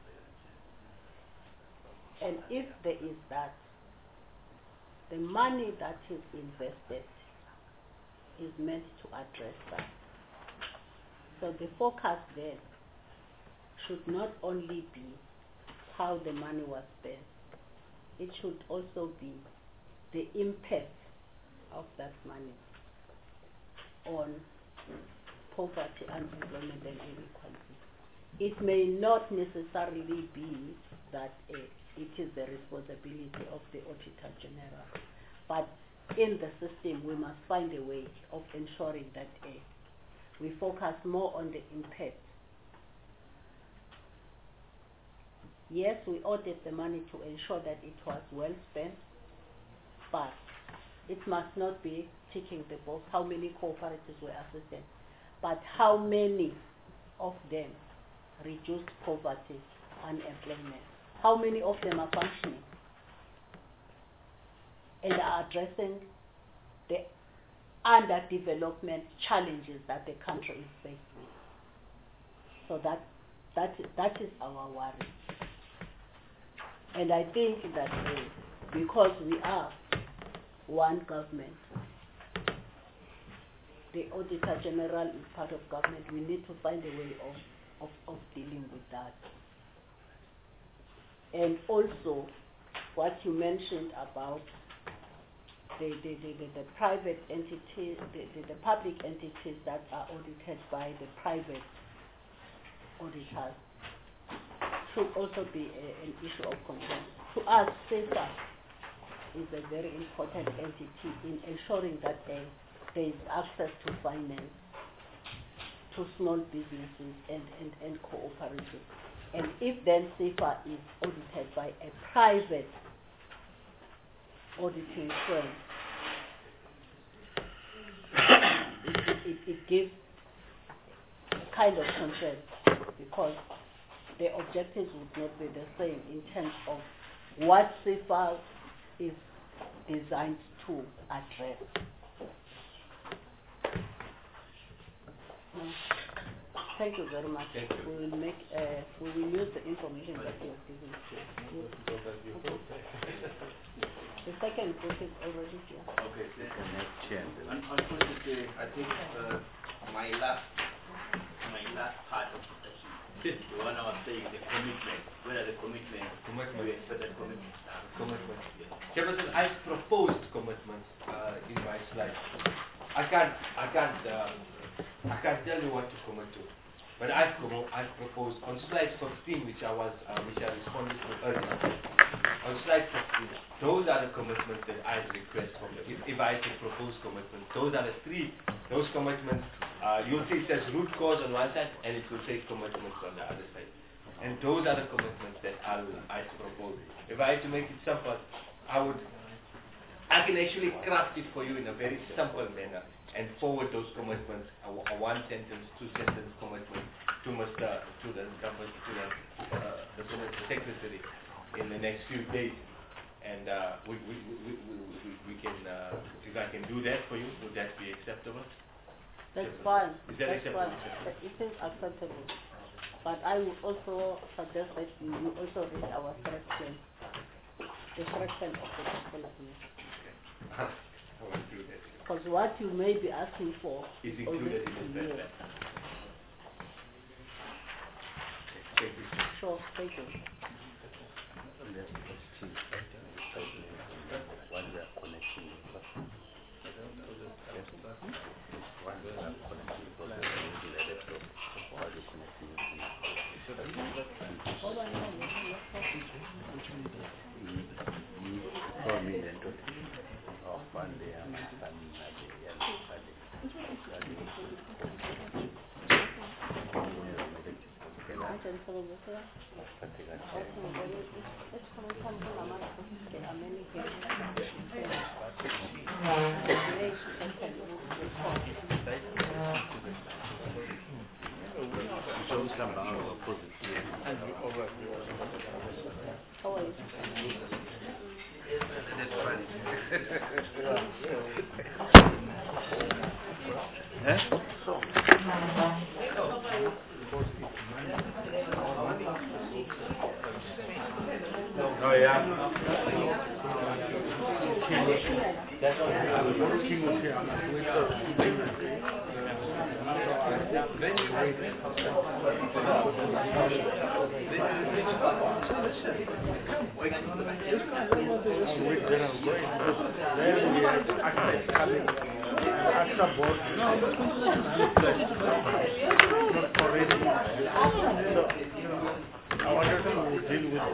And if there is that, the money that is invested is meant to address that. So the focus then should not only be how the money was spent, it should also be the impact of that money on poverty, unemployment, and inequality. It may not necessarily be that uh, it is the responsibility of the Auditor General, but in the system we must find a way of ensuring that uh, we focus more on the impact. Yes, we audit the money to ensure that it was well spent, but it must not be ticking the box how many cooperatives were assisted, but how many of them reduced poverty, unemployment, how many of them are functioning and are addressing the underdevelopment challenges that the country is faced with. So that, that, that is our worry. And I think that uh, because we are one government, the Auditor General is part of government, we need to find a way of, of, of dealing with that. And also, what you mentioned about the, the, the, the, the private entities, the, the, the public entities that are audited by the private auditors, should also be a, an issue of concern. To us, SESA is a very important entity in ensuring that uh, there is access to finance to small businesses and, and, and cooperatives. And if then SEFA is audited by a private auditing firm, it, it, it gives a kind of concern because the objectives would not be the same in terms of what SEFA is designed to address. Mm. Thank you very much.
Thank you.
We will make, uh, we will use the information that you have given to us. The second group is already here.
Okay, Un- unfortunately, I think uh, my last, my last part of the session, the one I was saying, the commitment, whether the commitment,
Commitment.
we expect the commitment.
Commitment.
Yes.
Chairperson, I proposed commitments uh, in my slide. I can't, I can't, uh, I can't tell you what to commit to, but I've, com- I've proposed on slide fifteen, which I was, uh, which I responded to earlier. On slide fifteen, those are the commitments that I request from you. If, if I could propose commitments, those are the three. Those commitments, uh, you'll see it says root cause on one side, and it will say commitments on the other side. And those are the commitments that I'll, I propose. If I had to make it simple, I would, I can actually craft it for you in a very simple manner and forward those commitments, a, a one sentence, two sentence commitment to Mister to the government, to the, uh, the secretary in the next few days. And uh, we, we, we, we, we, we can, uh, if I can do that for you, would that be acceptable?
That's fine.
Is that
That's
acceptable?
fine. It is acceptable. But I would also suggest that you you also read our third plan, the third plan of the fiscal administration.
I will do that.
Because what you may be asking for
It's
is
included
already
in the third
here.
plan. Thank you.
Sure, thank you.
While we are connecting the person. While we are connecting the person, we will let it go. While we're connecting the
Hold on, hold on, let's talk.
prominent of Sunday and Sunday and Sunday.
How are you?
That's fine.
Eh? Oh yeah.
I wanted to deal with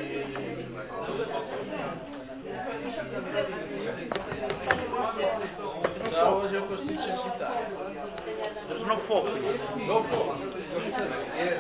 Thank you.
constituency type. There's no fork.
No fork. Yes.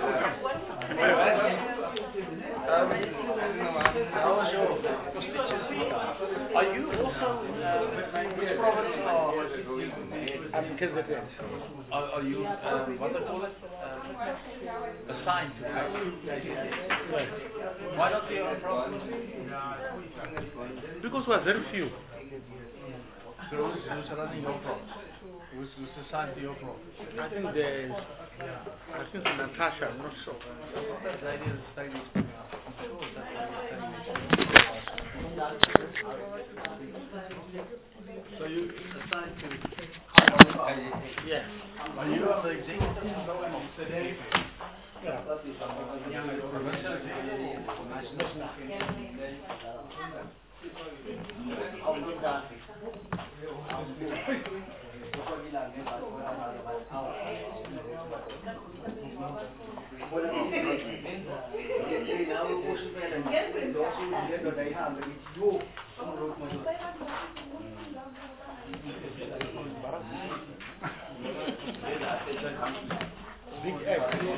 Um, how was your constituency type?
Are you also, uh, which province are I'm K Z N. Are, are you, um, what do they call it? Um, assigned to it? Right. Why not the other province? Because we're very few. So who's, who's running your province? Who's, who's assigned to your province? I think there's, I think it's Natasha, I'm not sure. That is, that is, I'm sure that is, so you assigned to yeah. Are you on the executive of C D A? Yeah. Big egg.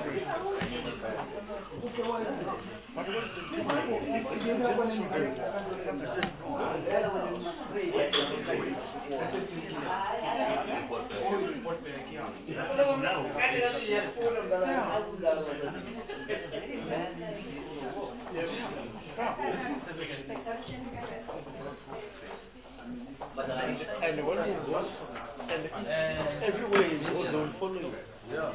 And what is what? And everywhere you go, they will follow you. Yeah.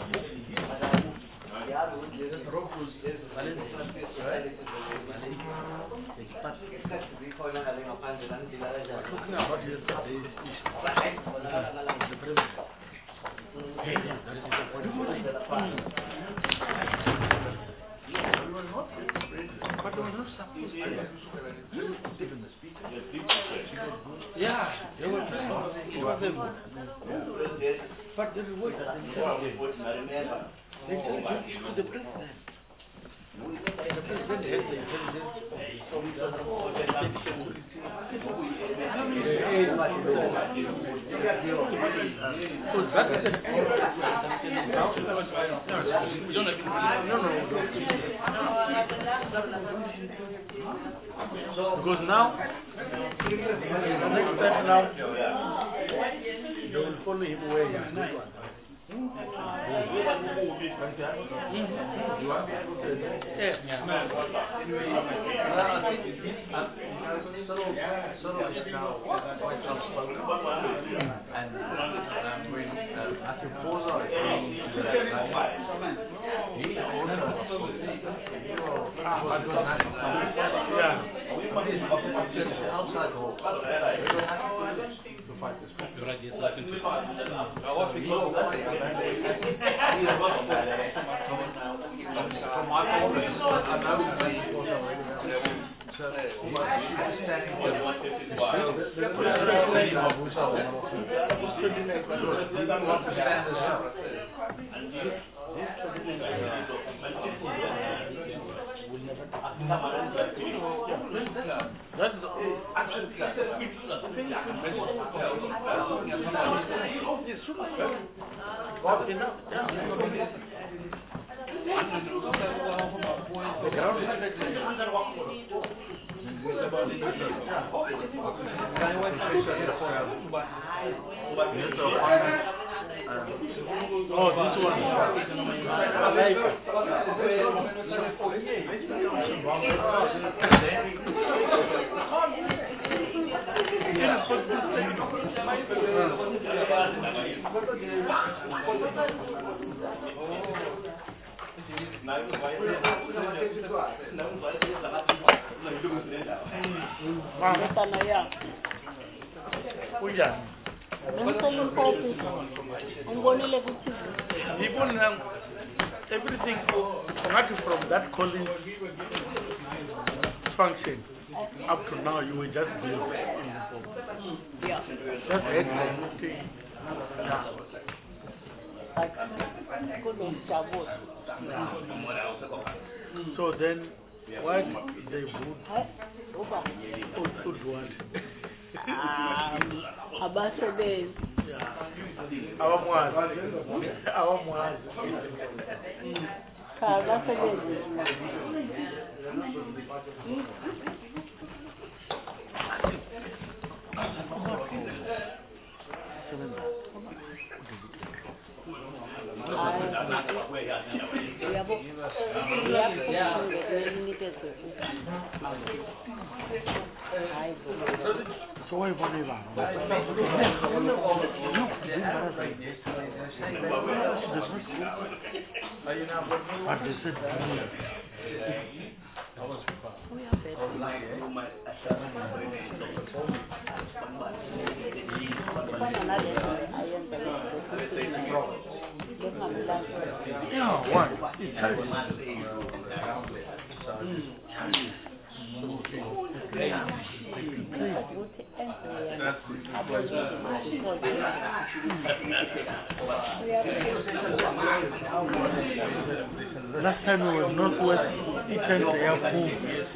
Talking about yesterday, the president. But there was no support. Even the speaker. Yeah, they were it was them. But there was they just took to the president. The president had the intelligence. So that is the we don't have no, no, no. So, because now, the next step now, they will follow him where he is going.
Solo is now quite outspoken, and um, when Matthew Poza came to that time, he also yeah, outside hall, to fight this problem. Right, yes, I can see. From my office, I know Matthew Poza already now. So, standing there.
That's absolutely the ground oh, this one. I like it. Unjani? Even um, everything starting from that calling function up to now, you were just doing yeah. Just head meeting. Yeah. So then, why did they vote? Who would what?
Um, about today.
Yeah. Awamwazi. Awamwazi.
Cha basebenzi la. Uyabo uyaphumenikeze hayi
So why bother about? But they said yeah, one. It's last time we were Northwest, it turned the airport.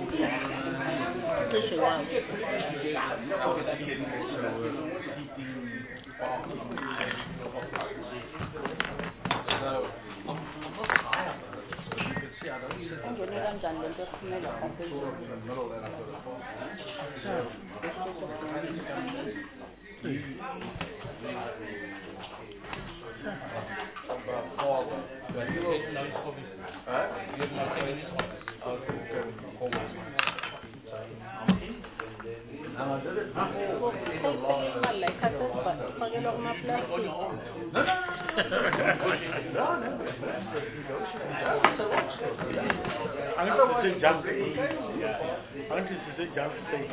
I'm going to say jump. I'm going to say jump state.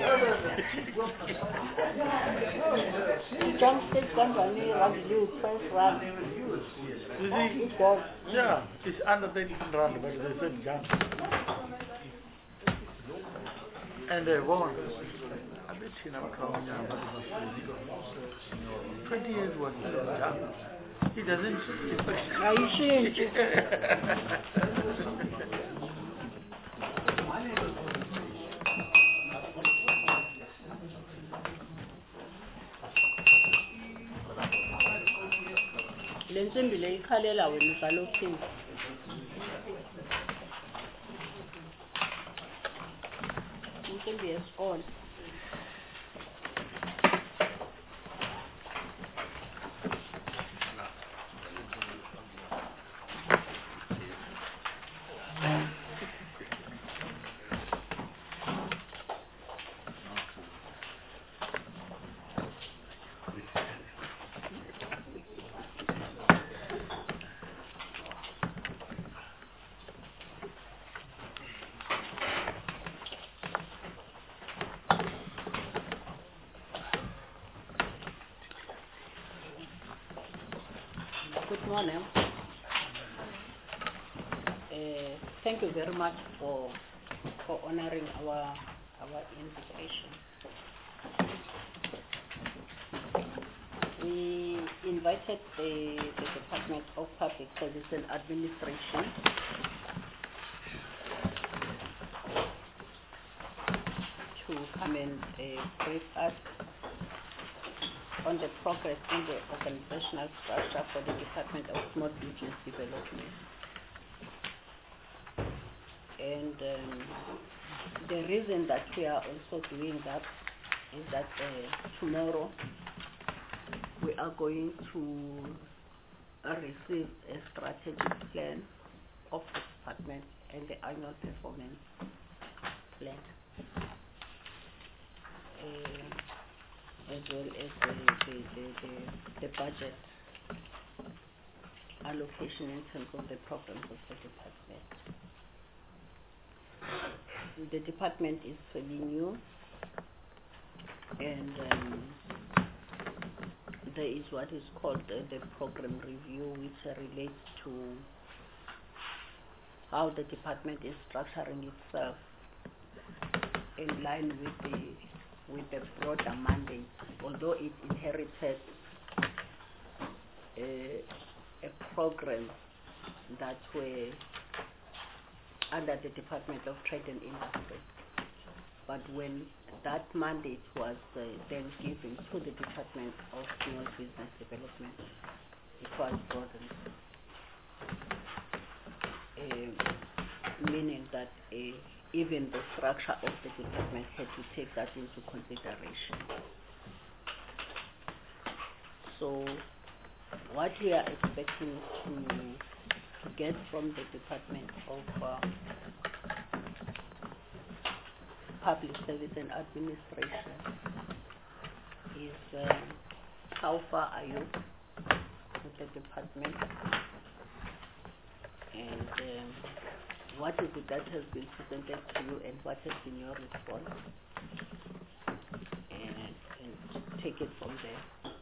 Jump state company run you first run.
You see, yeah, it's under thirteen rand, but they said jump. And they won. I bet you never come twenty years was jump. He doesn't.
Are you sure? Le nsimbi le ikhalela wena usalophini. Insimbi yesikole. Good morning. Uh, thank you very much for for honoring our our invitation. We invited the, the Department of Public Service and Administration to come and uh, brief us on the progress in the organizational structure for the Department of Small Business Development. And um, the reason that we are also doing that is that uh, tomorrow we are going to uh, receive a strategic plan of the department and the annual performance plan. Uh, as well as the, the, the, the, the budget allocation in terms of the programs of the department. The department is fairly new, and um, there is what is called uh, the program review, which uh, relates to how the department is structuring itself in line with the with the broader mandate, although it inherited a, a program that were under the Department of Trade and Industry. but when that mandate was uh, then given to the Department of Small Business Development, it was broadened, uh, meaning that uh, even the structure of the department had to take that into consideration. So what we are expecting to, to get from the Department of uh, Public Service and Administration is um, how far are you with the department, and um, what is it that has been presented to you and what has been your response, and, and take it from there.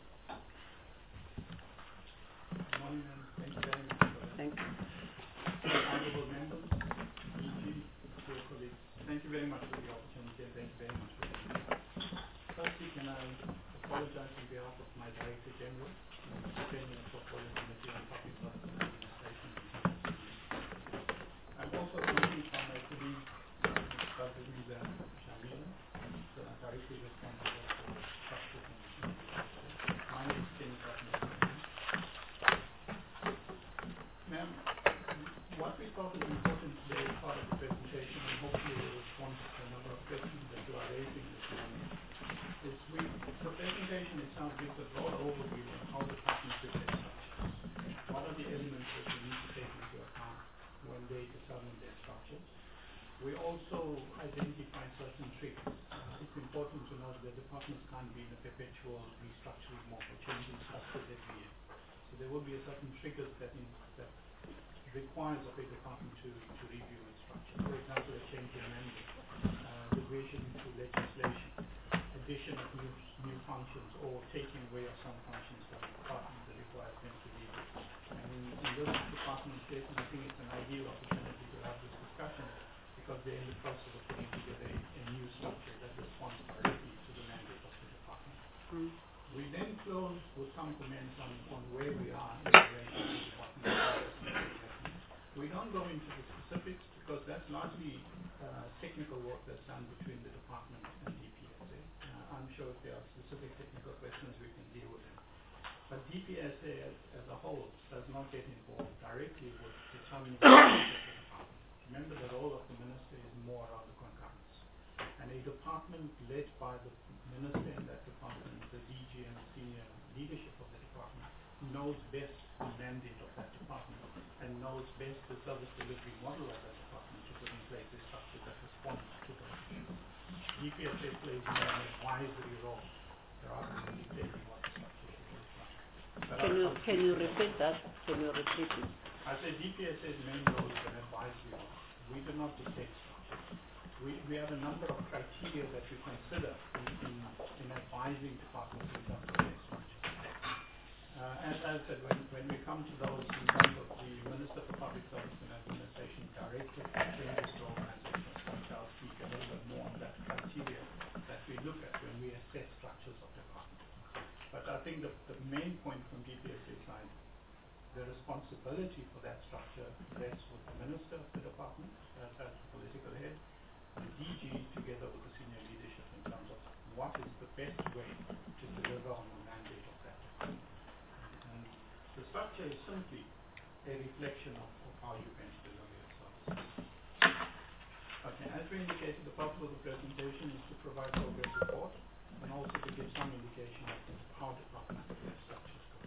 Good morning, and thank you very much for that.
Thank you.
Honorable members, E G, dear colleagues, thank you very much for the opportunity and thank you very much for the invitation. Firstly, can I apologize on behalf of my Director General, the Chairman of the Portfolio Committee on Public Service and Administration. I'm also speaking from my colleague, Doctor Miza Shamila, who's uh, directly responsible for structures and infrastructure. My name is Kenny Kaufman. Ma'am, what we thought was important today as part of the presentation, and hopefully will respond to a number of questions that you are raising this morning, is we, the presentation itself gives a broad overview of how the partnership is structured. What are the elements that we need to take into account when they determine their structures? We also identify certain triggers. Uh, it's important to note that departments can't be in a perpetual restructuring mode or changing structures every year. So there will be a certain triggers that, in, that requires of a department to, to review its structure. For example, a change in mandate, uh, revision to legislation, addition of new, new functions, or taking away of some functions from the department that requires them to review. And in, in this department case, I think it's an ideal opportunity to have this discussion because they're in the process of putting together a, a new structure that responds directly to the mandate of the department.
Mm.
We then close with some comments on, on where we are in relation to the department. We don't go into the specifics because that's largely uh, technical work that's done between the department and D P S A. Uh, I'm sure if there are specific technical questions, we can deal with them. But D P S A as, as a whole does not get involved directly with determining the structure of the department. Remember, the role of the minister is more around the concurrence. And a department led by the minister in that department, the D G and the senior leadership of the department, knows best the mandate of that department and knows best the service delivery model of that department to put in place a structure that responds to those issues. D P S A plays more an advisory role rather than dictating what the structure should look like. But
Can you, can you repeat that? Can you repeat it?
I say D P S A's main role is an advisory role. We do not dictate structure. We, we have a number of criteria that we consider in, in, in advising departments in terms of their structure. Uh, as I said, when, when we come to those in terms of the Minister for Public Service and Administration directive changes to organizational structure, I'll speak a little bit more on that criteria that we look at when we assess structures of departments. But I think the, the main point from D P S A side, the responsibility for that structure rests with the Minister of the department as, as the political head, the D G together with the senior leadership in terms of what is the best way to deliver on the mandate of that department. And the structure is simply a reflection of, of how you're going to deliver your services. Okay, as we indicated, the purpose of the presentation is to provide progress report and also to give some indication of how departmental structures go.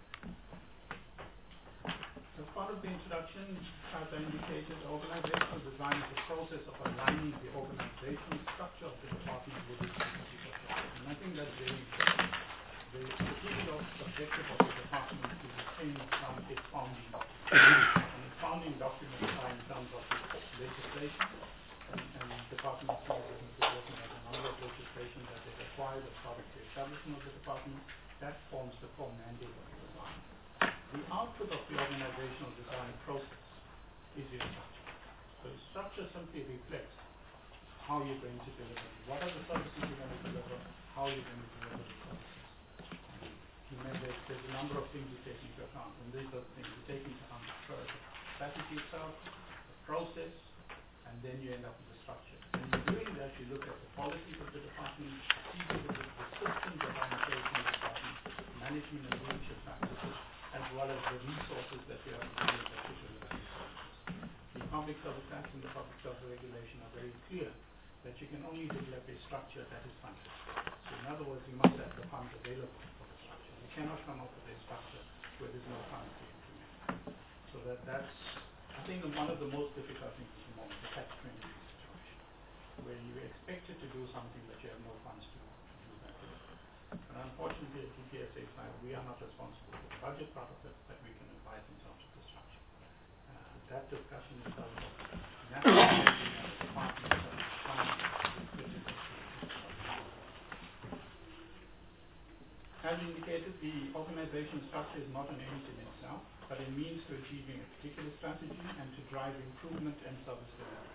As part of the introduction, as I indicated, organizational design is the process of aligning the organizational structure of the department with its strategic objectives. And I think that's very important. The strategic objective of the department is attained from its founding document. And its founding documents are in terms of its legislation, and, and the Department of Small Business is working on a number of legislation that is required as part of the establishment of the department. That forms the core mandate of the department. The output of the organizational design process is your structure. So the structure simply reflects how you're going to deliver. What are the services you're going to deliver? How you're going to deliver the services. You know, there's, there's a number of things you take into account, and these are the things you take into account. First, the strategy itself, the process, and then you end up with the structure. And in doing that, you look at the policies of the department, see the, the, the systems that are in place in the department, management and leadership practices, as well as the resources that we have to deal with particular resources. The Public Service Act and the Public Service Regulation are very clear that you can only develop a structure that is funded. So in other words, you must have the funds available for the structure. You cannot come up with a structure where there's no funds to implement. So that, that's, I think, one of the most difficult things at the moment, the catch twenty-two situation, where you're expected to do something but you have no funds to, to do that with. And unfortunately at D P S A side, we are not responsible for the budget part of it, but we can advise in terms of the structure. Uh, that discussion is done with national departments and as indicated, the organization structure is not an end in itself, but a means to achieving a particular strategy and to drive improvement and service delivery.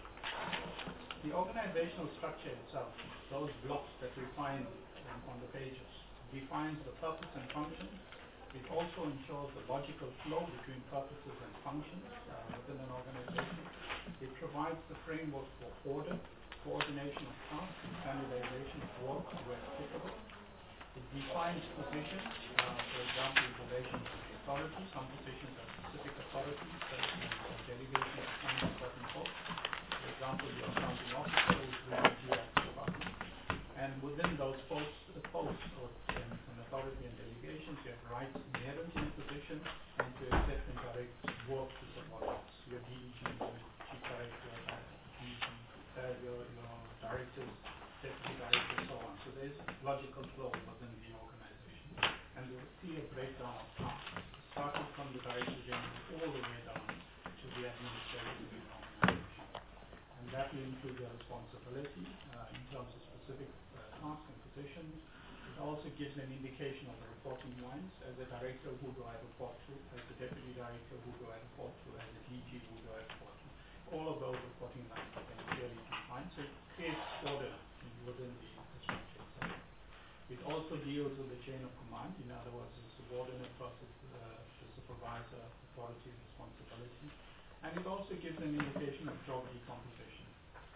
The organizational structure itself, those blocks that we find on, on the pages, defines the purpose and function. It also ensures the logical flow between purposes and functions uh, within an organization. It provides the framework for order, coordination of tasks, and standardization of work where applicable. It defines positions, uh, for example, in relation to the authority. Some positions have specific authorities, so delegation of assigned certain posts. For example, the accounting officer is within the department. And within those posts, the posts or and, and authority and delegations, you have rights inherent in the position and to accept and direct work to subordinates. Your D D G, chief director, D G, uh, your, your directors, deputy director, so on. So there's logical flow within the organization. And there's a clear breakdown of tasks, starting from the director general all the way down to the administrator of the organization. And that will include the responsibility uh, in terms of specific uh, tasks and positions. It also gives an indication of the reporting lines. As a director, who do I report to? As a deputy director, who do I report to? As a D G, who do I report to? All of those reporting lines are then clearly defined. So it creates order within the structure itself. It also deals with the chain of command, in other words, the subordinate versus uh, the supervisor, authority, and responsibility. And it also gives an indication of job decomposition.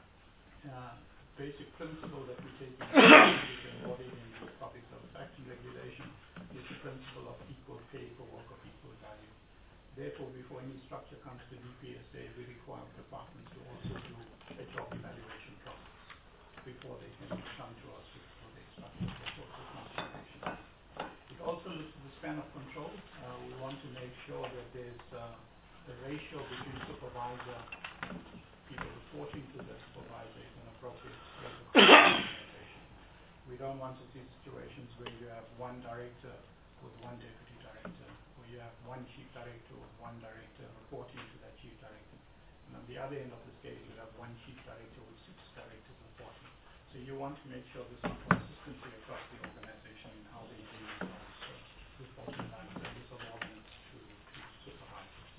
Uh, basic principle that we take into which is embodied in the Public Service Act and Regulation is the principle of equal pay for work of equal value. Therefore, before any structure comes to D P S A, we require departments to also do a job evaluation process before they can come to us for their structure, for consultation. It also looks at the span of control. Uh, we want to make sure that there's uh, the ratio between supervisor, people reporting to the supervisor is an appropriate rate of organization. We don't want to see situations where you have one director with one deputy director, or you have one chief director with one director reporting to that chief director. And on the other end of the scale, you have one chief director with six directors reporting. So you want to make sure there's some consistency across the organization in how they deal with those uh, reporting lines and the subordinates to, to supervisors.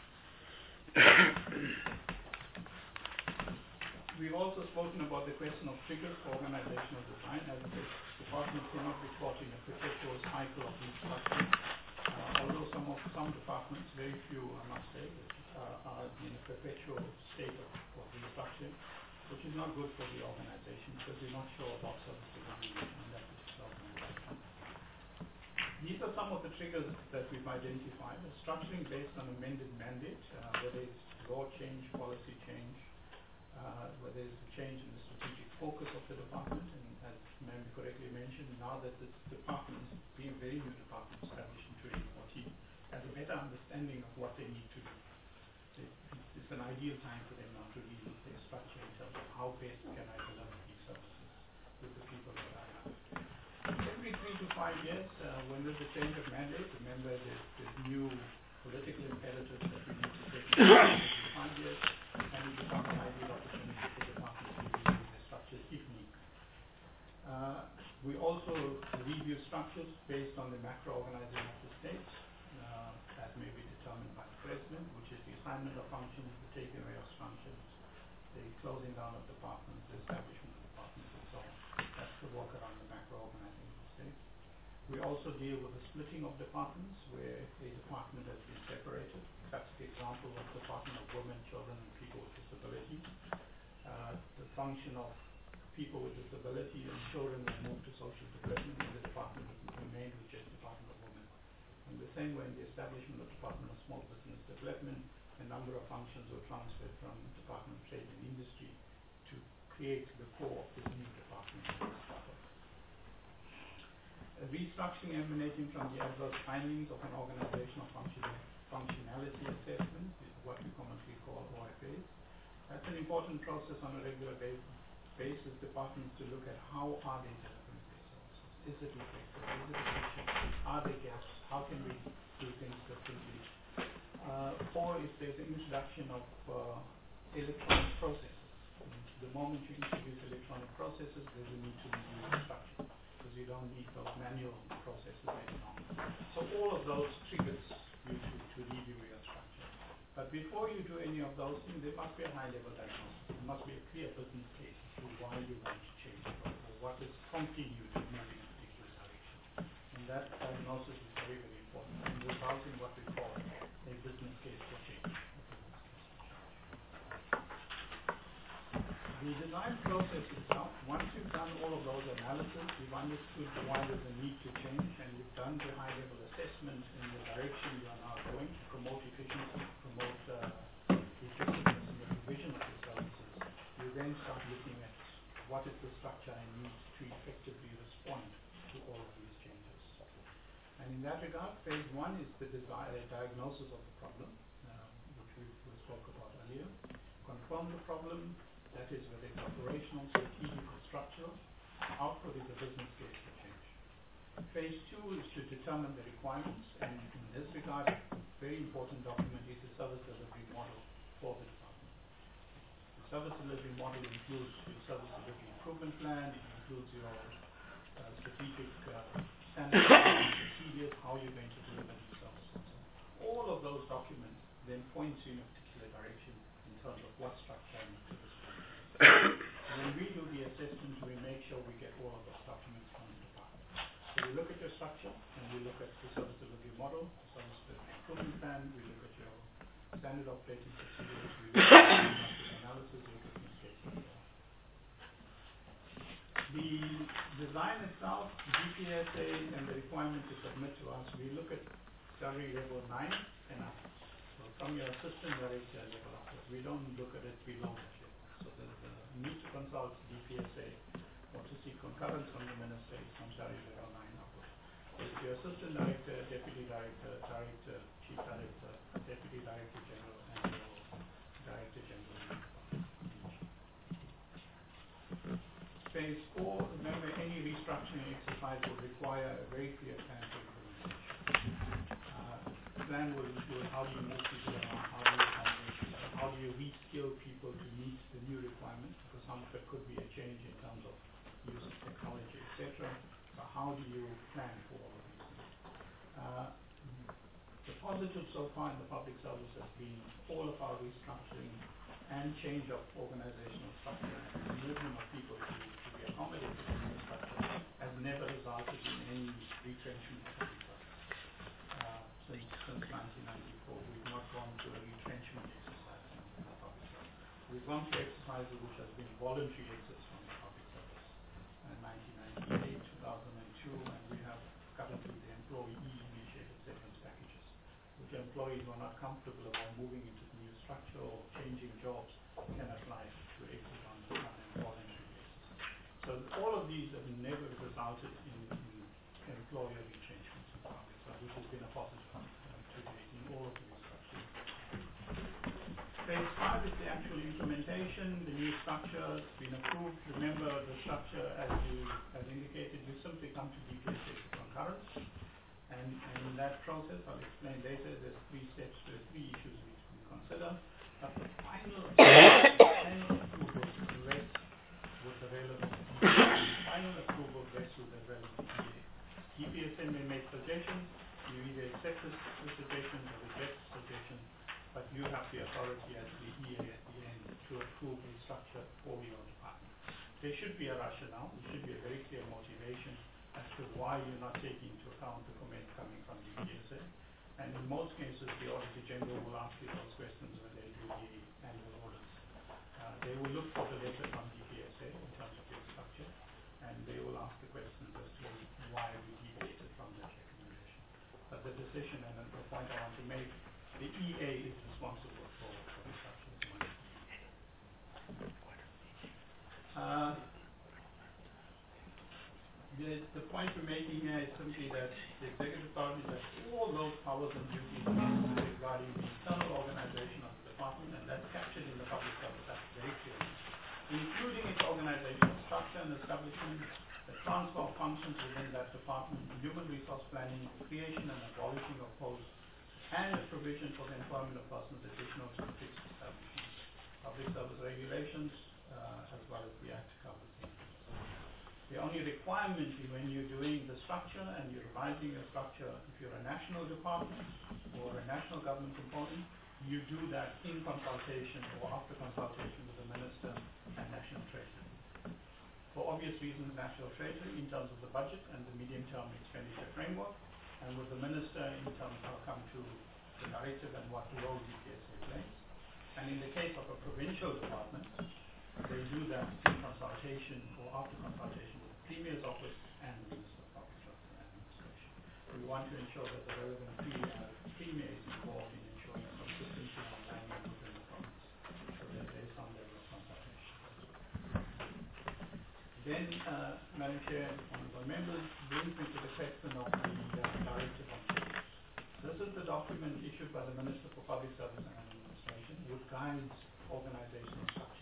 We've also spoken about the question of triggers for organizational design, as the department cannot be caught in a perpetual cycle of restructuring. Uh, although some of some departments, very few I must say, uh, are in a perpetual state of, of restructuring, which is not good for the organization because you're not sure about service delivery in that particular organization. These are some of the triggers that we've identified. A structuring based on amended mandate, uh, whether it's law change, policy change, uh, whether it's a change in the strategic focus of the department, and as Ma'am correctly mentioned, now that this department is being a very new department established in twenty fourteen, has a better understanding of what they need to do. It, it's an ideal time for them now to relook their structure in terms of how best can I deliver these services with the people that I have. Every three to five years, uh, when there's a change of mandate, remember there's, there's new political imperatives that we need to take into account every five years, and it becomes an ideal opportunity for departments to review their structures if need be. Uh, we also review structures based on the macro organizing of the state, uh, as may be determined by the president, which is the assignment of functions, the taking away of functions, the closing down of departments, the establishment of departments, and so on. That's the work around the macro organizing of the state. We also deal with the splitting of departments, where a department has been separated. That's the example of the Department of Women, Children, and People with Disabilities. uh, the function of people with disability and children were moved to social development, and the department remained with just Department of Women. In the same way, in the establishment of Department of Small Business Development, a number of functions were transferred from Department of Trade and Industry to create the core of this new department. A restructuring emanating from the adverse findings of an organizational function functionality assessment is what we commonly call O F As. That's an important process on a regular ba basis. Departments to look at how are they delivering their services. Is it effective? Is it efficient? Are there gaps? How can we do things differently? Uh, or if there's an introduction of uh, electronic processes. The moment you introduce electronic processes, there's a need to review the structure, because you don't need those manual processes any longer. So all of those triggers you to, to review your structure. But before you do any of those things, there must be a high-level diagnosis. There must be a clear business case as to why you want to change it, or what is prompting you to move in a particular direction. And that diagnosis is very, very important, and results in what we call a business case for change. The design process itself, once you've done all of those analyses, you've understood why there's a need to change, and you've done the high-level assessment in the direction you are now going to promote efficiency, promote uh, effectiveness in the provision of the services. You then start looking at what is the structure I need to effectively respond to all of these changes. And in that regard, phase one is the desire, diagnosis of the problem, uh, which we, we spoke about earlier. Confirm the problem. That is whether it's operational, strategic, or structural. Output is a business case for change. Phase two is to determine the requirements, and in this regard, a very important document is the service delivery model for the department. The service delivery model includes your service delivery improvement plan, it includes your uh, strategic uh, standards and procedures, how you're going to deliver these services. All of those documents then point you in a particular direction in terms of what structure I need to respond. When we do the assessment, we make sure we get all of those documents from the department. So we look at your structure, and we look at the service delivery model, the service delivery improvement plan, we look at your standard operating procedures, we look at the analysis, your business case, and so on. The design itself, G P S A, and the requirement to submit to us, we look at salary level nine and up. So from your assistant director level upwards, we don't look at it below that level. So the, the need to consult D P S A or to seek concurrence from the minister is from salary level nine upwards. So if you're assistant director, deputy director, director, chief director, deputy director general, and your director general. Phase four, remember any restructuring exercise will require a very clear plan for implementation. Uh, the plan will include how do you move people around, how do you accommodate people, how do you reskill people to meet the new requirements, because some of it could be a change in terms of use of technology, et cetera. So how do you plan for all of these things? Uh, the positive so far in the public service has been all of our restructuring and change of organizational structure and movement of people to, to be accommodated in the structure has never resulted in any retrenchment of public service. Uh, since, since nineteen ninety-four, we've not gone through a retrenchment exercise in, in the public service. We've gone through exercises which has been voluntary exits from the public service. In nineteen ninety-eight, two thousand two, and we have currently the employee-initiated severance packages, which employees who are not comfortable about moving into the new structure or changing jobs can apply to exit on, on a voluntary basis. So all of these have never resulted in, in employer retrenchments in public service, which has been a positive uh, to date in all of the restructuring. Phase five is the actual implementation. The new structure has been approved. Remember, the structure, as you as indicated, you simply come to D P S A for concurrence. And, and in that process, I'll explain later, there's three steps, there's three issues which we consider. But the final, final approval rests with the relevant D P S A. Final approval rests with the relevant D A. D P S A may make suggestions. You either accept the suggestions or reject the suggestions, but you have the authority as the E A at the end to approve a structure for your department. There should be a rationale. There should be a very clear motivation as to why you're not taking into account the comment coming from the D P S A. And in most cases, the Auditor General will ask you those questions when they do the annual audits. Uh, Uh, they will look for the letter from D P S A in terms of your structure, and they will ask the questions as to why we deviated from that recommendation. But the decision, and the point I want to make, the E A is responsible for, for the structure of the money. Uh, the, the point we're making here is simply that the executive authority has all those powers and duties regarding the internal organization of the department, and that's captured in the Public Service Act very clearly, including its organizational structure and establishment, the transfer of functions within that department, human resource planning, creation and abolishing of posts, and the provision for the employment of persons additional to the fixed establishment. Public service regulations, uh, as well as the Act covers things. The only requirement when you're doing the structure and you're revising your structure, if you're a national department or a national government component, you do that in consultation or after consultation with the Minister and National Treasury. For obvious reasons, National Treasury in terms of the budget and the medium-term expenditure framework, and with the Minister in terms of, I'll come to the directive and what role D P S A plays. And in the case of a provincial department, they do that in consultation or after consultation with the Premier's office and the Minister of Public Service and Administration. We want to ensure that the relevant Premier, uh, Premier is involved in ensuring consistency and alignment within the province, so that there is some level of consultation. Then, uh, Madam Chair, honourable members, brings me to the question of the uh, directive on change. This is the document issued by the Minister for Public Service and Administration, which guides organizational structures.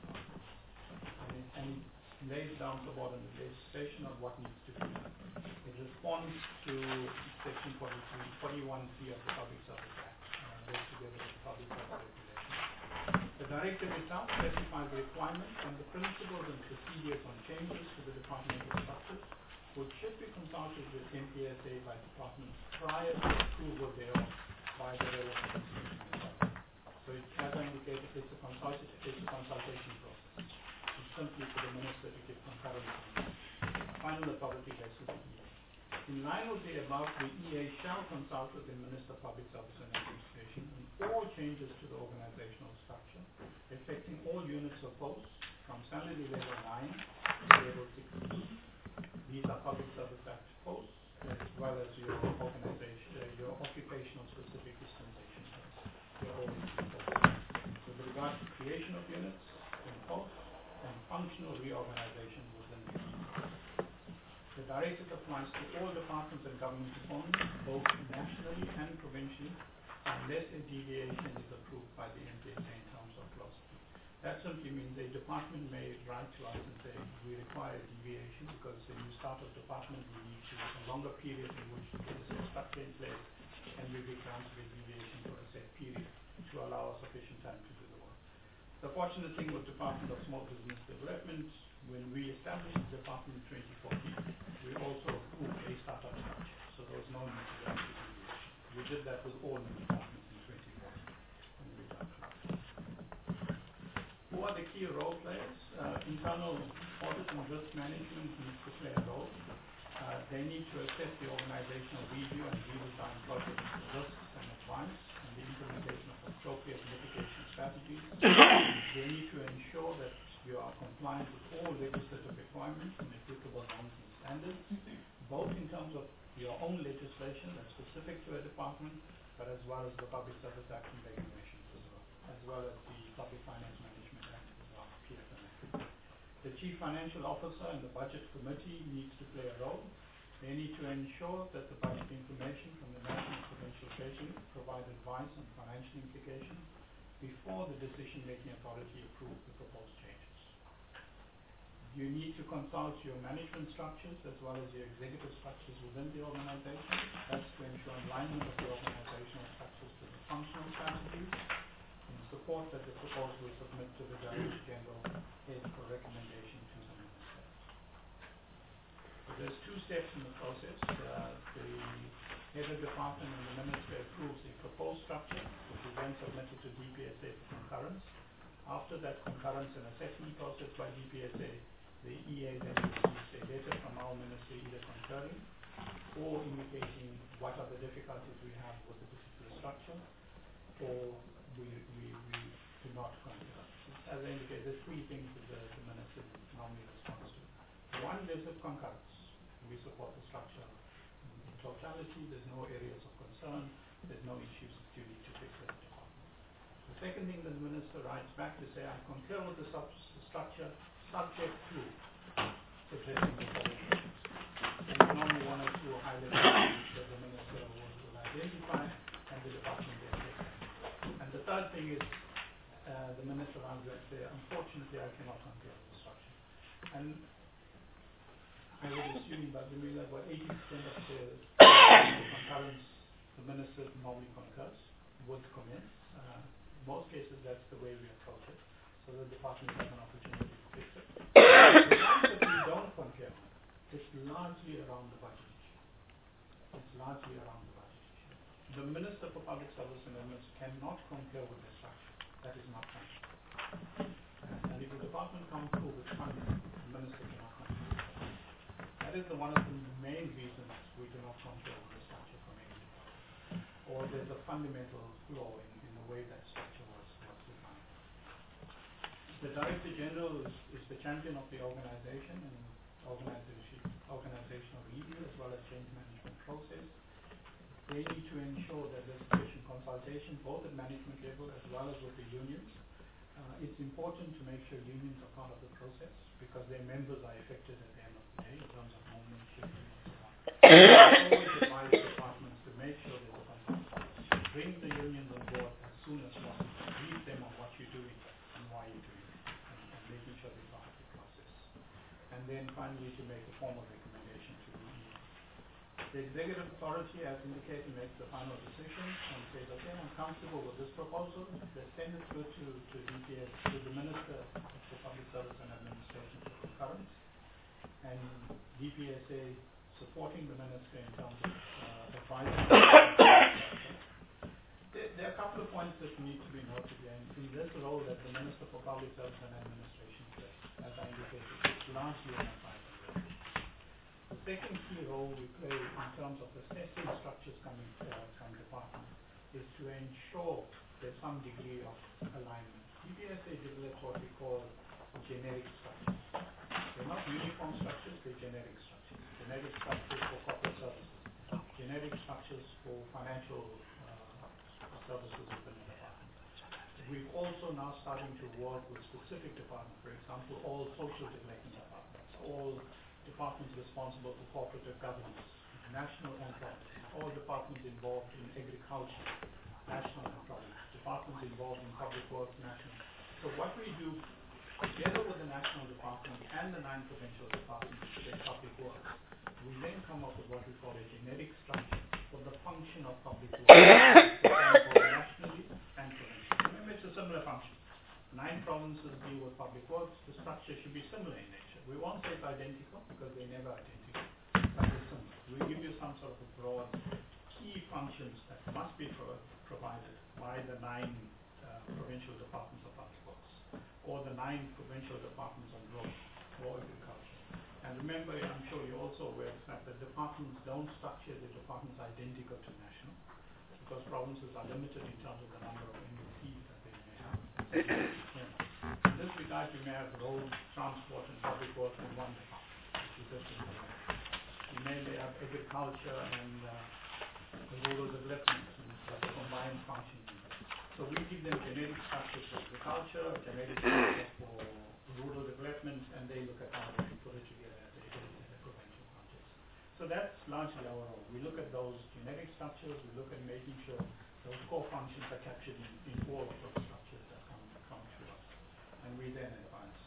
And it, and it lays down the bottom the legislation of what needs to be done. It responds to section forty-three, forty-one C of the Public Service Act, uh, laid together with the Public Service Regulation. The directive itself specifies the requirements and the principles and procedures on changes to the departmental structures, which should be consulted with M P S A by departments prior to approval thereof by the relevant institution. So it, as I indicated, it's a, consultation, it's a consultation process. It's simply for the Minister to give concurrence on final authority rests with the E A. In line with the above, the E A shall consult with the Minister of Public Service and Administration on all changes to the organizational structure, affecting all units of posts from salary level nine to level sixteen. These are Public Service Act posts, as well as your organization, uh, your occupational specific dispensation posts. They're all posts. With regard to creation of units and posts and functional reorganization within the The directive applies to all departments and government components, both nationally and provincially, unless a deviation is approved by the M P S A in terms of clause. That simply means a department may write to us and say, we require a deviation because when you start a department, we need to a longer period in which to get a set structure in place, and we will granted a deviation for a set period to allow us sufficient time to do the work. The fortunate thing with Department of Small Business Development, when we established the department in twenty fourteen, we also approved a startup structure, so there was no need to grant a deviation. We did that with all new departments in twenty fourteen. And we done that. Who are the key role players? Uh, internal audit and risk management needs to play a role. Uh, they need to assess the organizational review and redesign project risks and advice and the implementation of appropriate mitigation strategies. They need to ensure that you are compliant with all legislative requirements and applicable norms and standards, both in terms of your own legislation that's specific to a department, but as well as the Public Service Act and regulations as well, as well as the Public Finance Management Act as well, P F M A. The Chief Financial Officer and the Budget Committee needs to play a role. They need to ensure that the budget information from the National and Provincial Treasury provide advice on financial implications before the decision-making authority approves the proposed changes. You need to consult your management structures as well as your executive structures within the organization. That's to ensure alignment of the organizational structures to the functional strategies and support that the proposal is submitted to the Director General head for recommendation to the Minister. So there's two steps in the process. Uh, the head of department and the Minister approves a proposed structure, which is then submitted to D P S A for concurrence. After that concurrence and assessment process by D P S A, the E A then receives a letter from our Minister either concurring or indicating what are the difficulties we have with the particular structure, or we, we, we to not concur. As I indicated, there's three things that the, the minister normally responds to. One is with concurrence. We support the structure in totality. There's no areas of concern. There's no issues that you need to fix at the department. The second thing that the minister writes back to say, I concur with the sub structure subject to addressing the following things. And there's normally one or two highlighted issues that the minister will, will identify and the department will take. And the third thing is uh, the minister runs back there, unfortunately I cannot concur with the structure. And I would assume that the about eighty percent of the concurrence the minister normally concurs, would commence. Uh, in most cases that's the way we approach it, so the department has an opportunity to fix it. The ones that we don't concur on, it's largely around the budget issue. It's largely around the budget issue. The Minister for Public Service Amendments cannot concur with the structure. That is not funding. And, and if the department can't prove it's funding, the minister cannot concur with the structure. That is the, one of the main reasons we do not concur with the structure from any department. Or there's a fundamental flaw in, in the way that structure was, was defined. The Director General is, is the champion of the organization and organization, organizational review as well as change management process. They need to ensure that there's sufficient consultation both at management level as well as with the unions. Uh, it's important to make sure unions are part of the process because their members are affected at the end of the day in terms of movement, shifting and so on. I always advise departments to make sure there's a consultation. Bring the unions on board as soon as possible. Brief them on what you're doing and why you're doing it and, and making sure they're part of the process. And then finally to make a formal recommendation to the union. The executive authority, as indicated, makes the final decision and says, okay, I'm comfortable with this proposal. They send it through to, to D P S, to the Minister for Public Service and Administration for concurrence. And D P S A supporting the Minister in terms of uh, advising. there, there are a couple of points that need to be noted here. In this role that the Minister for Public Service and Administration plays, as I indicated, it's largely an advisory role. The second key role we play in terms of assessing structures coming uh, from department is to ensure there's some degree of alignment. D P S A develops what we call generic structures. They're not uniform structures, they're generic structures. Generic structures for corporate services, generic structures for financial uh, services within the department. We're also now starting to work with specific departments, for example, all social development departments, all departments responsible for cooperative governance, national and province, all departments involved in agriculture, national and province, departments involved in public works, national. So what we do, together with the national department and the nine provincial departments in public works, we then come up with what we call a generic structure for the function of public works, nationally and provincially. Remember, it's a similar function. Nine provinces deal with public works, the structure should be similar in nature. We won't say it's identical because they're never identical, but it's similar. We give you some sort of a broad key functions that must be pro provided by the nine uh, provincial departments of public works or the nine provincial departments on roads or agriculture. And remember, I'm sure you're also aware of the fact that departments don't structure the departments identical to national because provinces are limited in terms of the number of M O Ps that they may have. In this regard, you may have road, transport, and public works in one department, which is just in the You may have agriculture and uh, rural development as a combined function. So we give them generic structures for agriculture, generic structure for rural development, and they look at how they put it together as a, as a provincial context. So that's largely our role. We look at those generic structures, we look at making sure those core functions are captured in, in all of those structures that come, come to us. And we then advance.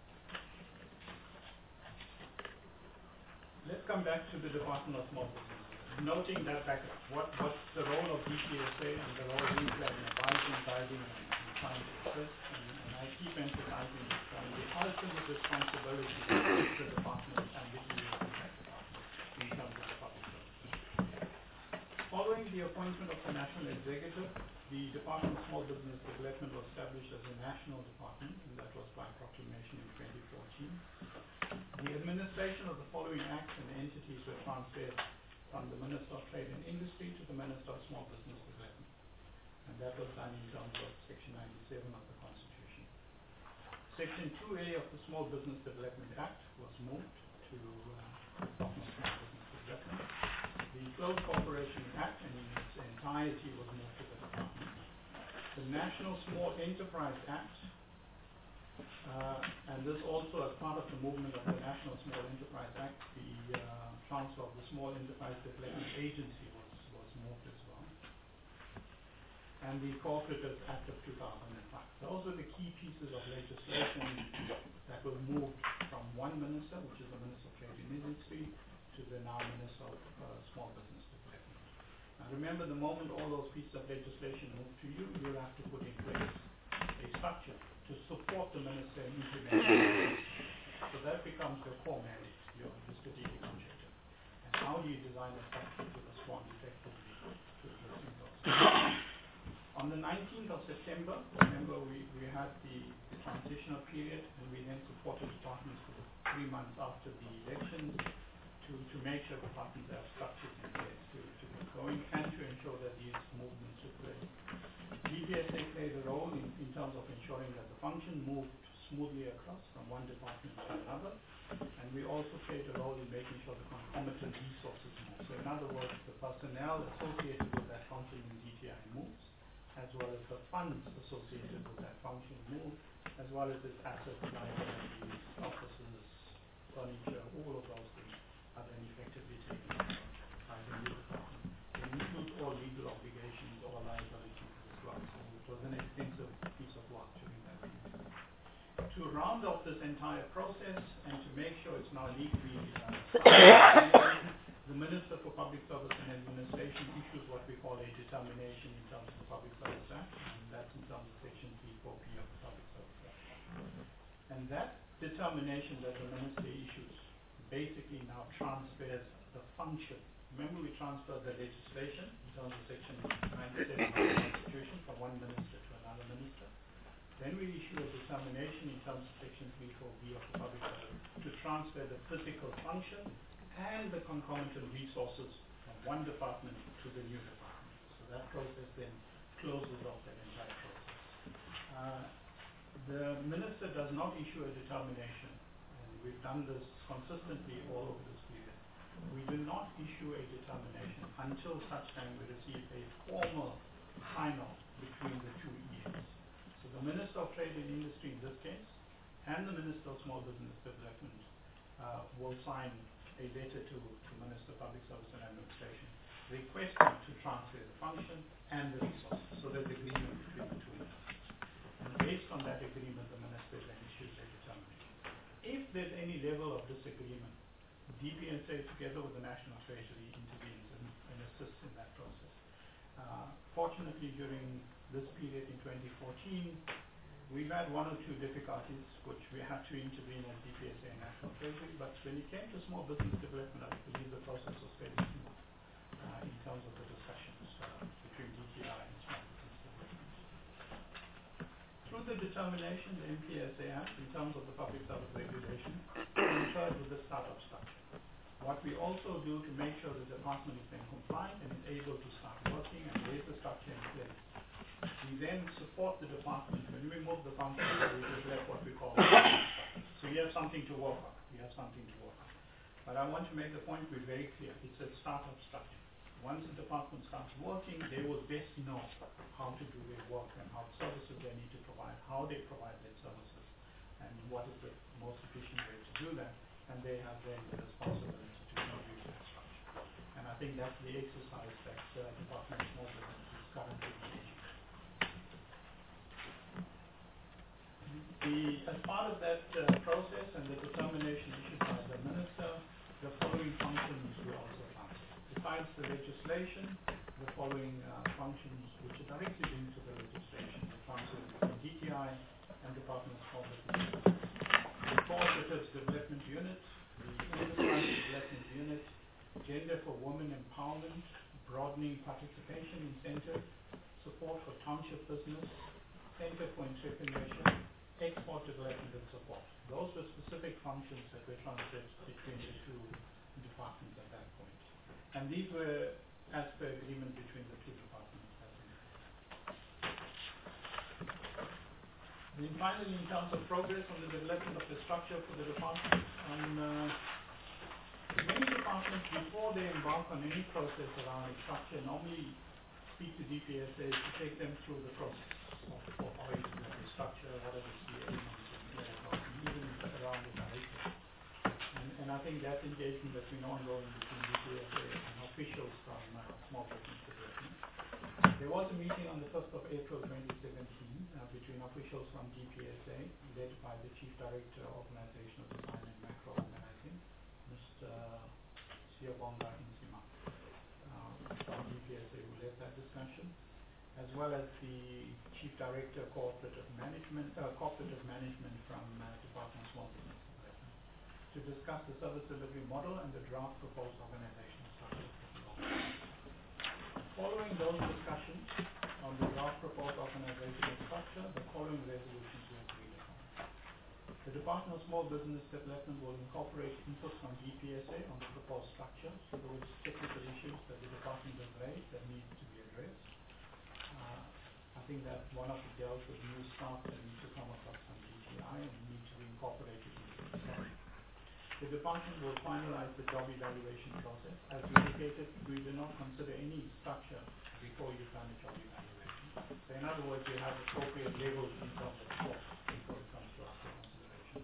Let's come back to the Department of Small Business. Noting that background, what, what's the role of D P S A and the role we play in advising, guiding, and, and trying to assist, and, and I keep emphasizing this point. The ultimate responsibility is the department and the E S department in terms of the public service. Following the appointment of the National Executive, the Department of Small Business Development was established as a national department, and that was by proclamation in twenty fourteen. The administration of the following acts and entities were transferred from the Minister of Trade and Industry to the Minister of Small Business Development. and that was done in terms of Section ninety-seven of the Constitution. Section two A of the Small Business Development Act was moved to uh, Department of Small Business Development. The Closed Corporation Act in its entirety was moved to the department. The National Small Enterprise Act, uh, and this also as part of the movement of the National Small Enterprise Act, the uh, transfer of the Small Enterprise Development Agency was, was moved as well. And the Cooperatives Act of two thousand five. Those were the key pieces of legislation that were moved from one minister, which is the Minister of Trade and Industry, to the now Minister of uh, Small Business Development. Now remember, the moment all those pieces of legislation move to you, you'll have to put in place a structure to support the minister in implementing it. So that becomes your core mandate, your the strategic objective. And how do you design a structure to respond effectively to the existing process? On the nineteenth of September, remember we, we had the, the transitional period, and we then supported departments for the three months after the elections to, to make sure departments have structures in place to, to get going and to ensure that these movements took place. D P S A played a role in, in terms of ensuring that the function moved smoothly across from one department to another, and we also played a role in making sure the concomitant resources move. So in other words, the personnel associated with that function in D T I moves, as well as the funds associated with that function move, as well as its assets, liabilities, offices, furniture, all of those things are then effectively taken by the new department. They include all legal obligations or liabilities as well. So it was an extensive piece of work during that period. To round off this entire process and to make sure it's now legally uh, the Minister for Public Service and Administration issues what we call a determination in terms of the Public Service Act, and that's in terms of Section three four P of the Public Service Act. And that determination that the Minister issues basically now transfers the function. Remember, we transferred the legislation in terms of Section ninety-seven of the Constitution from one Minister to another Minister. Then we issue a determination in terms of Section three four B of the Public Service to transfer the physical function and the concomitant resources from one department to the new department. So that process then closes off that entire process. Uh, the Minister does not issue a determination, and we've done this consistently all over this period. We do not issue a determination until such time we receive a formal sign-off between the two E As. So the Minister of Trade and Industry in this case, and the Minister of Small Business Development uh, will sign a letter to, to Minister of Public Service and Administration requesting to transfer the function and the resources. So there's agreement between the two. And based on that agreement, the Minister then issues a determination. If there's any level of disagreement, D P S A together with the National Treasury intervenes and, and assists in that process. Uh, fortunately, during this period in twenty fourteen, we've had one or two difficulties which we had to intervene as D P S A and National Treasury, but when it came to small business development, I believe the process was fairly smooth uh, in terms of the discussions uh, between D T I and small business development. Through the determination, the M P S A Act, in terms of the public service regulation, concurred with the startup structure. What we also do to make sure the department is then compliant and is able to start working and raise the structure in place, we then support the department. When we move the function, we develop what we call the structure. So we have something to work on. We have something to work on. But I want to make the point be very clear. It's a startup structure. Once the department starts working, they will best know how to do their work and how services they need to provide, how they provide their services, and what is the most efficient way to do that. And they have then the responsibility to contribute to that structure. And I think that's the exercise that uh, Department of Small Business is currently engaging. The, as part of that uh, process and the determination issued by the Minister, the following functions were also transferred. Besides the legislation, the following uh, functions which are directly linked to the legislation were transferred between D T I and Department of Small Business. The Cooperatives Development Unit, the Enterprise Development Unit, Gender for Women Empowerment, Broadening Participation Incentive, Support for Township Business, Center for Entrepreneurship, Export Development and Support. Those were specific functions that were transferred between the two departments at that point. And these were as per agreement between the two departments. then finally, in terms of progress on the development of the structure for the department, on uh, many departments, before they embark on any process around a structure, normally speak to D P S A to take them through the process of, of how you do the structure, what are the key elements, and, uh, and even around the direction. And, and I think that engagement has been ongoing between D P S A and officials from uh, small business development. There was a meeting on the first of April twenty seventeen uh, between officials from D P S A, led by the Chief Director of Organizational Design and Macro Organizing, Mister Siyabonga Insima, uh, from D P S A, who led that discussion, as well as the Chief Director Cooperative Management, uh, Cooperative Management from uh, Department of Small Business Development, to discuss the service delivery model and the draft proposed organizational structure for the office. Following those discussions on the draft proposed organizational structure, the following resolutions were agreed upon. The Department of Small Business Development will incorporate input from D P S A on the proposed structure, so those technical issues that the department has raised that need to be addressed. Uh, I think that one of the dealt with new staff that need to come across from D T I and need to be incorporated into the structure. The department will finalize the job evaluation process. As indicated, we do not consider any structure before you've done the job evaluation. So in other words, you have appropriate levels in terms of cost before it comes to after consideration.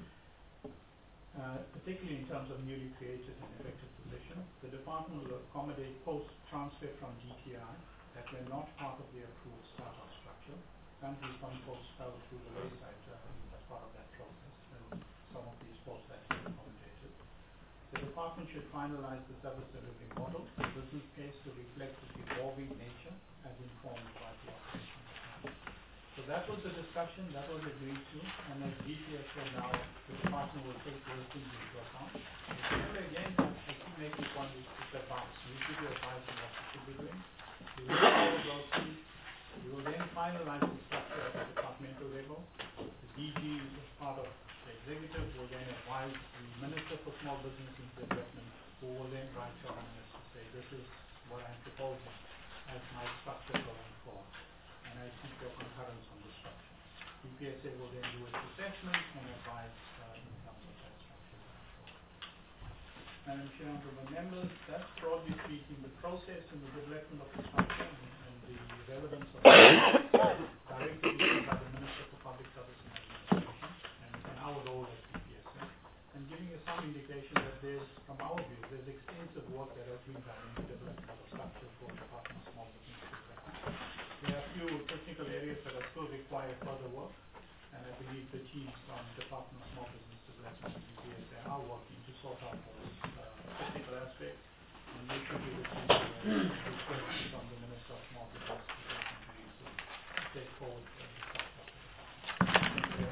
Uh, particularly in terms of newly created and effective positions, the department will accommodate posts transferred from D T I that were not part of the approved startup structure. Currently, some posts fell through the wayside uh, as part of that process, and some of these posts that were accommodated. The department should finalize the service delivery model, the business case to reflect its evolving nature as informed by the operations plan. So that was the discussion, that was agreed to, and as D P S A now, the department will take those things into account. Remember again, I keep making one is the advice. We give you advice on what you should be doing. We will follow those things. We will then finalize the structure at the departmental level. The D G, as part of the executive, will then advise the Minister for Small Business and Development, who will then write to our Minister to say, this is what I'm proposing as my structure going forward, and I seek your concurrence on the structure. D P S A will then do its assessment and advise uh, in terms of that structure going forward. Madam Chair, honourable members, that's broadly speaking the process and the development of the structure and, and the relevance of the directed issued by the Minister for Public Service and Administration and, and our role as D P S A, and giving us some indication that there's, from our view, there's extensive work that has been done in the development of structure for the Department of Small Business Development. There are a few technical areas that are still require further work, and I believe the teams from Department of Small Business Development and D P S A are working to sort out those uh, technical aspects, and they should be received uh, requests from the Minister of Small Business Development to take forward uh, the structure. Thank you.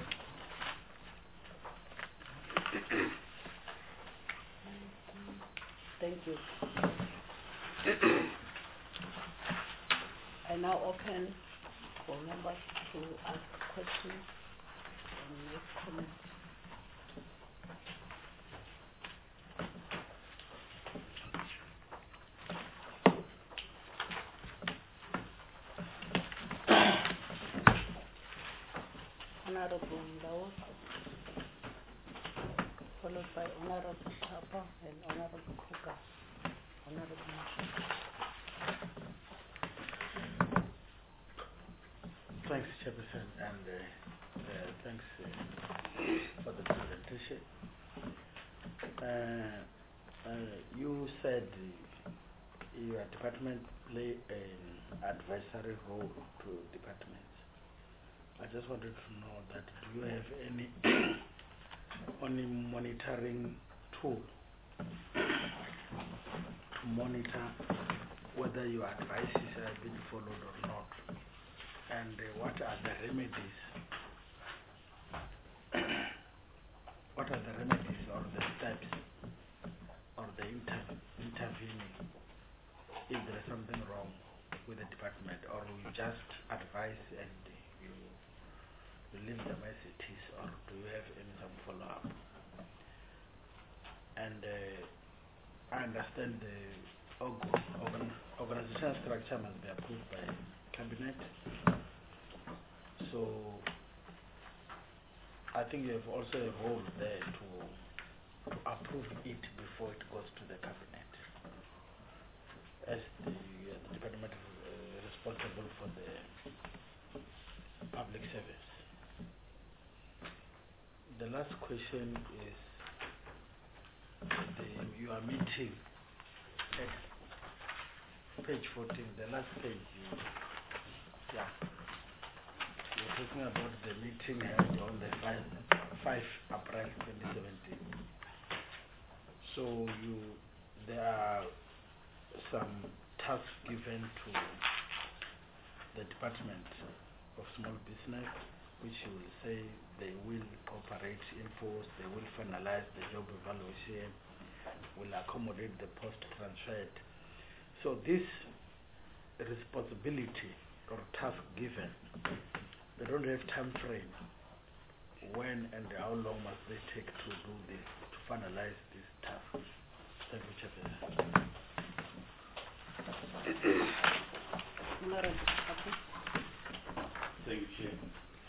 Thank you. I now open for members to ask questions and make comments. Honorable Ndao, followed by Honorable Chapa and Honorable Kruger. Honorable Mashaka.
Thanks, Chairperson, and uh, uh, thanks uh, for the presentation. Uh, uh, you said uh, your department play an advisory role to departments. I just wanted to know that do you have any only monitoring tool to monitor whether your advices are being followed or not, and uh, what are the remedies what are the remedies or the steps or the inter intervening if there is something wrong with the department, or you just advise and you you leave them as it is, or do you have any some follow up? And uh, I understand the organ organizational structure must be approved by cabinet. So I think you have also a role there to to approve it before it goes to the cabinet. As the, uh, the department uh, responsible for the public service. The last question is the, your meeting at page fourteen, the last page. You, yeah, you're talking about the meeting held on the five April twenty seventeen. So you, there are some tasks given to the Department of Small Business, which you will say they will operate enforce, they will finalize the job evaluation, will accommodate the post transferred. So this responsibility or task given, they don't have time frame. When and how long must they take to do this, to finalize this task? Thank you, Chairperson.
Thank you, Chair.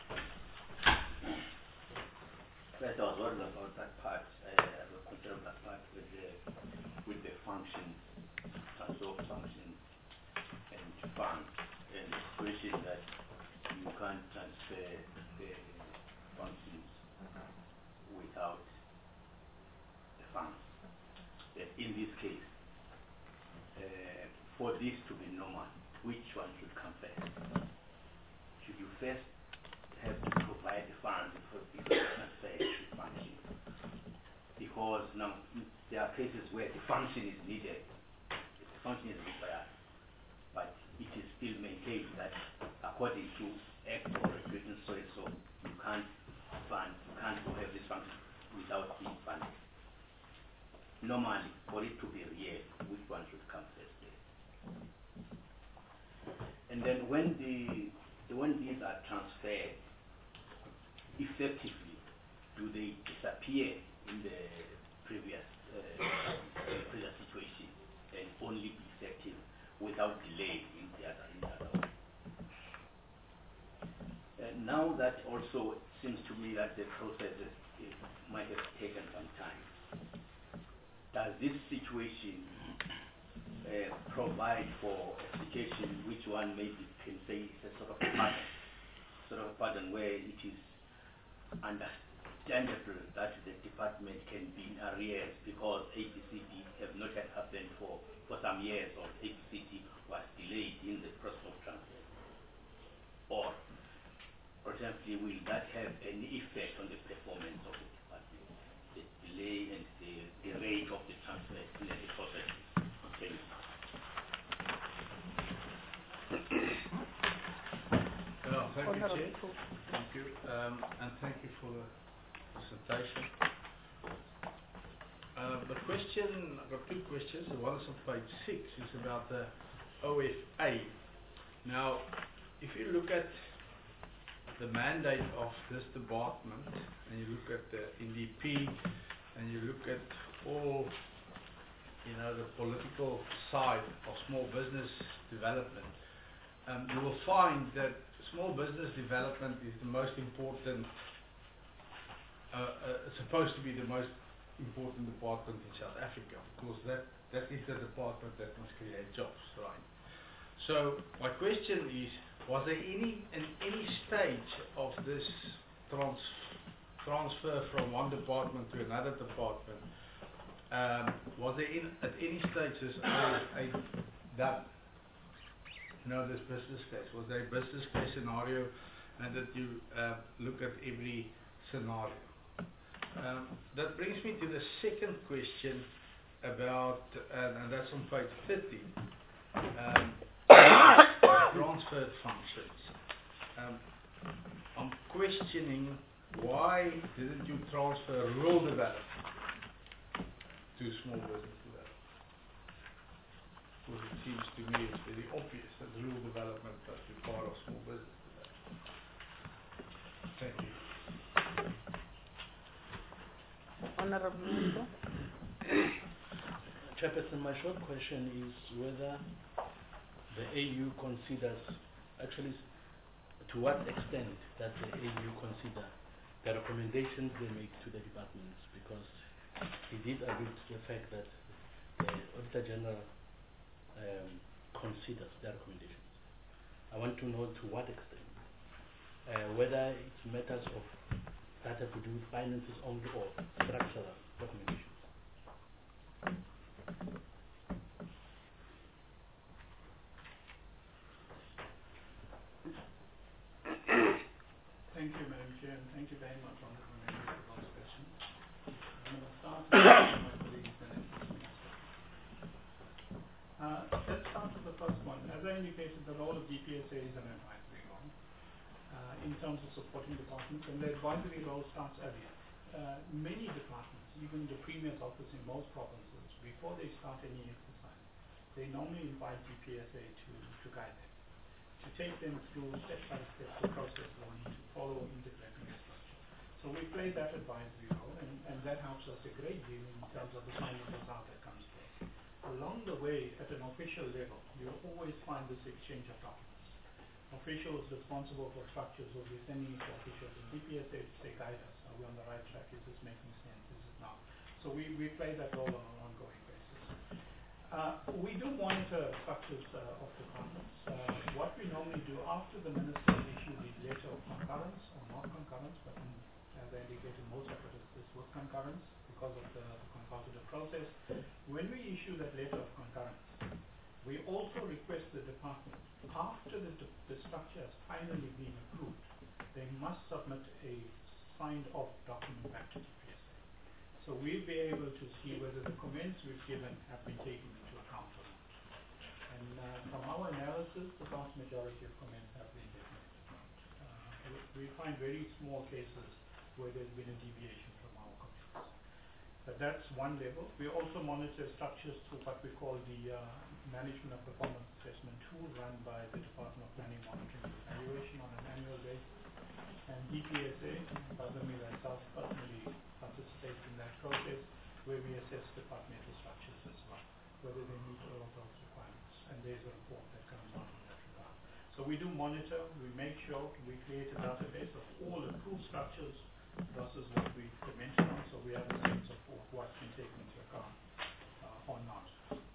First, I was worried about that part. I have a concern about that part with the with the function, transfer of function and funds, and the question that you can't transfer the functions without the funds. Uh, in this case, uh, for this to be normal, which one should come first? Should you first have to provide the funds before the transfer should function? Because now there are cases where the function is needed, the function is required, but it is still maintained that according to Act or Regulation so and so, you can't fund, you can't have this function without being funded. Normally, for it to be real, which one should come first there? And then when the when these are transferred, effectively, do they disappear in the previous uh, previous situation and only be effective without delay in the other in the other way? And now that also seems to me that the process is, it might have taken some time. Does this situation uh, provide for application which one maybe can say is a sort of a pattern, sort of a pattern where it is understandable that the department can be in arrears because A B C D have not had happened for, for some years, or A B C D was delayed in the process of transfer? Or, for example, will that have any effect on the performance of the department? The delay and the, the rate of the transfer in the process. Okay.
Well, thank you, Chair. Thank you, um, and thank you for the presentation. Uh, the question, I've got two questions. The one is on page six, is about the O F A. Now, if you look at the mandate of this department, and you look at the N D P, and you look at all, you know, the political side of small business development, um, you will find that small business development is the most important, uh, uh, supposed to be the most important department in South Africa, because that, that is the department that must create jobs, right? So my question is, was there any, in any stage of this trans transfer from one department to another department, um, was there in, at any stage this O F A done? You know, this business case, was there a business case scenario, and that you uh, look at every scenario? Um, that brings me to the second question about, uh, and that's on page thirty, um, transfer functions. Um, I'm questioning, why didn't you transfer rural development to small business development? Because it seems to me it's very obvious that rural development must be part of small business development. Thank you.
Honorable Minister.
Chairperson, my short question is whether the A U considers, actually, to what extent does the A U consider the recommendations they make to the departments, because he did allude to the fact that the Auditor General um, considers their recommendations. I want to know to what extent, uh, whether it's matters of that have to do with finances only or structural recommendations.
Thank you, Madam Chair, and thank you very much, Honourable Member, for those questions. I'm going to start with my colleague, Minister. Uh, let's start with the first one. As I indicated, the role of D P S A is an advisory role uh, in terms of supporting departments, and the advisory role starts earlier. Uh, many departments, even the Premier's office in most provinces, before they start any exercise, they normally invite D P S A to, to guide them, to take them through step-by-step the process they need to follow integrating the structure. So we play that advisory role, and, and that helps us a great deal in terms of the final result that comes to us. Along the way, at an official level, you'll always find this exchange of documents. Officials responsible for structures will be sending it to officials, and D P S A to say, guide us, are we on the right track, is this making sense, is it not? So we, we play that role on an ongoing basis. Uh, we do monitor structures uh, of departments. Uh, what we normally do after the minister issues his letter of concurrence, or not concurrence, but in, as I indicated, most of it is, is with concurrence because of the, the consultative process. When we issue that letter of concurrence, we also request the department, after the, the structure has finally been approved, they must submit a signed off document back to D P S A. So we'll be able to see whether the comments we've given have been taken into account or not. And uh, from our analysis, the vast majority of comments have been taken into account. Uh, we, we find very small cases where there's been a deviation from our comments. But that's one level. We also monitor structures through what we call the uh, Management of Performance Assessment tool run by the Department of Planning, Monitoring and Evaluation on an annual basis. And D P S A, Bazami myself personally participates in that process where we assess departmental structures as well, whether they meet all of those requirements. And there's a report that comes out in that regard. So we do monitor, we make sure we create a database of all approved structures versus what we commented on, so we have a sense of what's been taken into account uh, or not.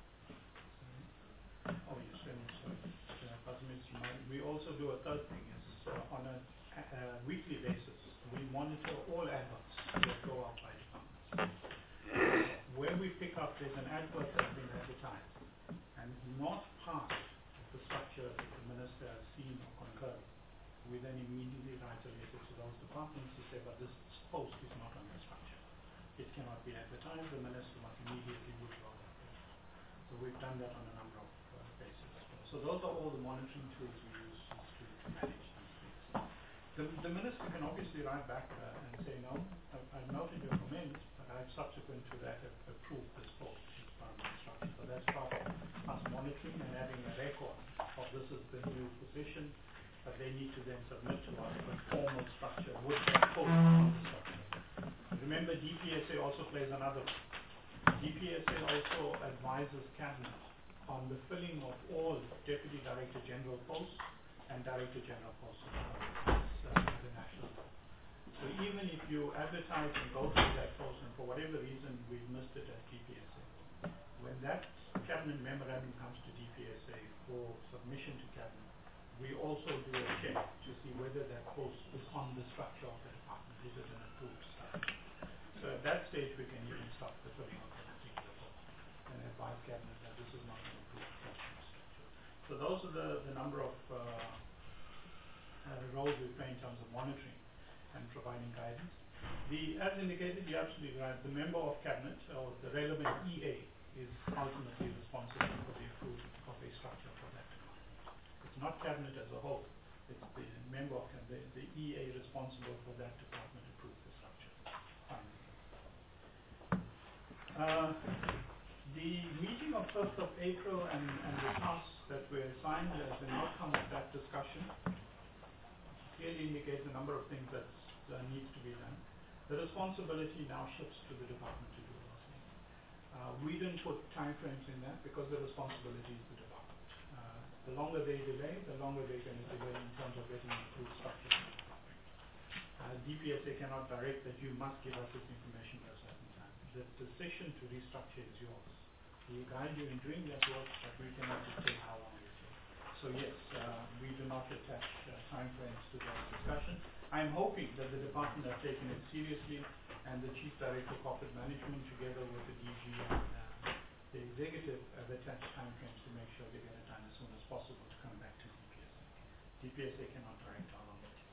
Oh yes, and sorry, uh, we also do a third thing, is uh, on a uh, weekly basis, we monitor all adverts that go out by departments. Where we pick up there's an advert that's been advertised and not part of the structure that the minister has seen or concurred, we then immediately write a letter to those departments to say, but this post is not on the structure. It cannot be advertised, the minister must immediately withdraw that post. So we've done that on a number of uh, bases. So those are all the monitoring tools we use to, to manage these things. The, the minister can obviously write back uh, and say, no, I've, I've noted your comments, but I've subsequent to that have approved this post as part of my structure. So that's part of us monitoring and having a record of this is the new position, but they need to then submit to us a formal structure with that post on the structure. Remember, D P S A also plays another role. D P S A also advises Cabinet on the filling of all Deputy Director General posts and Director General posts at uh, the national level. So even if you advertise and go through that post and for whatever reason we've missed it at D P S A, when that Cabinet memorandum comes to D P S A for submission to Cabinet, we also do a check to see whether that post is on the structure of the department. Is it an approved structure? So at that stage we can even stop the filling of that particular post and advise Cabinet that this is not an approved document structure. So those are the, the number of uh, uh, roles we play in terms of monitoring and providing guidance. The, as indicated, you're absolutely right, the member of Cabinet or the relevant E A is ultimately responsible for the approval of a structure for that department. It's not Cabinet as a whole, it's the member of the, the E A responsible for that department approve the structure. Finally. Uh, the meeting of first of April and, and the tasks that were assigned as an outcome of that discussion clearly indicates a number of things that uh, needs to be done. The responsibility now shifts to the department to do those things. Uh, we didn't put time frames in that because the responsibility is the department. Uh, the longer they delay, the longer they're going to delay in terms of getting improved structure. Uh, D P S A cannot direct that you must give us this information at a certain time. The decision to restructure is yours. We will guide you in doing that work, but we cannot dictate how long it takes. So yes, uh, we do not attach uh, time frames to that discussion. I'm hoping that the department has taken it seriously, and the Chief Director of Corporate Management, together with the D G and uh, the executive, have attached time frames to make sure they get it done as soon as possible to come back to D P S A. D P S A cannot direct how long it takes.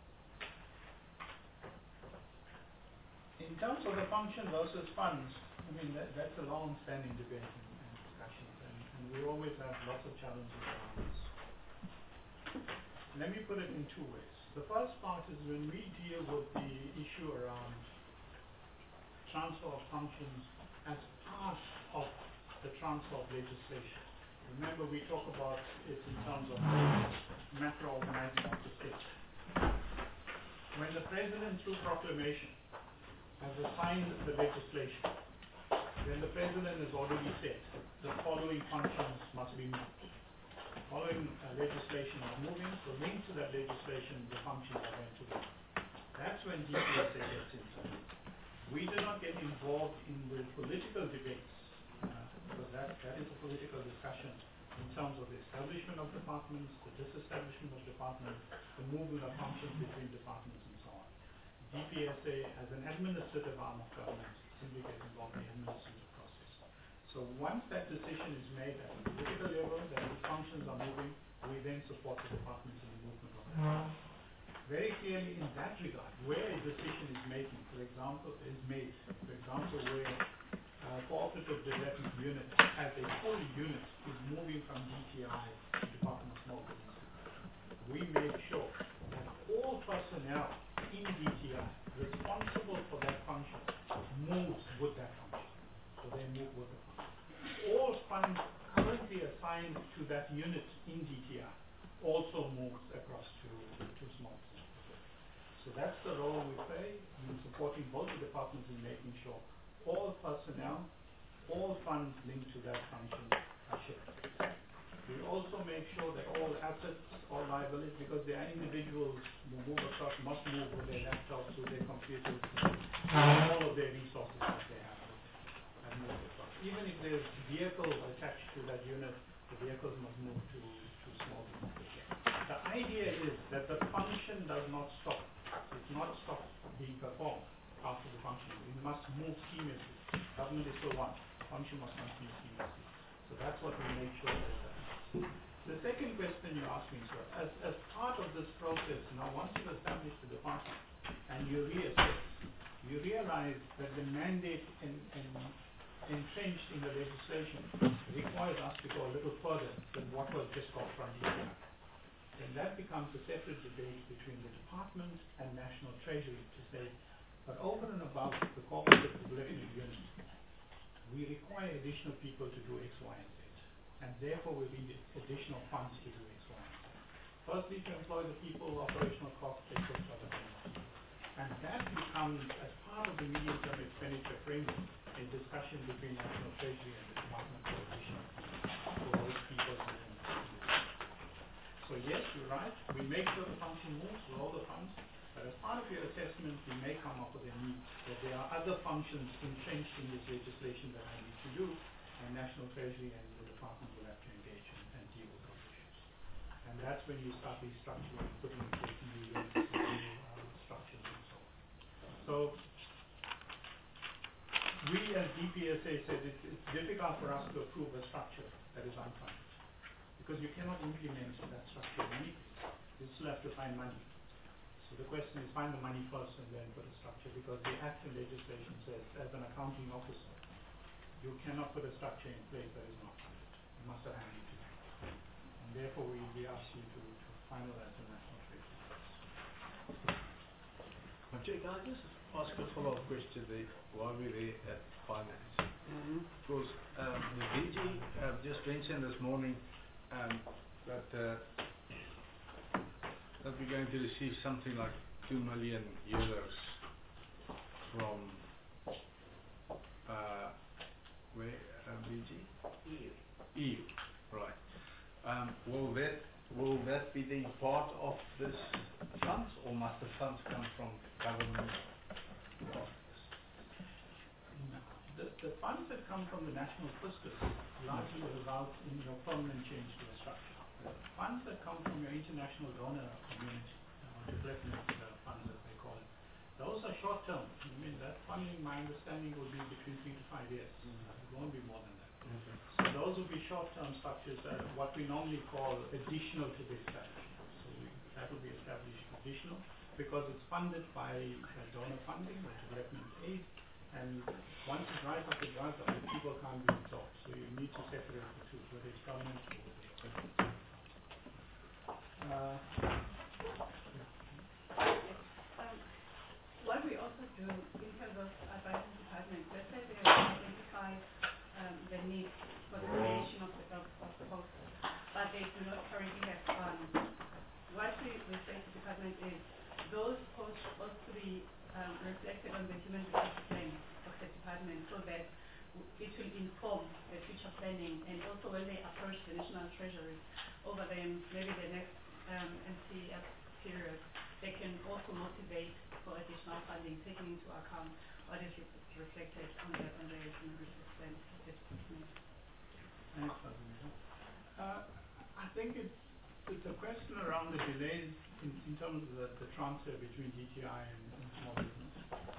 In terms of the function versus funds, I mean, that, that's a long-standing debate and, and discussions, and, and we always have lots of challenges around this. Let me put it in two ways. The first part is when we deal with the issue around transfer of functions as part of the transfer of legislation. Remember, we talk about it in terms of macro organizing of the state. When the President, through proclamation, has assigned the legislation, then the President has already said the following functions must be moved. The following uh, legislation is moving, so linked to that legislation, the functions are going to be. That's when D P S A gets into it. We do not get involved in the political debates, uh, because that, that is a political discussion in terms of the establishment of departments, the disestablishment of departments, the movement of functions between departments, and so on. D P S A, as an administrative arm of government, simply gets involved in the administrative process. So once that decision is made at a political level, that the functions are moving, we then support the departments in the movement of that. Very clearly in that regard, where a decision is making, for example, is made, for example, where uh, cooperative development unit as a full unit is moving from D T I to Department of Small Business, we make sure that all personnel in D T I responsible for that function moves with that function. So they move with the function. All funds currently assigned to that unit in D T I also moves across to, to small business. So that's the role we play in supporting both the departments in making sure all personnel, all funds linked to that function are shifted. We also make sure that all assets, all liabilities, because there are individuals who move across, must move with their laptops, with their computers, all of their resources that they have with them, and move across. Even if there's vehicles attached to that unit, the vehicles must move to, to small businesses. The idea is that the function does not stop. It's not stop being performed after the function. It must move seamlessly. Government is still one. Function must continue seamlessly. So that's what we make sure that that happens. The second question you asked me, sir, as, as part of this process, now once you've established the department and you reassess, you realize that the mandate and, and entrenched in the legislation requires us to go a little further than what was just called frontier. Then that becomes a separate debate between the department and National Treasury to say, but over and above the cooperative development unit, we require additional people to do X, Y, and Z. And therefore we need additional funds to do X, Y, and Z. Firstly, to employ the people, operational costs, et cetera. And that becomes, as part of the medium-term expenditure framework, a discussion between National Treasury and the Department for additional funds for those people who can do it. So yes, you're right, we make sure the function moves with all the funds, but as part of your assessment, we may come up with a need that there are other functions entrenched in this legislation that I need to do, and National Treasury and the department will have to engage and, and deal with those issues. And that's when you start restructuring, putting in place new units, new uh, structures and so on. So we as D P S A said it, it's difficult for us to approve a structure that is unfunded, because you cannot implement that structure in any case. You still have to find money. So the question is, find the money first and then put a structure, because the Act and legislation says, as an accounting officer, you cannot put a structure in place that is not funded. You must have money to do it. And therefore, we, we ask you to, to finalize the National Treasury.
Jay, can I just ask a follow-up question there while we're there at finance?
Mm-hmm.
Because um, the D G uh, just mentioned this morning um, that uh, that we're going to receive something like two million euros from uh, where uh, D G?
E U.
E U, right. Um, will that will that be the part of this
funds, or must the funds come from government? No. The, the funds that come from the national fiscus largely result in your permanent change to the structure. The funds that come from your international donor community, or development uh, funds as they call it, those are short term. I mean, that funding, my understanding, will be between three to five years. Mm-hmm. uh, it won't be more than that. Mm-hmm. So those will be short term structures, uh, what we normally call additional to the establishment. So we, that will be established additional because it's funded by uh, donor funding or development aid. And once it dries up, it dries up. The people can't be absorbed. So you need to separate the two, whether it's permanent or whether it's permanent. Uh,
um, what we also do in terms of advising departments, let's say they identify um, the need for the creation of the of, of posts, but they do not currently have funds. What we, we say to the department is those posts are supposed to be um, reflected on the human resources plan of the department so that it will inform the future planning, and also when they approach the National Treasury over the maybe the next um, M C F period, they can also motivate for additional funding, taking into account what is re reflected on the on the human resources plan of the department.
Thanks, Fazilita. Uh, I think it's it's a question around the delays in, in terms of the, the transfer between D T I and, and small business.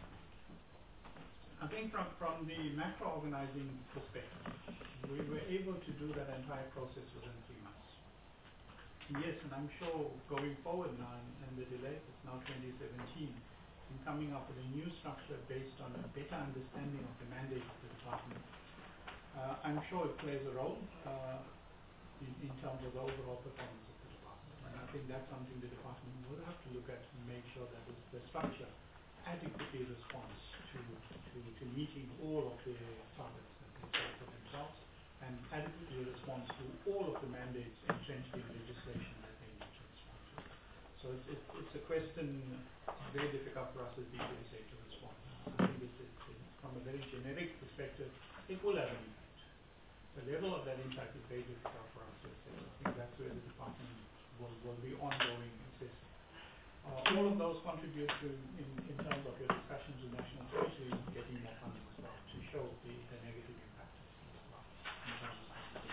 I think from, from the macro organizing perspective, we were able to do that entire process within three months. Yes, and I'm sure going forward now, and, and the delay, it's now twenty seventeen, in coming up with a new structure based on a better understanding of the mandate of the department. Uh, I'm sure it plays a role uh, in, in terms of the overall performance of the department. And I think that's something the department will have to look at and make sure that the, the structure adequately responds to, to, to meeting all of their targets that they set for themselves, and adequately responds to all of the mandates entrenched in legislation that they need to respond to. So it's, it's, it's a question, it's very difficult for us as D P S A to respond. I think it's, it's, it's from a very generic perspective, it will have an impact. The level of that impact is very difficult for us to assess. I think that's where the department will, will be ongoing assessing. Uh, all of those contribute to, in, in terms of your discussions with National Treasury, getting more funding as well to show the, the negative impact as well in terms of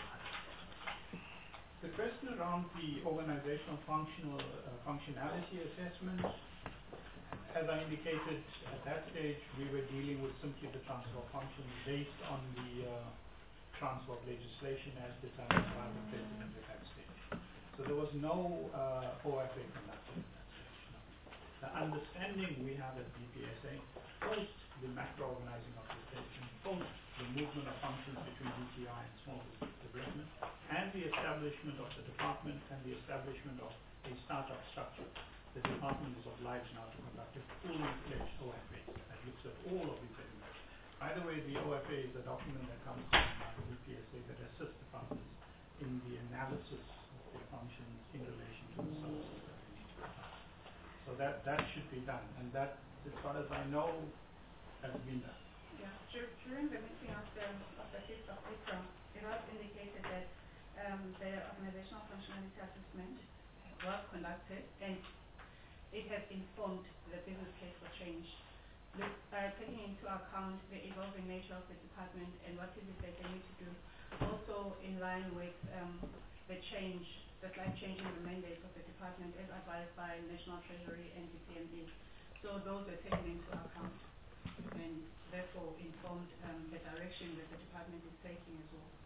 the question around the organizational functional uh, functionality assessment. As I indicated at that stage, we were dealing with simply the transfer of functions based on the uh, transfer of legislation as determined by the President at that stage. So there was no uh, O F A conducted at that stage. No. The understanding we have at D P S A, post the macro organizing of the station, post the movement of functions between D T I and small business development, and the establishment of the department and the establishment of a startup structure, the department is obliged now to conduct a fully-fledged O F A that looks at all of these elements. By the way, the O F A is a document that comes from uh, D P S A that assists departments in the analysis of their functions in relation to the services that they need to provide. So that, that should be done, and that, as far as I know, has been done.
Yeah, dur during the meeting of the, of the fifth of April, it was indicated that um, the organizational functionality assessment was conducted, and it has informed the business case for change, Look, uh, taking into account the evolving nature of the department and what is it that they need to do, also in line with um, the change, the slight change in the mandate of the department as advised by National Treasury and D P M E. So those are taken into account and therefore informed um, the direction that the department is taking as well.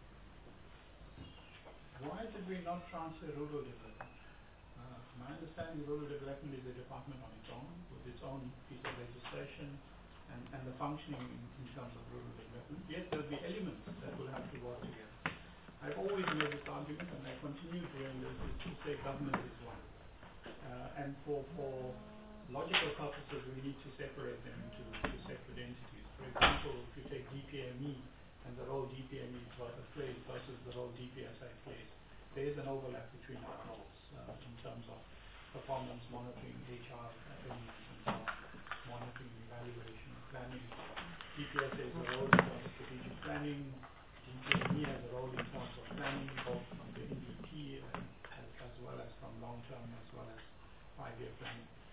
Why did we not transfer rural development? Uh, my understanding, rural development is a department on its own, with its own piece of legislation and, and the functioning in, in terms of rural development. Yes, there will be elements that will have to work together. I've always made this argument, and I continue doing this, is to say government is one. Uh, and for, for logical purposes, we need to separate them into, into separate entities. For example, if you take D P M E and the role D P M E plays versus the role D P S I plays, there is an overlap between our roles uh, in terms of performance monitoring, H R, elements, and so on, monitoring, evaluation, planning. D P S A has a role in terms of strategic planning. D P M E has a role in terms of planning, both from the N D P uh, as, as well as from long-term as well as five-year planning.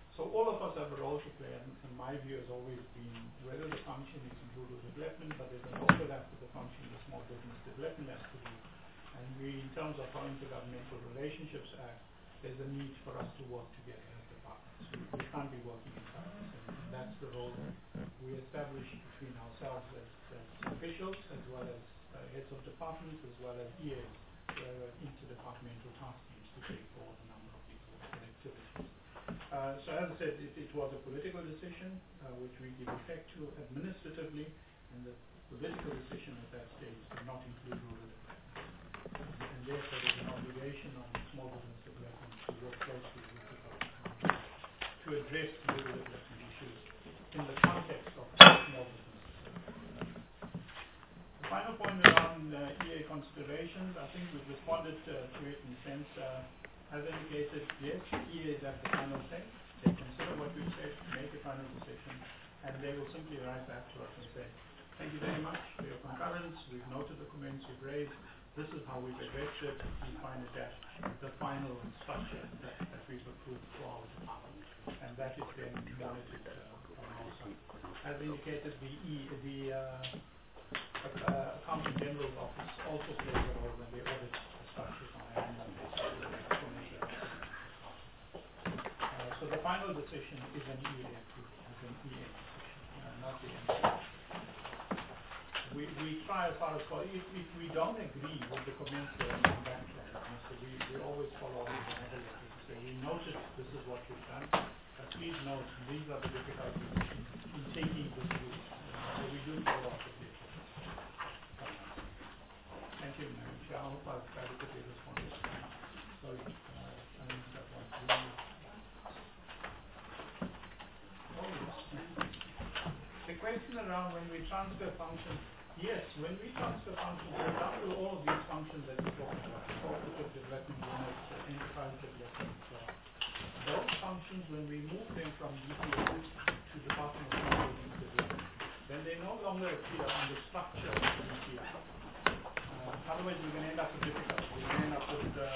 my view has always been whether the function is in rural development, but there's an overlap with the function the Small Business Development has to do. And we, in terms of our Intergovernmental Relationships Act, there's a need for us to work together as departments. We, we can't be working in silos, and that's the role we establish between ourselves as, as officials, as well as uh, heads of departments, as well as E As, uh, interdepartmental task teams to take forward a number of these activities. Uh, so as I said, it, it was a political decision, uh, which we give effect to administratively, and the political decision at that stage did not include rural development. And, and therefore there's an obligation on small business development to work closely with the government to address rural development issues in the context of small business development. The final point around uh, E A considerations, I think we've responded uh, to it in the sense, uh, as indicated, yes, E As have the final say. They consider what we said, make a final decision, and they will simply write back to us and say, thank you very much for your concurrence, we've noted the comments you've raised, this is how we've addressed it, we find it that the final structure that, that we've approved for our department, and that is then monitored uh, from our side. As indicated, the E, the uh, uh, Accountant General's Office also plays a role when they audit the structures on an annual basis. Uh, so the final decision is an E A approval, is an E A decision, uh, not the M C. We, we try as far as possible. If, if we don't agree with the comments that are come back from them, so we, we always follow up with another letter to say, we noticed this is what you've done, but please note these are the difficulties in, in taking this route. So we do follow up with it. Thank you, Madam Chair. I hope I've adequately responded. Sorry, uh, I missed that one. Oh, yes. The question around when we transfer functions, yes, when we transfer functions, we've done to all of these functions that we're talking about, cooperative development units, uh, enterprise development. Uh, those functions, when we move them from D P A to Department of Small Business Development, then they no longer appear on the structure of the D P A. Uh, otherwise, we're going to end up with difficulty. We're going to end up with uh,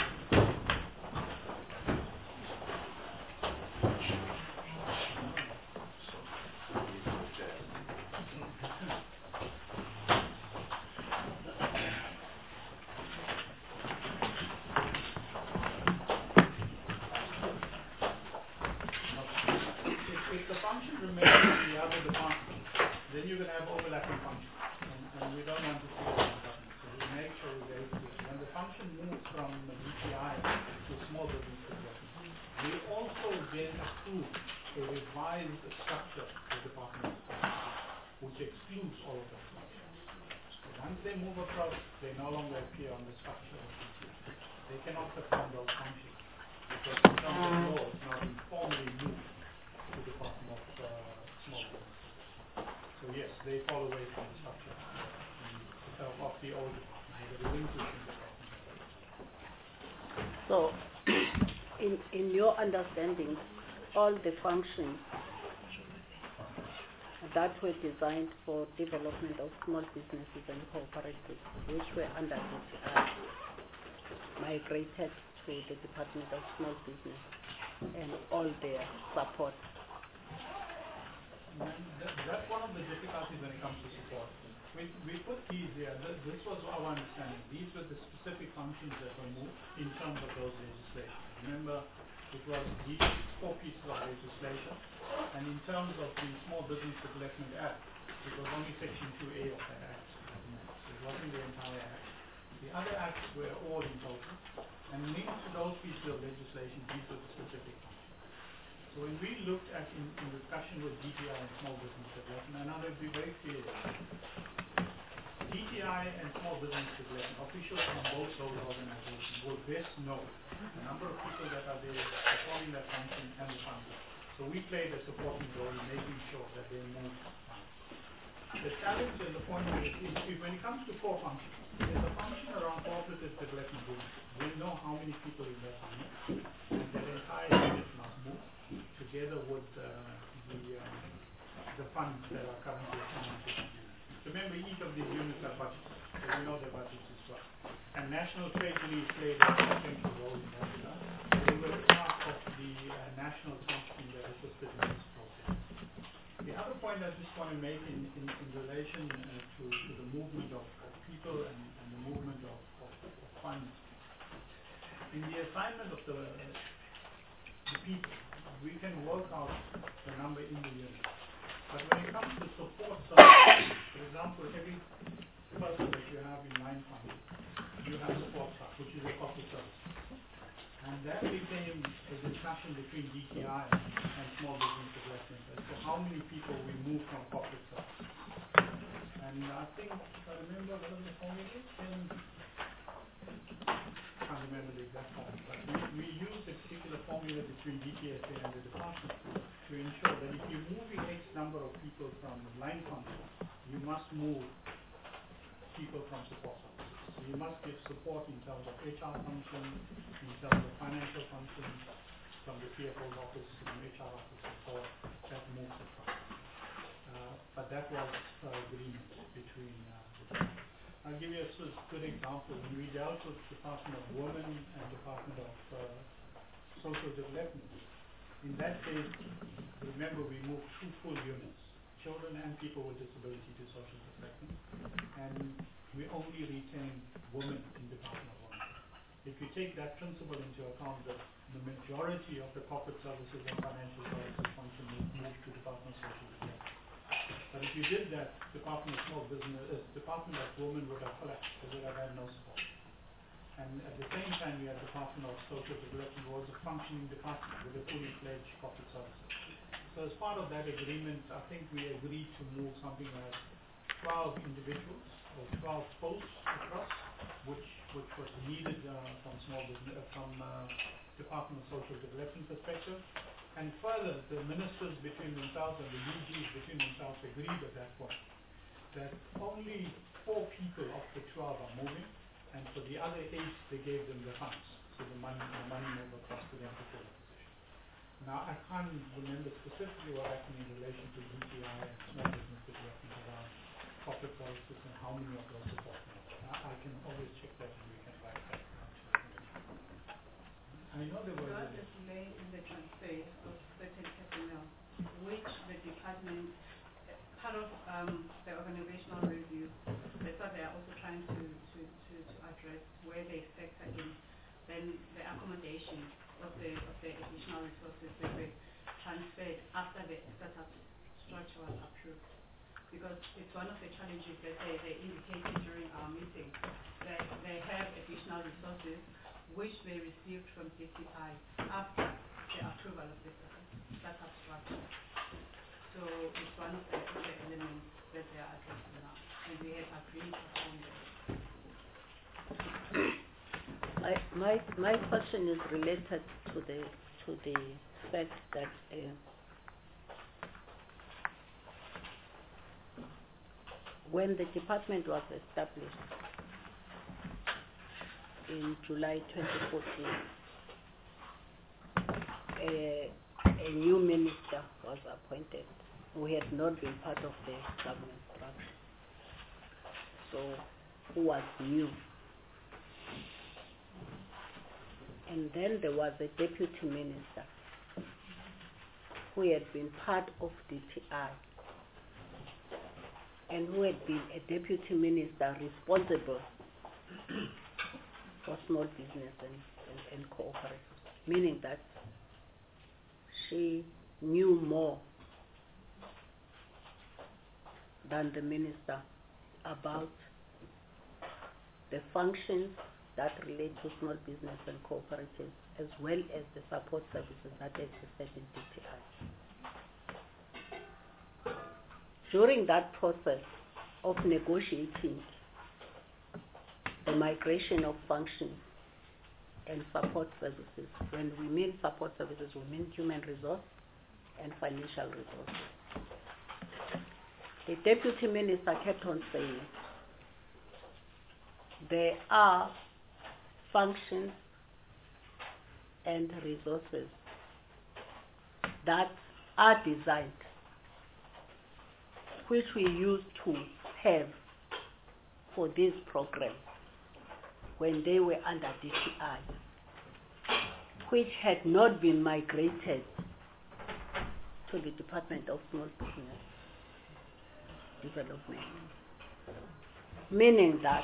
they move across, they no longer appear on the structure of the D P A. They cannot perform those functions because in terms of law, it's now been formally moved to the Department of uh, Small Business. So yes, they fall away from the structure uh, of the old department, the relinquishing department.
So, in, in your understanding, all the functions that were designed for development of small businesses and cooperatives, which were under D P I, migrated to the Department of Small Business and all their support.
That, that's one of the difficulties when it comes to support. We, we put these here, this, this was our understanding. These were the specific functions that were moved in terms of those legislation. Remember, it was these four pieces of legislation. And in terms of the Small Business Development Act, it was only Section two A of that Act. So it wasn't the entire Act. The other acts were all in total. And linked to those pieces of legislation, these were the specific functions. So when we looked at, in, in discussion with D T I and Small Business Development, and I will be very clear, D T I and Small Business Development, officials from both those organizations will best know the number of people that are there performing that function and the funding. So we played a supporting role in making sure that they move funds. The challenge and the point is, is, is when it comes to core functions, there's a function around cooperative development unit. We know how many people in that unit, and that entire unit must move together with uh, the, um, the funds that are currently assigned to the unit. Remember, each of these units are budgeted, so we know their budgets as well. And National Treasury played a central role in that regard. They were part of the uh, national task team that assisted in this process. The other point I just want to make in, in, in relation uh, to, to the movement of, of people and, and the movement of, of, of funds. In the assignment of the, the people, we can work out the number in the unit. But when it comes to support services, for example, every person that you have in line fund, you have support staff, which is a corporate service. And that became a discussion between D T I and small business development as to how many people we move from corporate service. And I think, if I remember what was the formula, then I can't remember the exact formula, but we, we used a particular formula between D T S A and the department to ensure that if you're moving X number of people from line functions, you must move people from support services. So you must give support in terms of H R functions, in terms of financial functions, from the C F O's office to the H R office and so on, that moves across. Uh, but that was uh, agreement between uh, the two. I'll give you a sort of good example. When we dealt with Department of Women and Department of uh, Social Development, in that case, remember we moved two full units, children and people with disability to social development, and we only retained women in Department of Women. If you take that principle into account, the, the majority of the corporate services and financial services function moved to Department of Social Development. But if you did that, Department of Small Business, uh, Department of Women would have collapsed, they would have had no support. And at the same time, we had Department of Social Development was a functioning department with a fully fledged corporate services. So as part of that agreement, I think we agreed to move something like twelve individuals or twelve posts across, which which was needed uh, from small business, uh, from uh, Department of Social Development perspective. And further, the ministers between themselves and the U Gs between themselves agreed at that point that only four people of the twelve are moving, and for the other eight, they gave them the funds. So the money, the money moved across to them to fill the position. Now, I can't remember specifically what happened in relation to D T I and small business development around corporate services and how many of those support members. I, I can always check that and we can write that down. I know there was
There was
a
a delay in the transfer of certain personnel, which the department, part of um, the organizational review, that's what they are also trying to, to, to, to address, where they factor in then the accommodation of the of the additional resources that were transferred after the setup structure was approved. Because it's one of the challenges that they, they indicated during our meeting, that they have additional resources which they received from D T I after the approval of the setup structure. So it's one of the, the elements that they are addressing now, and we have agreed upon that.
My, my, my question is related to the to the fact that uh, when the department was established in July twenty fourteen, a, a new minister was appointed who had not been part of the government structure. So, who was new? And then there was a deputy minister who had been part of D T I and who had been a deputy minister responsible for small business and, and, and cooperatives, meaning that she knew more than the minister about the functions that relate to small business and cooperatives, as well as the support services that existed in D T I. During that process of negotiating the migration of functions and support services, when we mean support services, we mean human resource and financial resources. The deputy minister kept on saying there are functions and resources that are designed, which we used to have for these programs when they were under D T I, which had not been migrated to the Department of Small Business Development. Meaning that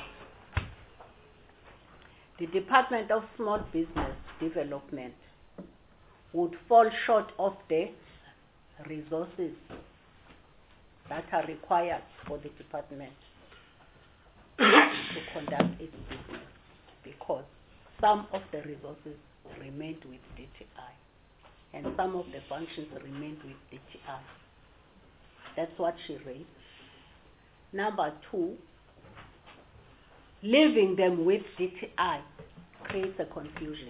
the Department of Small Business Development would fall short of the resources that are required for the department to conduct its business, because some of the resources remained with D T I and some of the functions remained with D T I. That's what she raised. Number two, leaving them with D T I creates a confusion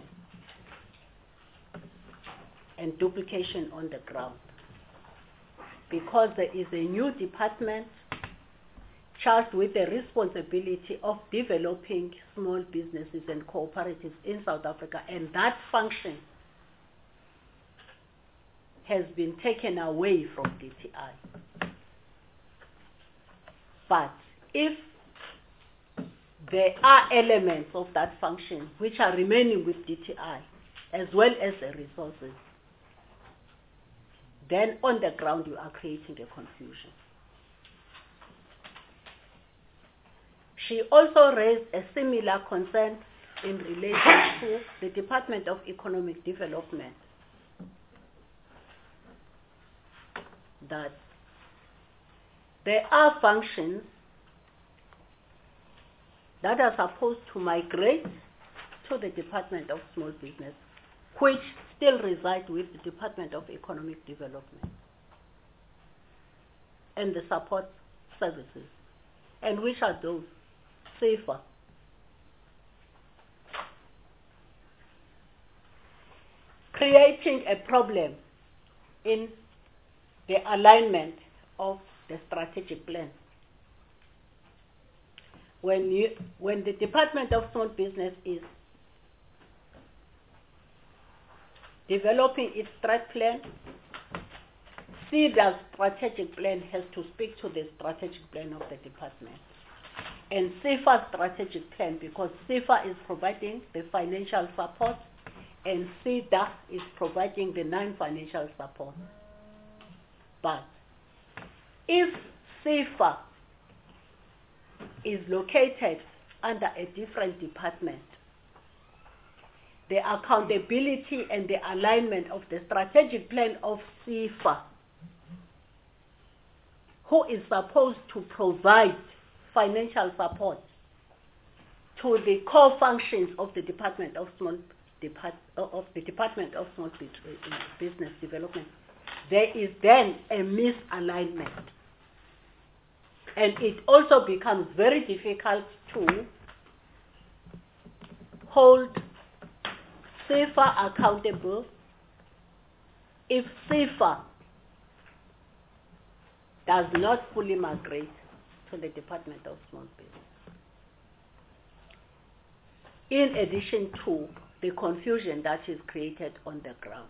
and duplication on the ground, because there is a new department charged with the responsibility of developing small businesses and cooperatives in South Africa, and that function has been taken away from D T I. But if there are elements of that function which are remaining with D T I, as well as the resources, then on the ground you are creating a confusion. She also raised a similar concern in relation to the Department of Economic Development, that there are functions that are supposed to migrate to the Department of Small Business, which still reside with the Department of Economic Development and the support services. And which are those? Safer. Creating a problem in the alignment of the strategic plan. When you, when the Department of Small Business is developing its strat plan, SEDA's strategic plan has to speak to the strategic plan of the department. And SEFA's strategic plan, because SEFA is providing the financial support and SEDA is providing the non-financial support. But if SEFA is located under a different department, the accountability and the alignment of the strategic plan of SEFA, who is supposed to provide financial support to the core functions of the Department of Small Depart, of the Department of Small Business Development, there is then a misalignment. And it also becomes very difficult to hold SEFA accountable if SEFA does not fully migrate to the Department of Small Business. In addition to the confusion that is created on the ground.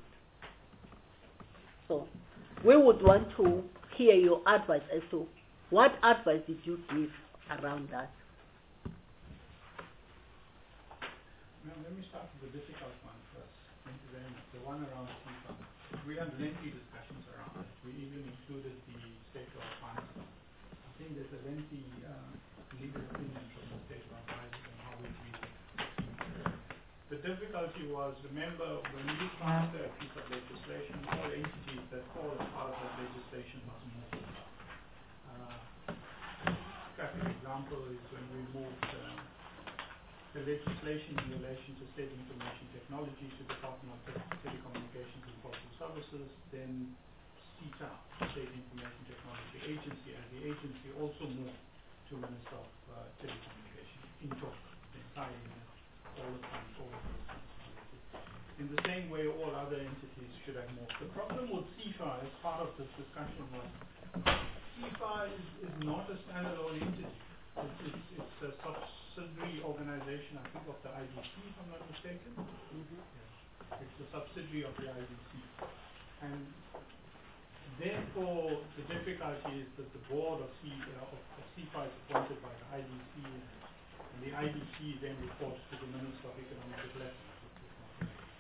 So we would want to hear your advice as to what advice did you give around that?
Now, let me start with the difficult one first. Thank you very much. The one around SEFA. We had lengthy discussions around it. We even included the state law advisors. I think there's a lengthy uh, legal opinion from the state law advisors on how we view it. The difficulty was, remember, when you passed a piece of legislation, all entities that fall as part of that legislation must move. Uh, graphic example is when we moved uh, the legislation in relation to state information technology to the Department of Te Telecommunications and Postal Services, then SETA, State Information Technology Agency, as the agency also moved to Minister of uh, Telecommunications in total, the entire unit, all the time, all of the responsibility. In the same way, all other entities should have moved. The problem with SEFA, as part of this discussion, was SEFA is, is not a standalone entity. It's, it's, it's a subsidiary organization, I think, of the I D C, if I'm not mistaken. Mm-hmm. Yeah. It's a subsidiary of the I D C. And therefore, the difficulty is that the board of, C, uh, of, of SEFA is appointed by the I D C, and, and the I D C then reports to the Minister of Economic Development. And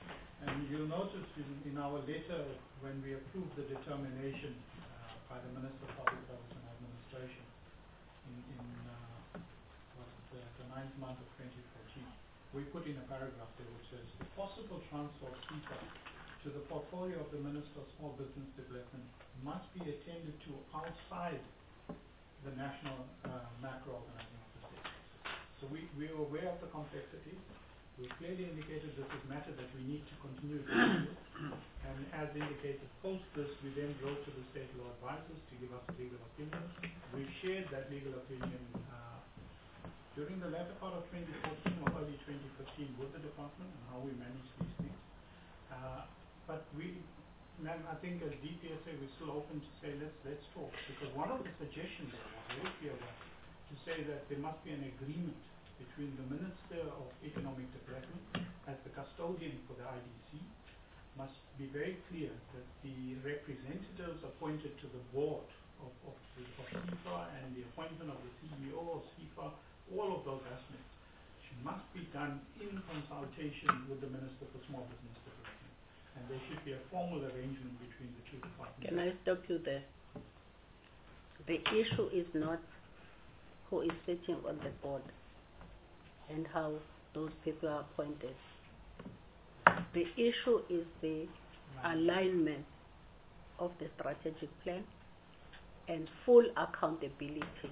And you'll notice in, in our letter, when we approved the determination uh, by the Minister of Public Service and Administration in, in uh, what, the, the ninth month of twenty fourteen, we put in a paragraph there which says the possible transfer of C I F A to the portfolio of the Minister of Small Business Development must be attended to outside the national uh, macro organizing of the state. So we, we are aware of the complexities. We clearly indicated this is a matter that we need to continue to deal with. And as indicated, post this, we then wrote to the state law advisors to give us a legal opinion. We shared that legal opinion uh, during the latter part of twenty fourteen or early twenty fifteen with the department and how we manage these things. Uh, but we, ma'am, I think as D P S A, we're still open to say, let's, let's talk. Because one of the suggestions there was very clear was to say that there must be an agreement between the Minister of Economic Development as the custodian for the I D C, must be very clear that the representatives appointed to the board of, of, the, of C I F A and the appointment of the C E O of C I F A, all of those aspects should, must be done in consultation with the Minister for Small Business Development. And there should be a formal arrangement between the two departments.
Can I stop you there? The issue is not who is sitting on the board and how those people are appointed. The issue is the alignment of the strategic plan and full accountability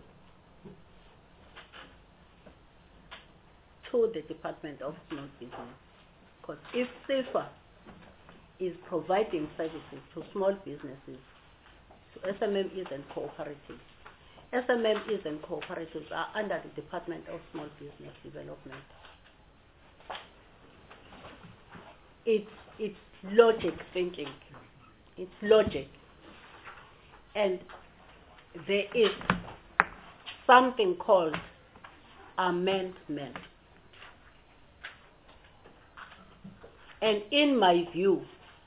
to the Department of Small Business. Because if S E F A is providing services to small businesses, to S M Es and cooperatives, S M Es and cooperatives are under the Department of Small Business Development. It's, it's logic thinking. It's logic. And there is something called amendment. And in my view,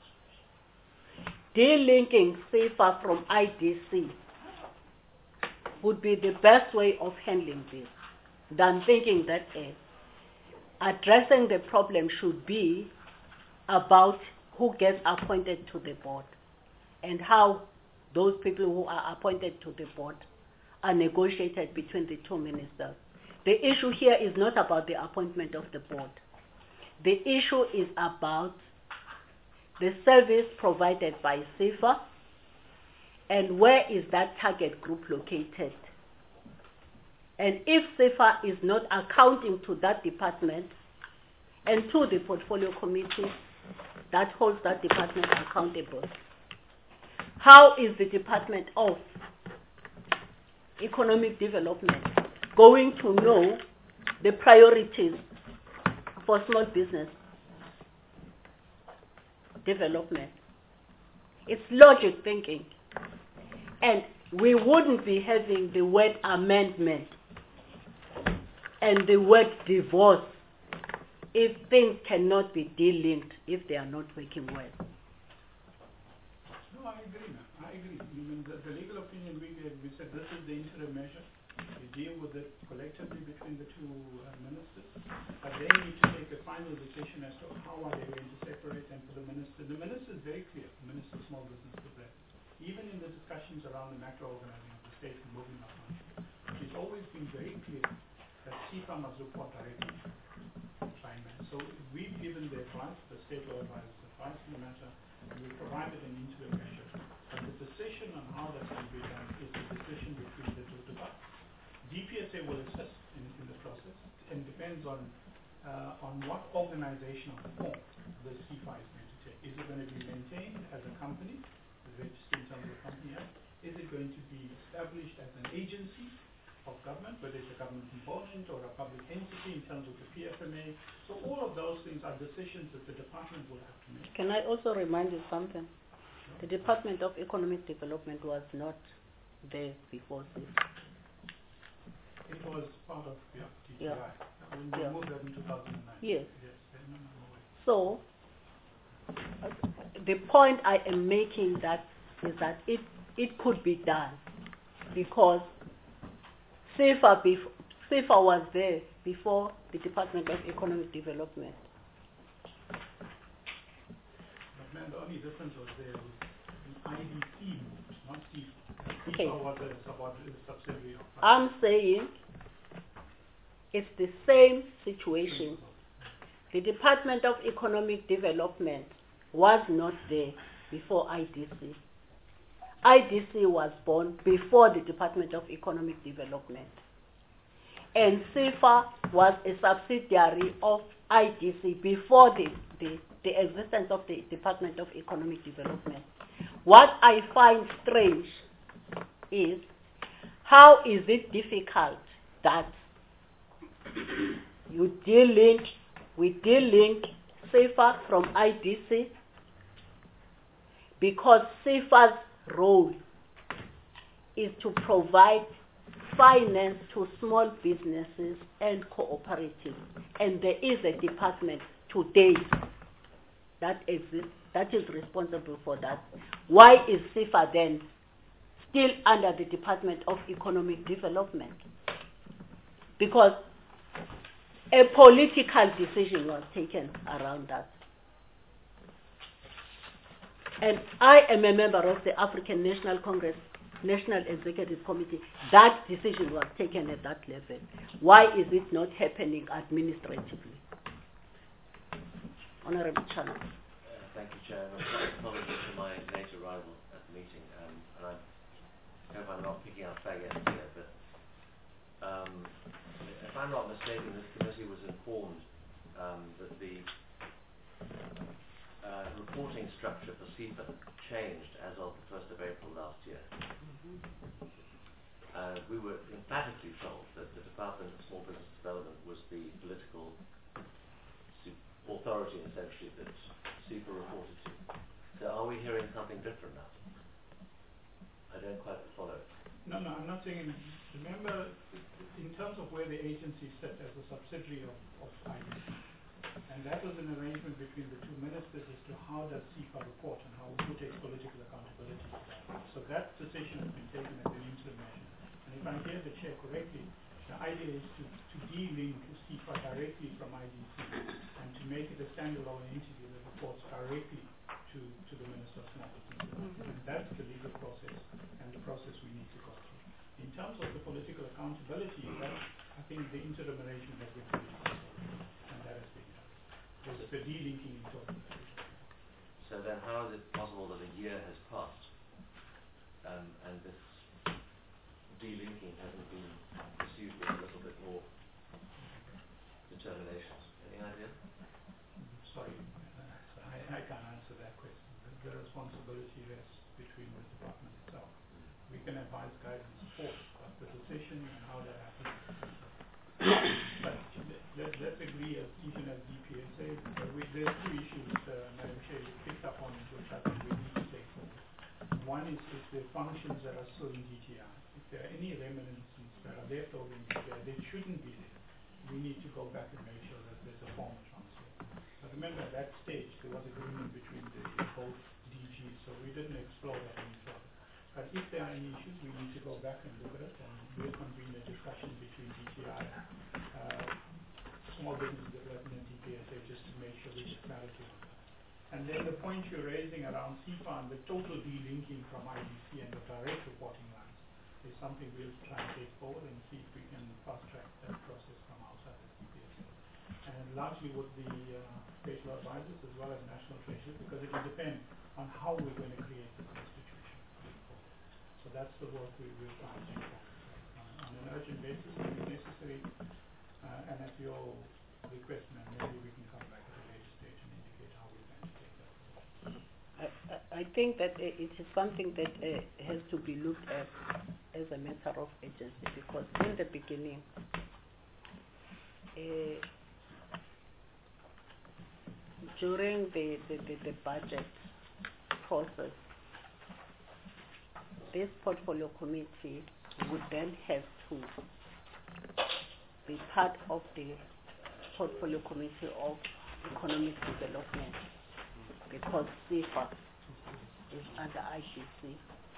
delinking S E F A from I D C would be the best way of handling this than thinking that uh, addressing the problem should be about who gets appointed to the board and how those people who are appointed to the board are negotiated between the two ministers. The issue here is not about the appointment of the board. The issue is about the service provided by S E F A and where is that target group located. And if S E F A is not accounting to that department and to the portfolio committee that holds that department accountable, how is the Department of Economic Development going to know the priorities for small business development? It's logic thinking. And we wouldn't be having the word amendment and the word divorce if things cannot be de-linked, if they are not working well.
No, I agree, ma'am. I agree. I mean, the, the legal opinion we gave, we said this is the interim measure. We deal with it collectively between the two uh, ministers, but they need to take a final decision as to how are they going to separate them for the minister. The minister is very clear, the Minister of Small Business Development. Even in the discussions around the macro organizing of the state and moving up, it's always been very clear that C I F A must report directly to finance. So we've given the advice, the state law advisors advice in the matter, and we provided an interim measure. But the decision on how that's going to be done is the decision between the two departments. D P S A will assist in, in the process and depends on uh, on what organizational form the C I F A is going to take. Is it going to be maintained as a company, registered in terms of Company Act? Is it going to be established as an agency of government, whether it's a government component or a public entity in terms of the P F M A? So all of those things are decisions that the department will have to make.
Can I also remind you something? The Department of Economic Development was not there before this.
It was part of yeah, T P I.
Yeah.
When we
Yeah.
moved that in two thousand nine.
Yes.
Yes. I remember.
So, uh, the point I am making that is that it, it could be done because S E F A, bef- S E F A was there before the Department of Economic Development.
Man, the only difference was there was an I D C moved, not C I F A.
Okay.
C I F A was a, subord- a subsidiary of I D C.
I'm saying it's the same situation. The Department of Economic Development was not there before I D C. I D C was born before the Department of Economic Development. And C I F A was a subsidiary of I D C before the, the, the existence of the Department of Economic Development. What I find strange is how is it difficult that you delink, we delink C I F A from I D C, because C I F A's role is to provide finance to small businesses and cooperatives, and there is a department today that exists, that is responsible for that. Why is C I F A then still under the Department of Economic Development? Because a political decision was taken around that. And I am a member of the African National Congress National Executive Committee. That decision was taken at that level. Why is it not happening administratively? Honorable Chana.
Uh, thank you, Chair. My apologies for my late arrival at the meeting, um, and I hope I'm not picking up faggots here, but um, if I'm not mistaken, this committee was informed um, that the uh, reporting structure for C I F A changed as of the first of April last year. Uh, we were emphatically told that the Department of Small Business Development was the political authority, essentially, that C I F A reported to. So are we hearing something different now? I don't quite follow.
No, no, I'm not saying, remember, in terms of where the agency sat as a subsidiary of, of I D C, and that was an arrangement between the two ministers as to how does C I F A report and how who takes political accountability for that. So that decision has been taken as an interim measure. And if I hear the chair correctly, the idea is to, to de-link C I F A directly from I D C and to make it a standalone entity that reports directly to, to the Minister of Small Business Development. Mm-hmm. And that's the legal process and the process we need to go through. In terms of the political accountability, that, I think the interim arrangement has been completed, and that has been done. There's the de-linking in total.
So then how is it possible that a year has passed um, and this de-linking hasn't been pursued with a little bit more determination? Any idea?
Sorry, uh, I, I can't answer that question. The, the responsibility rests between the department itself. We can advise, guide, and support, but the decision and how that happens. But let, let's agree, as even as D P S A, uh, we, there's two issues, uh, Madam Chair, you picked up on, which I think we need to take forward. One is, is the functions that are still in D T I. If there are any reminiscences that are left over in D T I, they shouldn't be there. We need to go back and make sure that there's a formal transfer. But remember, at that stage, there was agreement between the both D Gs, so we didn't explore that any further. But if there are any issues, we need to go back and look at it, and we'll convene a discussion between D T I, uh, Small Business Development, and D P S A, just to make sure we get clarity on that. And then the point you're raising around C I F A and the total de-linking from I D C and the direct reporting lines is something we'll try and take forward and see if we can fast-track that process from outside of D P S A. And largely with the uh, special advisors as well as National Treasury, because it will depend on how we're going to create the constitution. So that's the work we will try and take forward. Uh, on an urgent basis, if necessary, uh, and at your request, ma'am, maybe we can come back at a later stage and indicate how we're going to take that.
I, I think that uh, it is something that uh, has to be looked at as a matter of urgency, because in the beginning, uh, during the, the, the, the budget process, this portfolio committee would then have to be part of the portfolio committee of economic development, because C I F A is under I D C.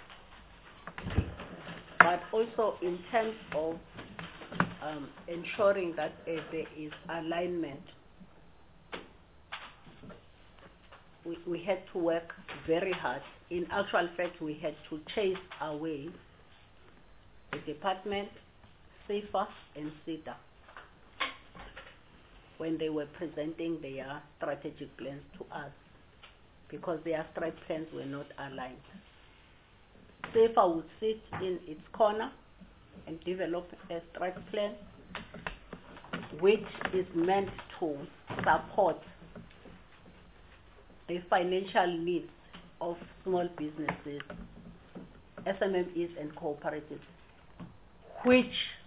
But also in terms of um, ensuring that uh, there is alignment we, we had to work very hard. In actual fact, we had to chase away the department, SEFA and SEDA, when they were presenting their strategic plans to us, because their strat plans were not aligned. SEFA would sit in its corner and develop a strat plan which is meant to support the financial needs of small businesses, S M M Es and cooperatives, which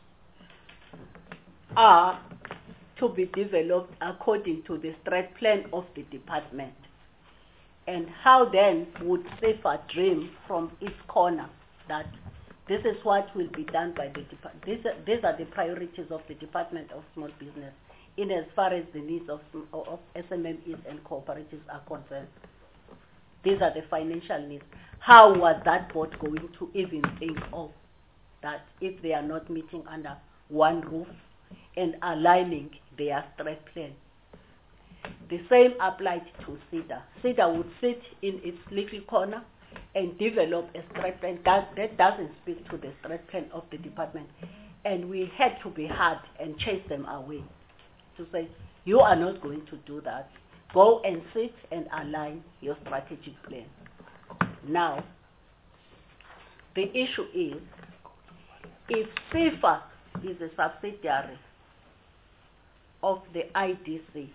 are to be developed according to the strat plan of the department. And how then would SEFA dream from its corner that this is what will be done by the department. These are, these are the priorities of the Department of Small Business in as far as the needs of, of S M M Es and cooperatives are concerned. These are the financial needs. How was that board going to even think of that if they are not meeting under one roof and aligning their strat plan? The same applied to SEDA. SEDA would sit in its little corner and develop a strat plan that, that doesn't speak to the strat plan of the department. And we had to be hard and chase them away to say, you are not going to do that. Go and sit and align your strategic plan. Now, the issue is, if SEFA is a subsidiary of the I D C,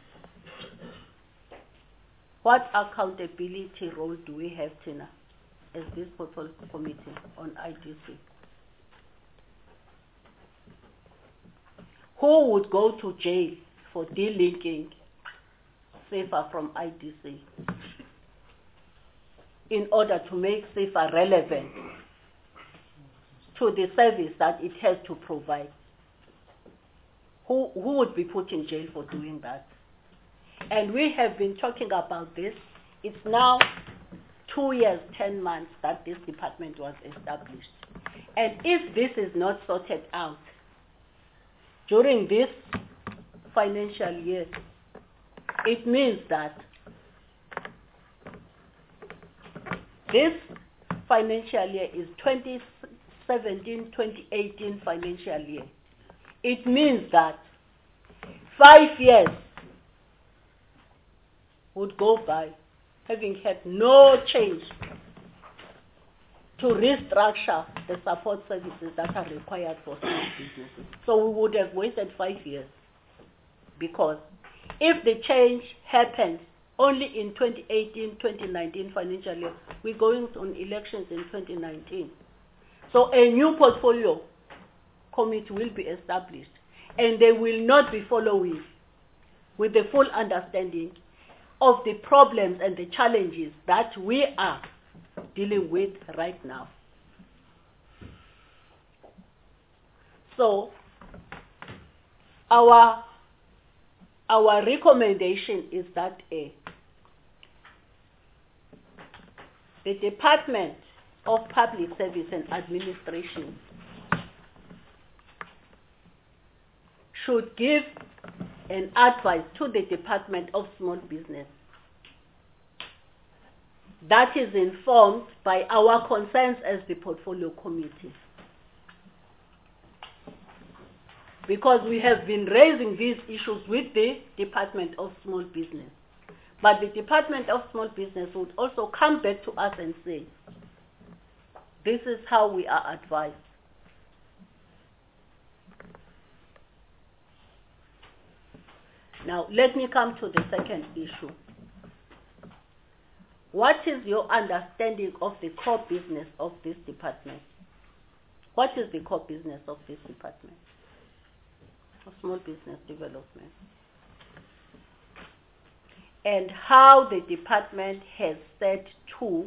what accountability role do we have, Tina, as this portfolio committee on I D C? Who would go to jail for delinking SEFA from I D C in order to make SEFA relevant to the service that it has to provide? Who, who would be put in jail for doing that? And we have been talking about this. It's now two years, ten months that this department was established. And if this is not sorted out during this financial year, it means that this financial year is twenty seventeen twenty eighteen financial year. It means that five years would go by having had no change to restructure the support services that are required for small businesses. So we would have wasted five years, because if the change happens only in twenty eighteen twenty nineteen financial year, we're going on elections in twenty nineteen. So a new portfolio committee will be established, and they will not be following with the full understanding of the problems and the challenges that we are dealing with right now. So our our recommendation is that a the Department of Public Service and Administration should give an advice to the Department of Small Business that is informed by our concerns as the portfolio committee. Because we have been raising these issues with the Department of Small Business. But the Department of Small Business would also come back to us and say, this is how we are advised. Now, let me come to the second issue. What is your understanding of the core business of this department? What is the core business of this department of small business development? And how the department has said to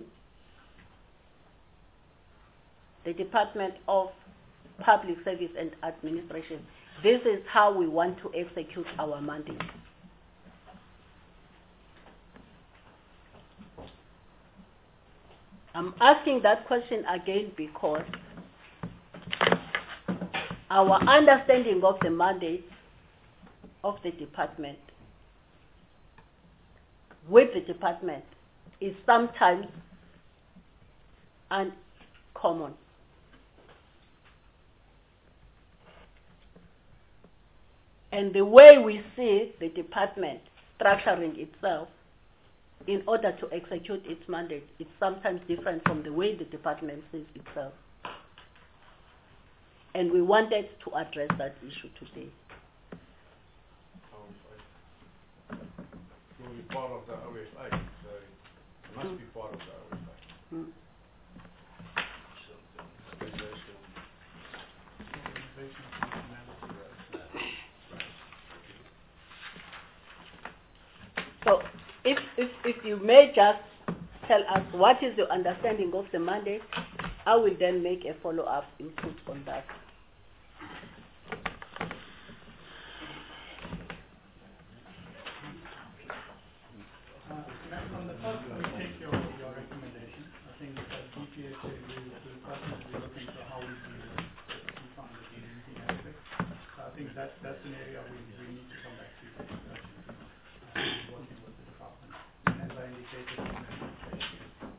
the Department of Public Service and Administration, this is how we want to execute our mandate. I'm asking that question again because our understanding of the mandate of the department with the department is sometimes uncommon. And the way we see the department structuring itself in order to execute its mandate is sometimes different from the way the department sees itself. And we wanted to address that issue today.
It will be part of the O F A, so it must
Mm.
be part of the O F A.
Mm.
Organization.
So if, if, if you may just tell us what is your understanding of the mandate, I will then make a follow-up input on that.
Uh, on the first, we take your, your recommendation. I think that D P S A will, will personally look into how we deal with the key funded agency aspect. So I think that, that's an area we, we need to come back to the discussion, uh, working with the department. And as I indicated in the presentation,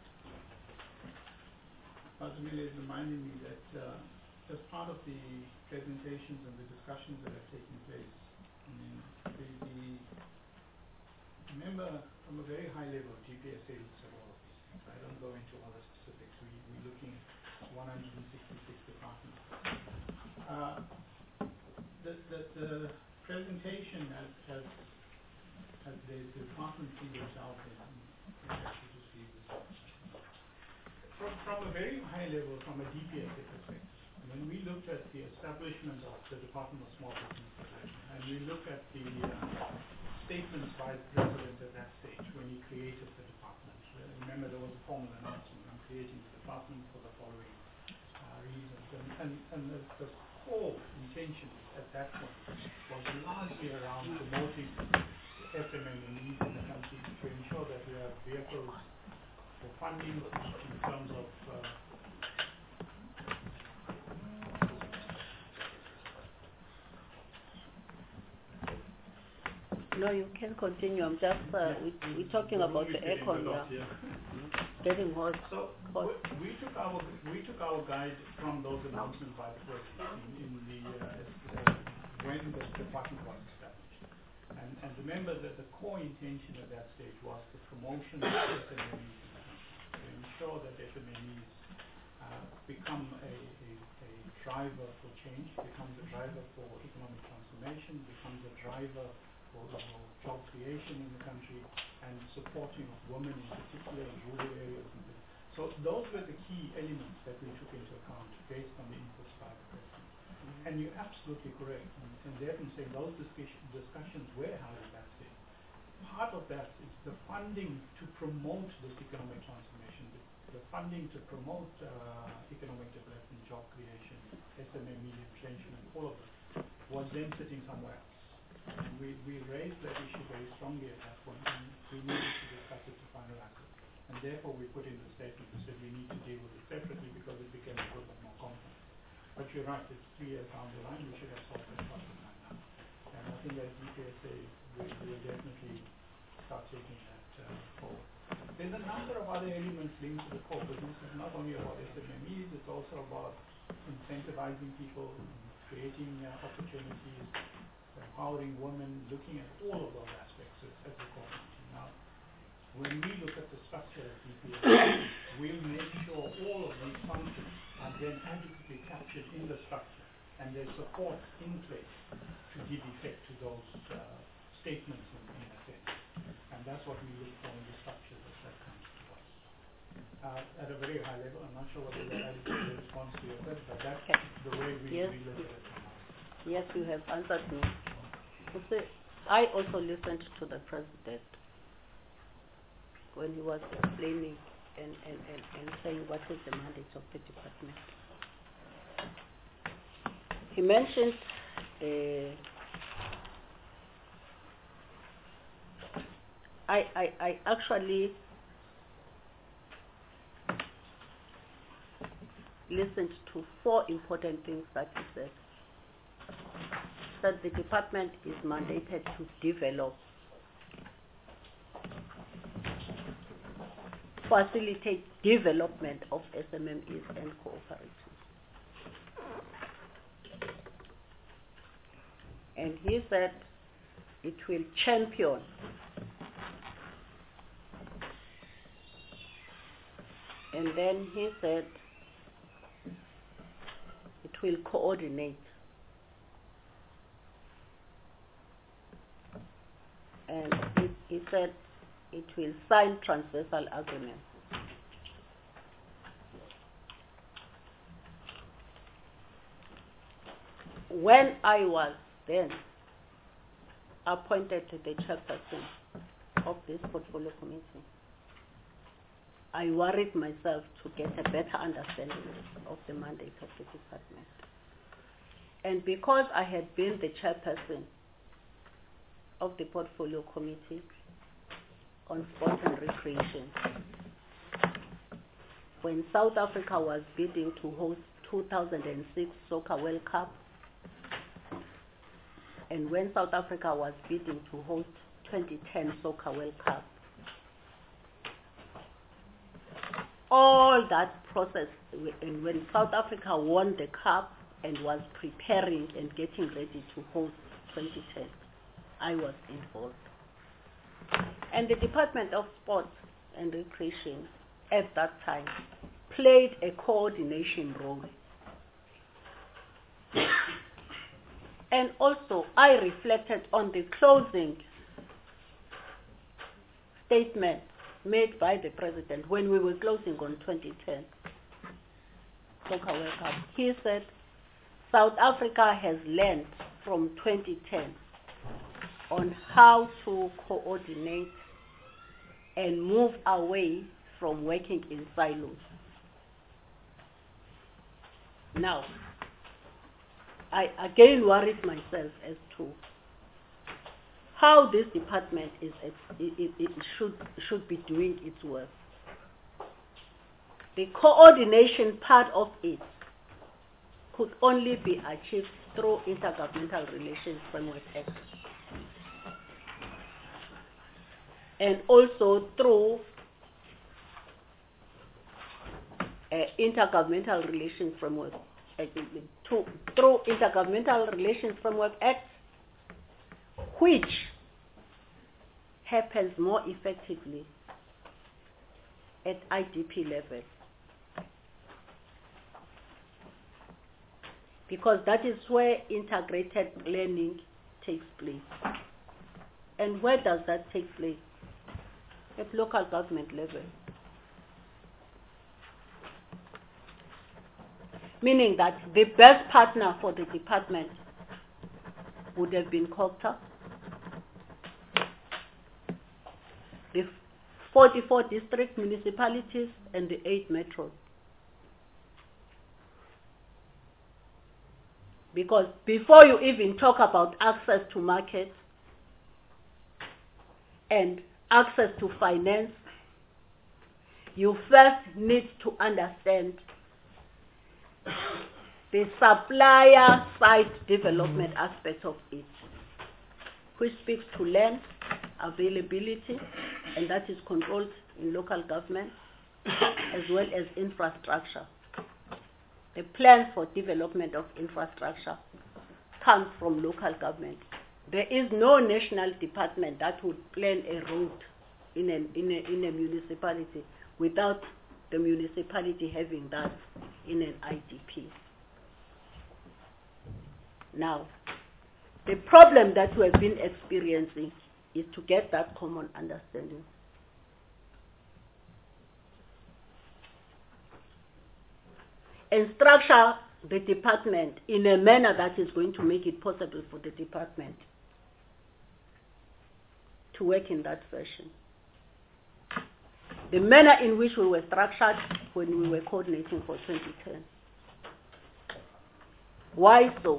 ultimately it reminded me that uh, as part of the presentations and the discussions that have taken place, I mean, the, the remember from a very high level, G P S A looks at all of these things. I don't go into all the specifics. We, we're looking at one hundred sixty-six departments. Uh, the, the, the presentation as, as, as the department figures out there, just read this out. From, from a very high level, from a D P S A perspective, when we looked at the establishment of the Department of Small Business Development, and we looked at the uh, statements by the President at that stage when he created the department. Uh, remember, there was a formal announcement, I'm creating the department for the following uh, reasons. And, and, and the, the core intention at that point was largely around promoting S M E in the country to ensure that we have vehicles for funding in terms of uh,
No, you can continue. I'm just, uh, we, we're talking about the aircon, yeah. Getting hot.
So
hot.
we, we took our we took our guide from those announcements by the President in, in the uh, uh, when the department was established. And, and remember that the core intention at that stage was the promotion of S M Es to ensure that S M Es uh, become a, a, a driver for change, becomes a driver for economic transformation, becomes a driver for job creation in the country, and supporting of women in particular in rural areas. So those were the key elements that we took into account based on the inputs by the President. Mm-hmm. And you're absolutely correct, and, and therefore saying those discussion, discussions were held at that stage. Part of that is the funding to promote this economic transformation, the, the funding to promote uh, economic development, job creation, S M E media retrenchment, all of it, was then sitting somewhere else. And we, we raised that issue very strongly at that point, and we needed to discuss it to finalize it. And therefore we put in the statement that said we need to deal with it separately because it became a little bit more complex. But you're right, it's three years down the line, we should have solved that problem by now. And I think as D P S A, we will definitely start taking that uh, forward. There's a number of other elements linked to the core business. It's not only about S M Es, it's also about incentivizing people, creating uh, opportunities, empowering women, looking at all of those aspects as, as a core function. Now, when we look at the structure of D P S A, we'll make sure all of these functions are then adequately captured in the structure and there's support in place to give effect to those uh, statements in, in a sense. And that's what we look for in the structure that, that comes to us. Uh, at a very high level, I'm not sure whether that is a response to your question, but that's okay. The way we,
yes.
we look at it.
Yes, you have answered me. I also listened to the President when he was explaining and, and, and, and saying what is the mandate of the department. He mentioned uh, I, I, I actually listened to four important things that he said. That the department is mandated to develop facilitate development of S M M Es and cooperatives. And he said it will champion and then he said it will coordinate. And he, he said it will sign transversal agreements. When I was then appointed to the chairperson of this portfolio committee, I worried myself to get a better understanding of the mandate of the department. And because I had been the chairperson of the portfolio committee on sport and recreation, when South Africa was bidding to host two thousand six Soccer World Cup, and when South Africa was bidding to host twenty ten Soccer World Cup, all that process, and when South Africa won the cup and was preparing and getting ready to host twenty ten, I was involved. And the Department of Sports and Recreation at that time played a coordination role. And also, I reflected on the closing statement made by the President when we were closing on twenty ten Soccer World Cup. He said, South Africa has learned from twenty ten on how to coordinate and move away from working in silos. Now, I again worried myself as to how this department is it, it, it should should be doing its work. The coordination part of it could only be achieved through Intergovernmental Relations Framework Act, and also through uh, Intergovernmental Relations Framework uh, to, through Intergovernmental Relations Framework Act, which happens more effectively at I D P level, because that is where integrated learning takes place. And where does that take place? At local government level. Meaning that the best partner for the department would have been COGTA, the forty-four district municipalities, and the eight metros. Because before you even talk about access to markets and access to finance, you first need to understand the supplier side development aspect of it, which speaks to land availability, and that is controlled in local government, as well as infrastructure. The plan for development of infrastructure comes from local government. There is no national department that would plan a road in a, in a, in a municipality without the municipality having that in an I D P. Now, the problem that we have been experiencing is to get that common understanding. And structure the department in a manner that is going to make it possible for the department to work in that fashion. The manner in which we were structured when we were coordinating for twenty ten. Why so?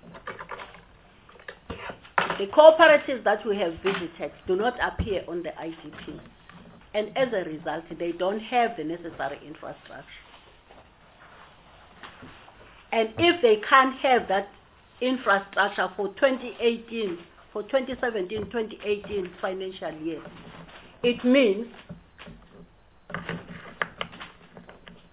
The cooperatives that we have visited do not appear on the I D P, and as a result, they don't have the necessary infrastructure. And if they can't have that infrastructure for twenty eighteen, for twenty seventeen twenty eighteen financial year, it means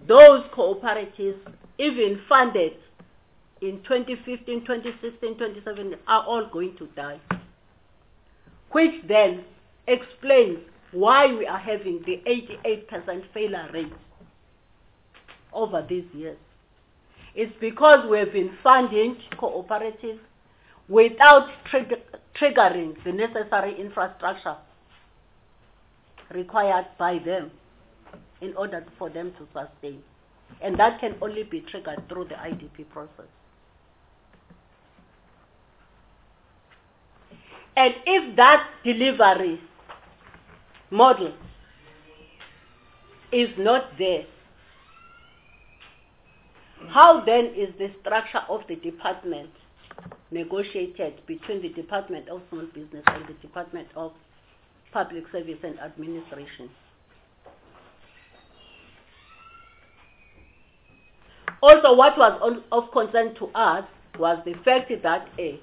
those cooperatives, even funded in twenty fifteen, twenty sixteen, twenty seventeen, are all going to die. Which then explains why we are having the eighty-eight percent failure rate over these years. It's because we have been funding cooperatives without trigger, triggering the necessary infrastructure required by them in order for them to sustain. And that can only be triggered through the I D P process. And if that delivery model is not there, how then is the structure of the department negotiated between the Department of Small Business and the Department of Public Service and Administration? Also, what was on, of concern to us was the fact that a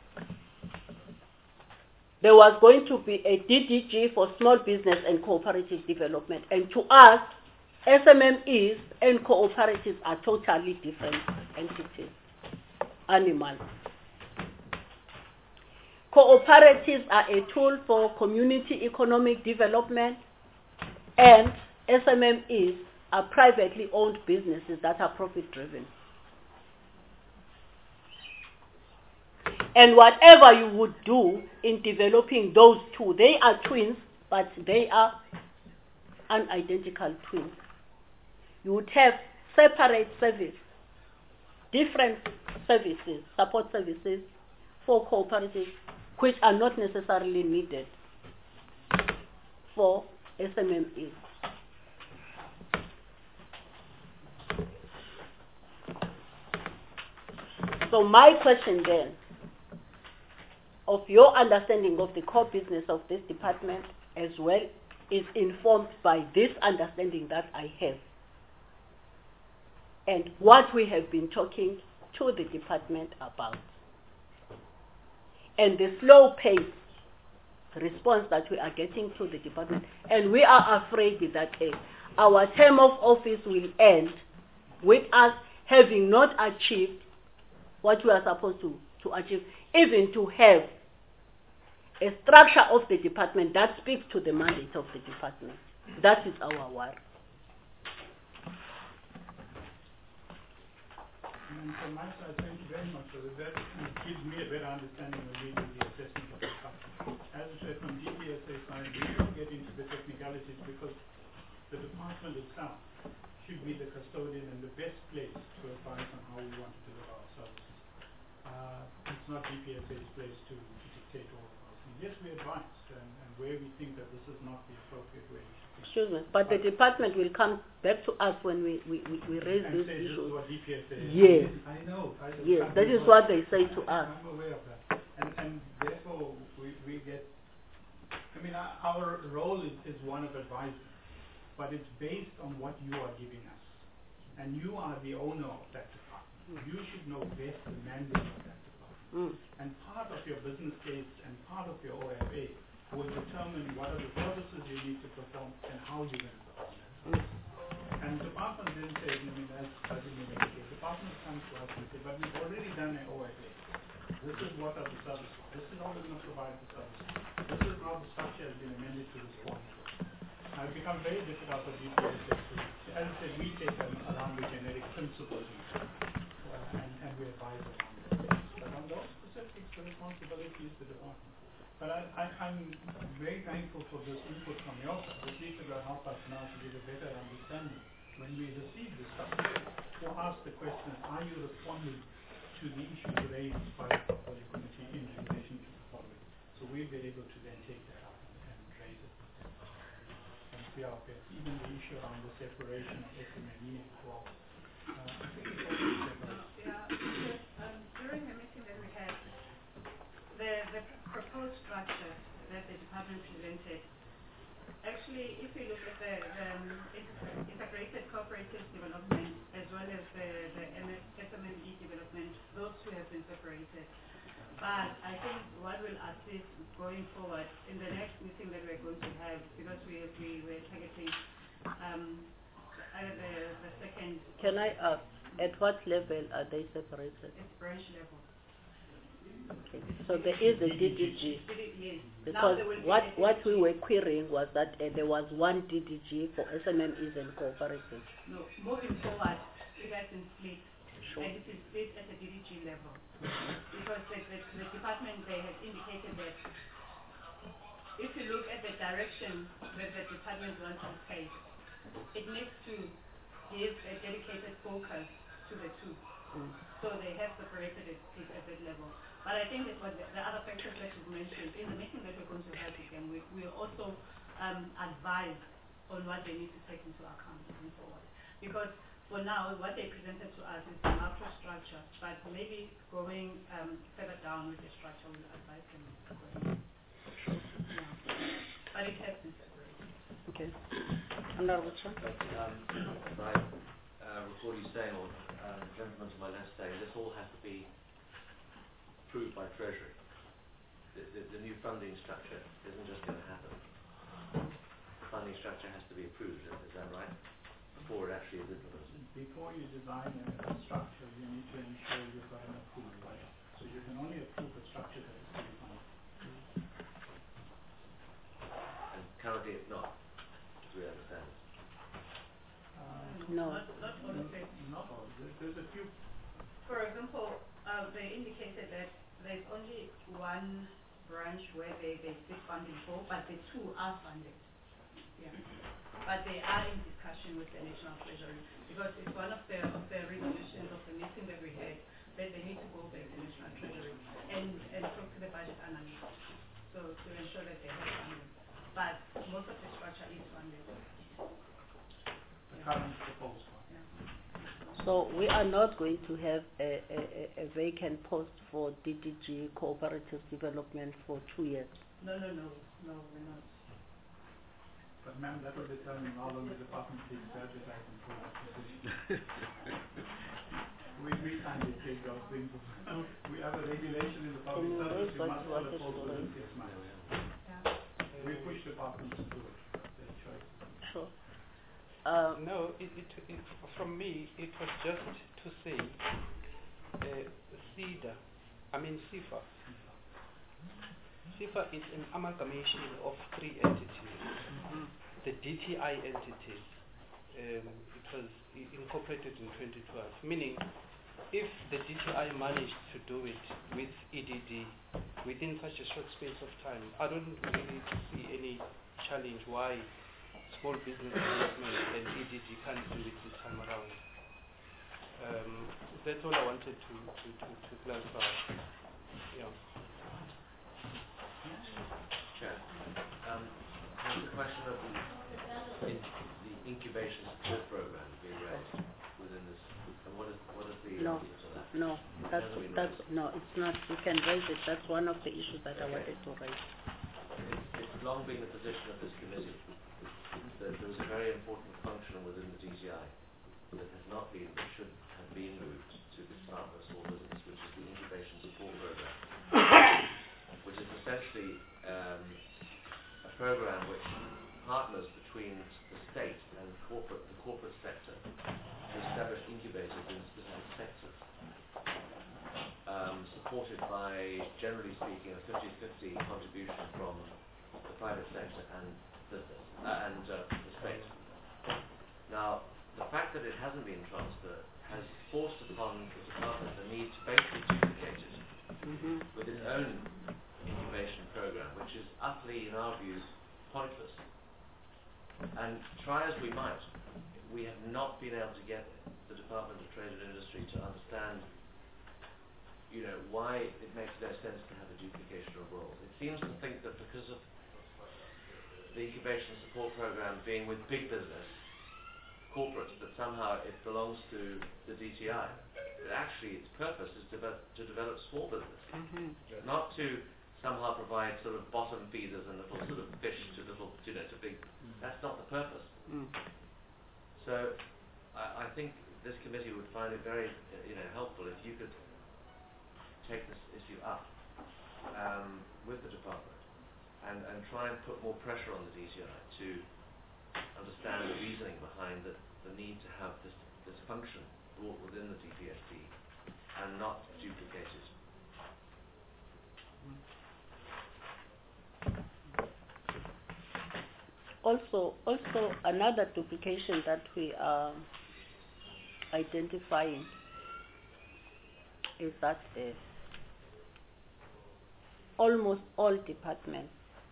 there was going to be a D D G for small business and cooperative development. And to us, S M M Es and cooperatives are totally different entities, animals. Cooperatives are a tool for community economic development, and S M M Es are privately owned businesses that are profit-driven. And whatever you would do in developing those two, they are twins, but they are unidentical twins. You would have separate service, different services, support services for cooperatives, which are not necessarily needed for S M M Es. So my question then, of your understanding of the core business of this department as well, is informed by this understanding that I have and what we have been talking to the department about. And the slow pace response that we are getting to the department. And we are afraid that uh, our term of office will end with us having not achieved what we are supposed to, to achieve, even to have a structure of the department that speaks to the mandate of the department. That is our worry.
And from my side, thank you very much for that. It gives me a better understanding of really the assessment of the structure. As I said, from D P S A side, we don't get into the technicalities because the department itself should be the custodian and the best place to advise on how we want to deliver our services. Uh, it's not D P S A's place to, to dictate all of those things. Yes, we advise, and, and where we think that this is not the appropriate way.
Excuse me, but the department will come back to us when we, we, we, we raise
and
these
say
issues.
This is what D P S A is.
Yes.
I know. I
yes, that is what they say to us.
I'm aware of that. And, and therefore, we, we get, I mean, our, our role is, is one of advising, but it's based on what you are giving us. And you are the owner of that department. Mm. You should know best the mandate of that department. Mm. And part of your business case and part of your O F A will determine what are the services you need to perform and how you're going to perform them. Mm. And the department didn't say, I mean, as, as in the case, the department comes to us and say, but we've already done an O F A. This is what are the services. This is how we're going to provide the services. This is how the structure has been amended to this point. Now it becomes very difficult for D P S to, as I said, we take them around the generic principles uh, and, and we advise around those. But on those specifics, the responsibility is the department. But I, I, I'm very thankful for this input from your side. At least it will help us now to get a better understanding when we receive this stuff. To ask the question, are you responding to the issues raised by the portfolio committee in relation to the following? So we'll be able to then take that up and, and raise it. And see our best. Even the issue around the separation of S M M E and co-op. Uh, I think it's also separate.
Yeah, yes, um, during the meeting that we had, the, the proposed structure that the department presented, actually, if you look at the, the um, integrated cooperative development as well as the, the S M M E development, those two have been separated. But I think what will assist going forward in the next meeting that we're going to have, because we we were targeting um, uh, the, the second.
Can I ask, at what level are they separated?
It's branch level.
Okay. So there is a D D G.
Yes.
Because
Now there will be
what,
a
what we
D D G.
were querying was that uh, there was one D D G for S M M Es and cooperatives.
No, moving forward, it has been split.
Sure.
And it is split at a D D G level. Because the, the, the department, they have indicated that if you look at the direction that the department wants to take, it needs to give a dedicated focus to the two.
Mm.
So they have separated it to at that level. But I think it was the, the other factors that you mentioned. In the meeting that we're going to have with them, we will also um, advise on what they need to take into account moving forward. Because for now, what they presented to us is the macro structure, but maybe going um, further down with the structure, we'll advise them accordingly. Yeah. But it has been separated.
Okay. Honorable Chair.
Um, I uh, recall you saying, or uh, the gentleman to my left saying, this all has to be approved by Treasury. The, the, the new funding structure isn't just going to happen. The funding structure has to be approved, is, is that right? Before it actually is implemented.
Before you design a, a structure, you need to ensure you've got an approval by it. So you can only approve a structure that is fully funded.
And currently it's not, as we understand it.
Uh,
No.
Not, not all of it.
Not all. There's, there's a few.
For example, uh, they indicated that there's only one branch where they, they seek funding for, but the two are funded. Yeah. But they are in discussion with the National Treasury because it's one of the, of the resolutions of the meeting that we had that they need to go back to the National Treasury and, and talk to the budget analyst so to ensure that they have funding. But most of the structure is funded.
The current proposed one.
Yeah.
So we are not going to have a, a, a vacant post for D D G cooperative development for two years.
No, no, no, no, we're not.
But ma'am, that will determine how long the department takes to advertise and pull that position. we, we can't take those things. We have a regulation in the public
Can you
service,
raise
you
what
must
you
follow
wanted
post
to
within
raise?
six months.
Yeah.
We push departments to do it, their choice.
Sure. Uh,
No, it, it, it, from me, it was just to say, uh, SEDA, I mean SIFA. SIFA is an amalgamation of three entities.
mm-hmm.
The D T I entities, um, it was i- incorporated in twenty twelve, meaning if the D T I managed to do it with E D D within such a short space of time, I don't really see any challenge why small business development and E D D can't do it this time around. Um, that's all I wanted to, to, to, to clarify. Yeah.
Chair, um, there's the question of the, in, the incubation support program being raised within this, and what is, what is the
No.
answer to that?
No, that's,
Hasn't been
that's,
raised.
no, it's not. You can raise it. That's one of the issues that I
Okay.
wanted to raise.
It's, it's long been the position of this committee that there was a very important function within the D T I that has not been, that should have been moved to the Department of Small Business, which is the incubation support program, which is essentially um, a program which partners between the state and corporate, the corporate sector to establish incubators in specific sectors, um, supported by, generally speaking, a fifty fifty contribution from the private sector and business uh, and uh, the state. Now, the fact that it hasn't been transferred has forced upon the department the need to basically duplicate it
Mm-hmm.
with its own incubation program, which is utterly, in our views, pointless. And try as we might, we have not been able to get the Department of Trade and Industry to understand, you know, why it makes no sense to have a duplication of roles. It seems to think that because of the incubation support program being with big business, corporates, that somehow it belongs to the D T I. But actually its purpose is to develop, to develop small business,
Mm-hmm.
not to somehow provide sort of bottom feeders and little sort of fish to little, you know, to big. That's not the purpose.
Mm.
So I, I think this committee would find it very, uh, you know, helpful if you could take this issue up um, with the department and, and try and put more pressure on the D T I to understand the reasoning behind the, the need to have this, this function brought within the D P S P and not duplicated.
Also, also another duplication that we are identifying is that uh, almost all departments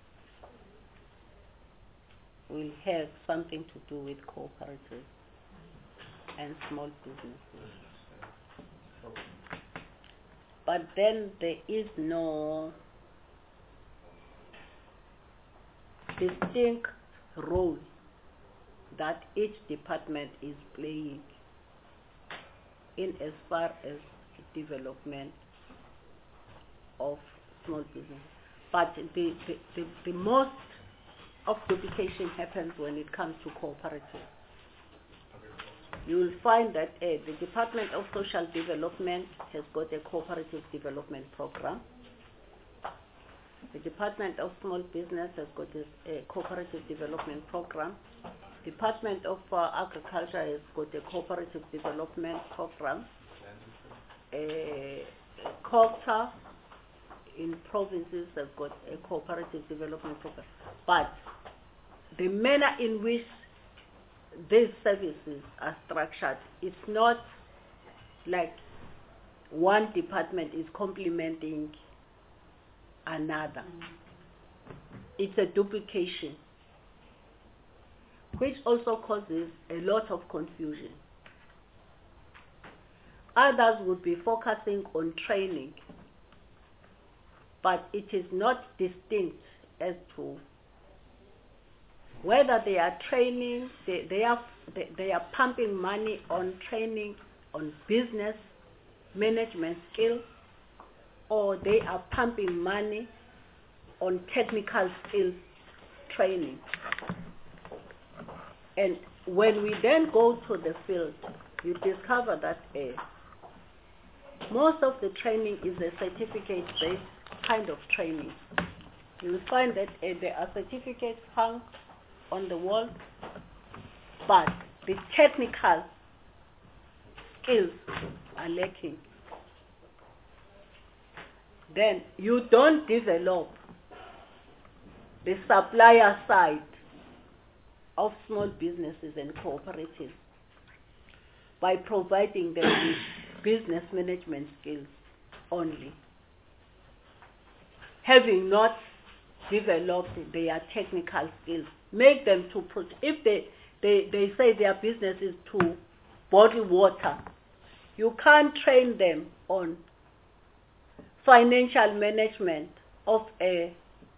will have something to do with cooperatives and small businesses. But then there is no distinct role that each department is playing in as far as development of small business. But the, the, the, the most of duplication happens when it comes to cooperatives. You will find that uh, the Department of Social Development has got a cooperative development program. The Department of Small Business has got a, a cooperative development program. Department of uh, Agriculture has got a cooperative development program. Uh, COGTA in provinces has got a cooperative development program. But the manner in which these services are structured, it's not like one department is complementing another. It's a duplication, which also causes a lot of confusion. Others would be focusing on training, but it is not distinct as to whether they are training, they, they, are, they, they are pumping money on training on business management skills, or they are pumping money on technical skills training. And when we then go to the field, you discover that uh, most of the training is a certificate-based kind of training. You will find that uh, there are certificates hung on the wall, but the technical skills are lacking. Then you don't develop the supplier side of small businesses and cooperatives by providing them with business management skills only, having not developed their technical skills. Make them to put, if they, they, they say their business is to bottle water, you can't train them on financial management of a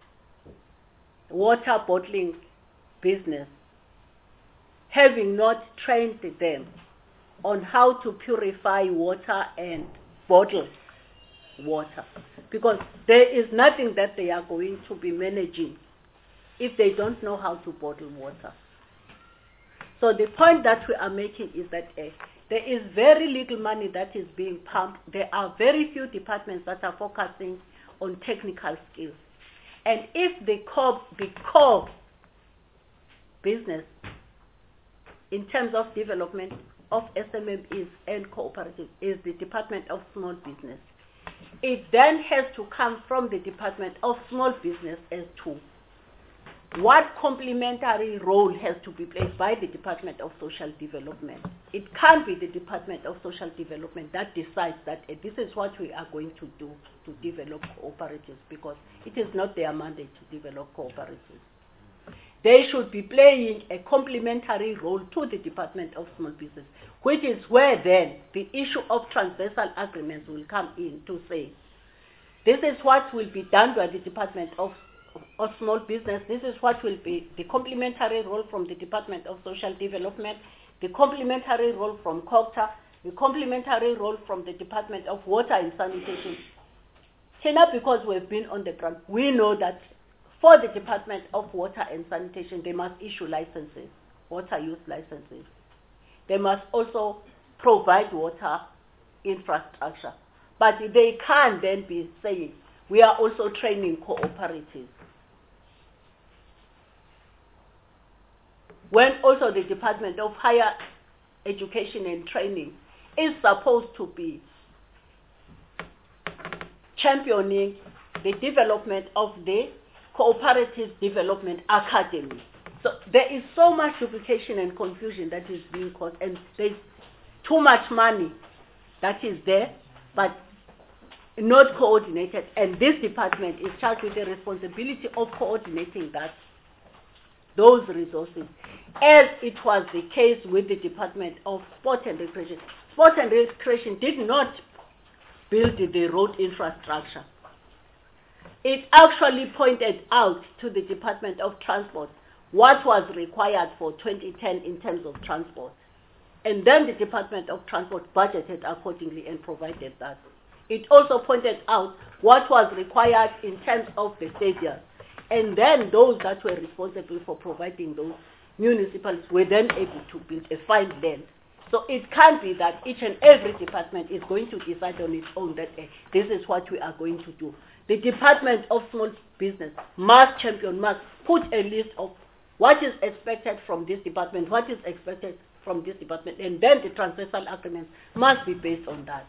water bottling business, having not trained them on how to purify water and bottle water. Because there is nothing that they are going to be managing if they don't know how to bottle water. So the point that we are making is that uh, there is very little money that is being pumped. There are very few departments that are focusing on technical skills. And if the core, the core business in terms of development of S M M Es and cooperatives is the Department of Small Business, it then has to come from the Department of Small Business as to what complementary role has to be played by the Department of Social Development. It can't be the Department of Social Development that decides that uh, this is what we are going to do to develop cooperatives, because it is not their mandate to develop cooperatives. They should be playing a complementary role to the Department of Small Business, which is where then the issue of transversal agreements will come in to say, this is what will be done by the Department of of small business, this is what will be the complementary role from the Department of Social Development, the complementary role from COGTA, the complementary role from the Department of Water and Sanitation. Not because we've been on the ground, we know that for the Department of Water and Sanitation, they must issue licenses, water use licenses. They must also provide water infrastructure. But they can't then be saying, we are also training cooperatives. when also the Department of Higher Education and Training is supposed to be championing the development of the Cooperative Development Academy. So there is so much duplication and confusion that is being caused, and there's too much money that is there, but not coordinated, and this department is charged with the responsibility of coordinating that, those resources, as it was the case with the Department of Sport and Recreation. Sport and Recreation did not build the road infrastructure. It actually pointed out to the Department of Transport what was required for twenty ten in terms of transport. And then the Department of Transport budgeted accordingly and provided that. It also pointed out what was required in terms of the stadium. And then those that were responsible for providing those municipalities were then able to build a fine land. So it can't be that each and every department is going to decide on its own that eh, this is what we are going to do. The Department of Small Business must champion, must put a list of what is expected from this department, what is expected from this department, and then the transversal agreements must be based on that.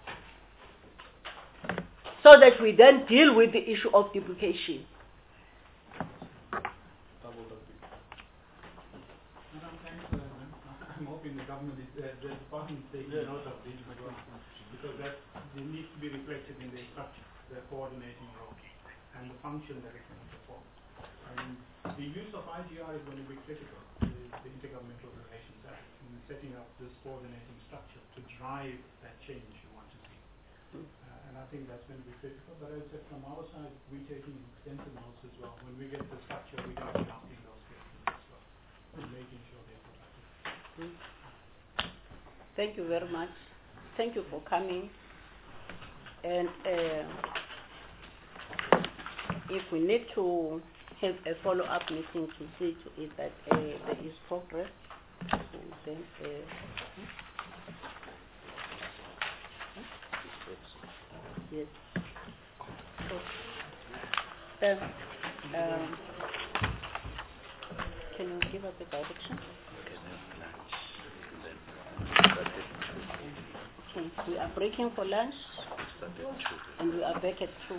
So that we then deal with the issue of duplication.
I'm hoping the government is, uh, the department is taking yeah. note of this because that it needs to be reflected in the structure, the coordinating role, and the function that it can perform. And the use of I G R is going to be critical, the, the Intergovernmental Relations Act, in setting up this coordinating structure to drive that change you want to see. Mm. Uh, and I think that's going to be critical. But as I said, from our side, we're taking extensive notes as well. When we get the structure, we're going to be asking those questions as well, and making sure they're productive.
Mm. Thank you very much. Thank you for coming. And uh, if we need to have a follow-up meeting to see to it that uh, there is progress, so then uh, yes. So, then, um, can you give us a direction? Okay, we are breaking for lunch, and we are back at two.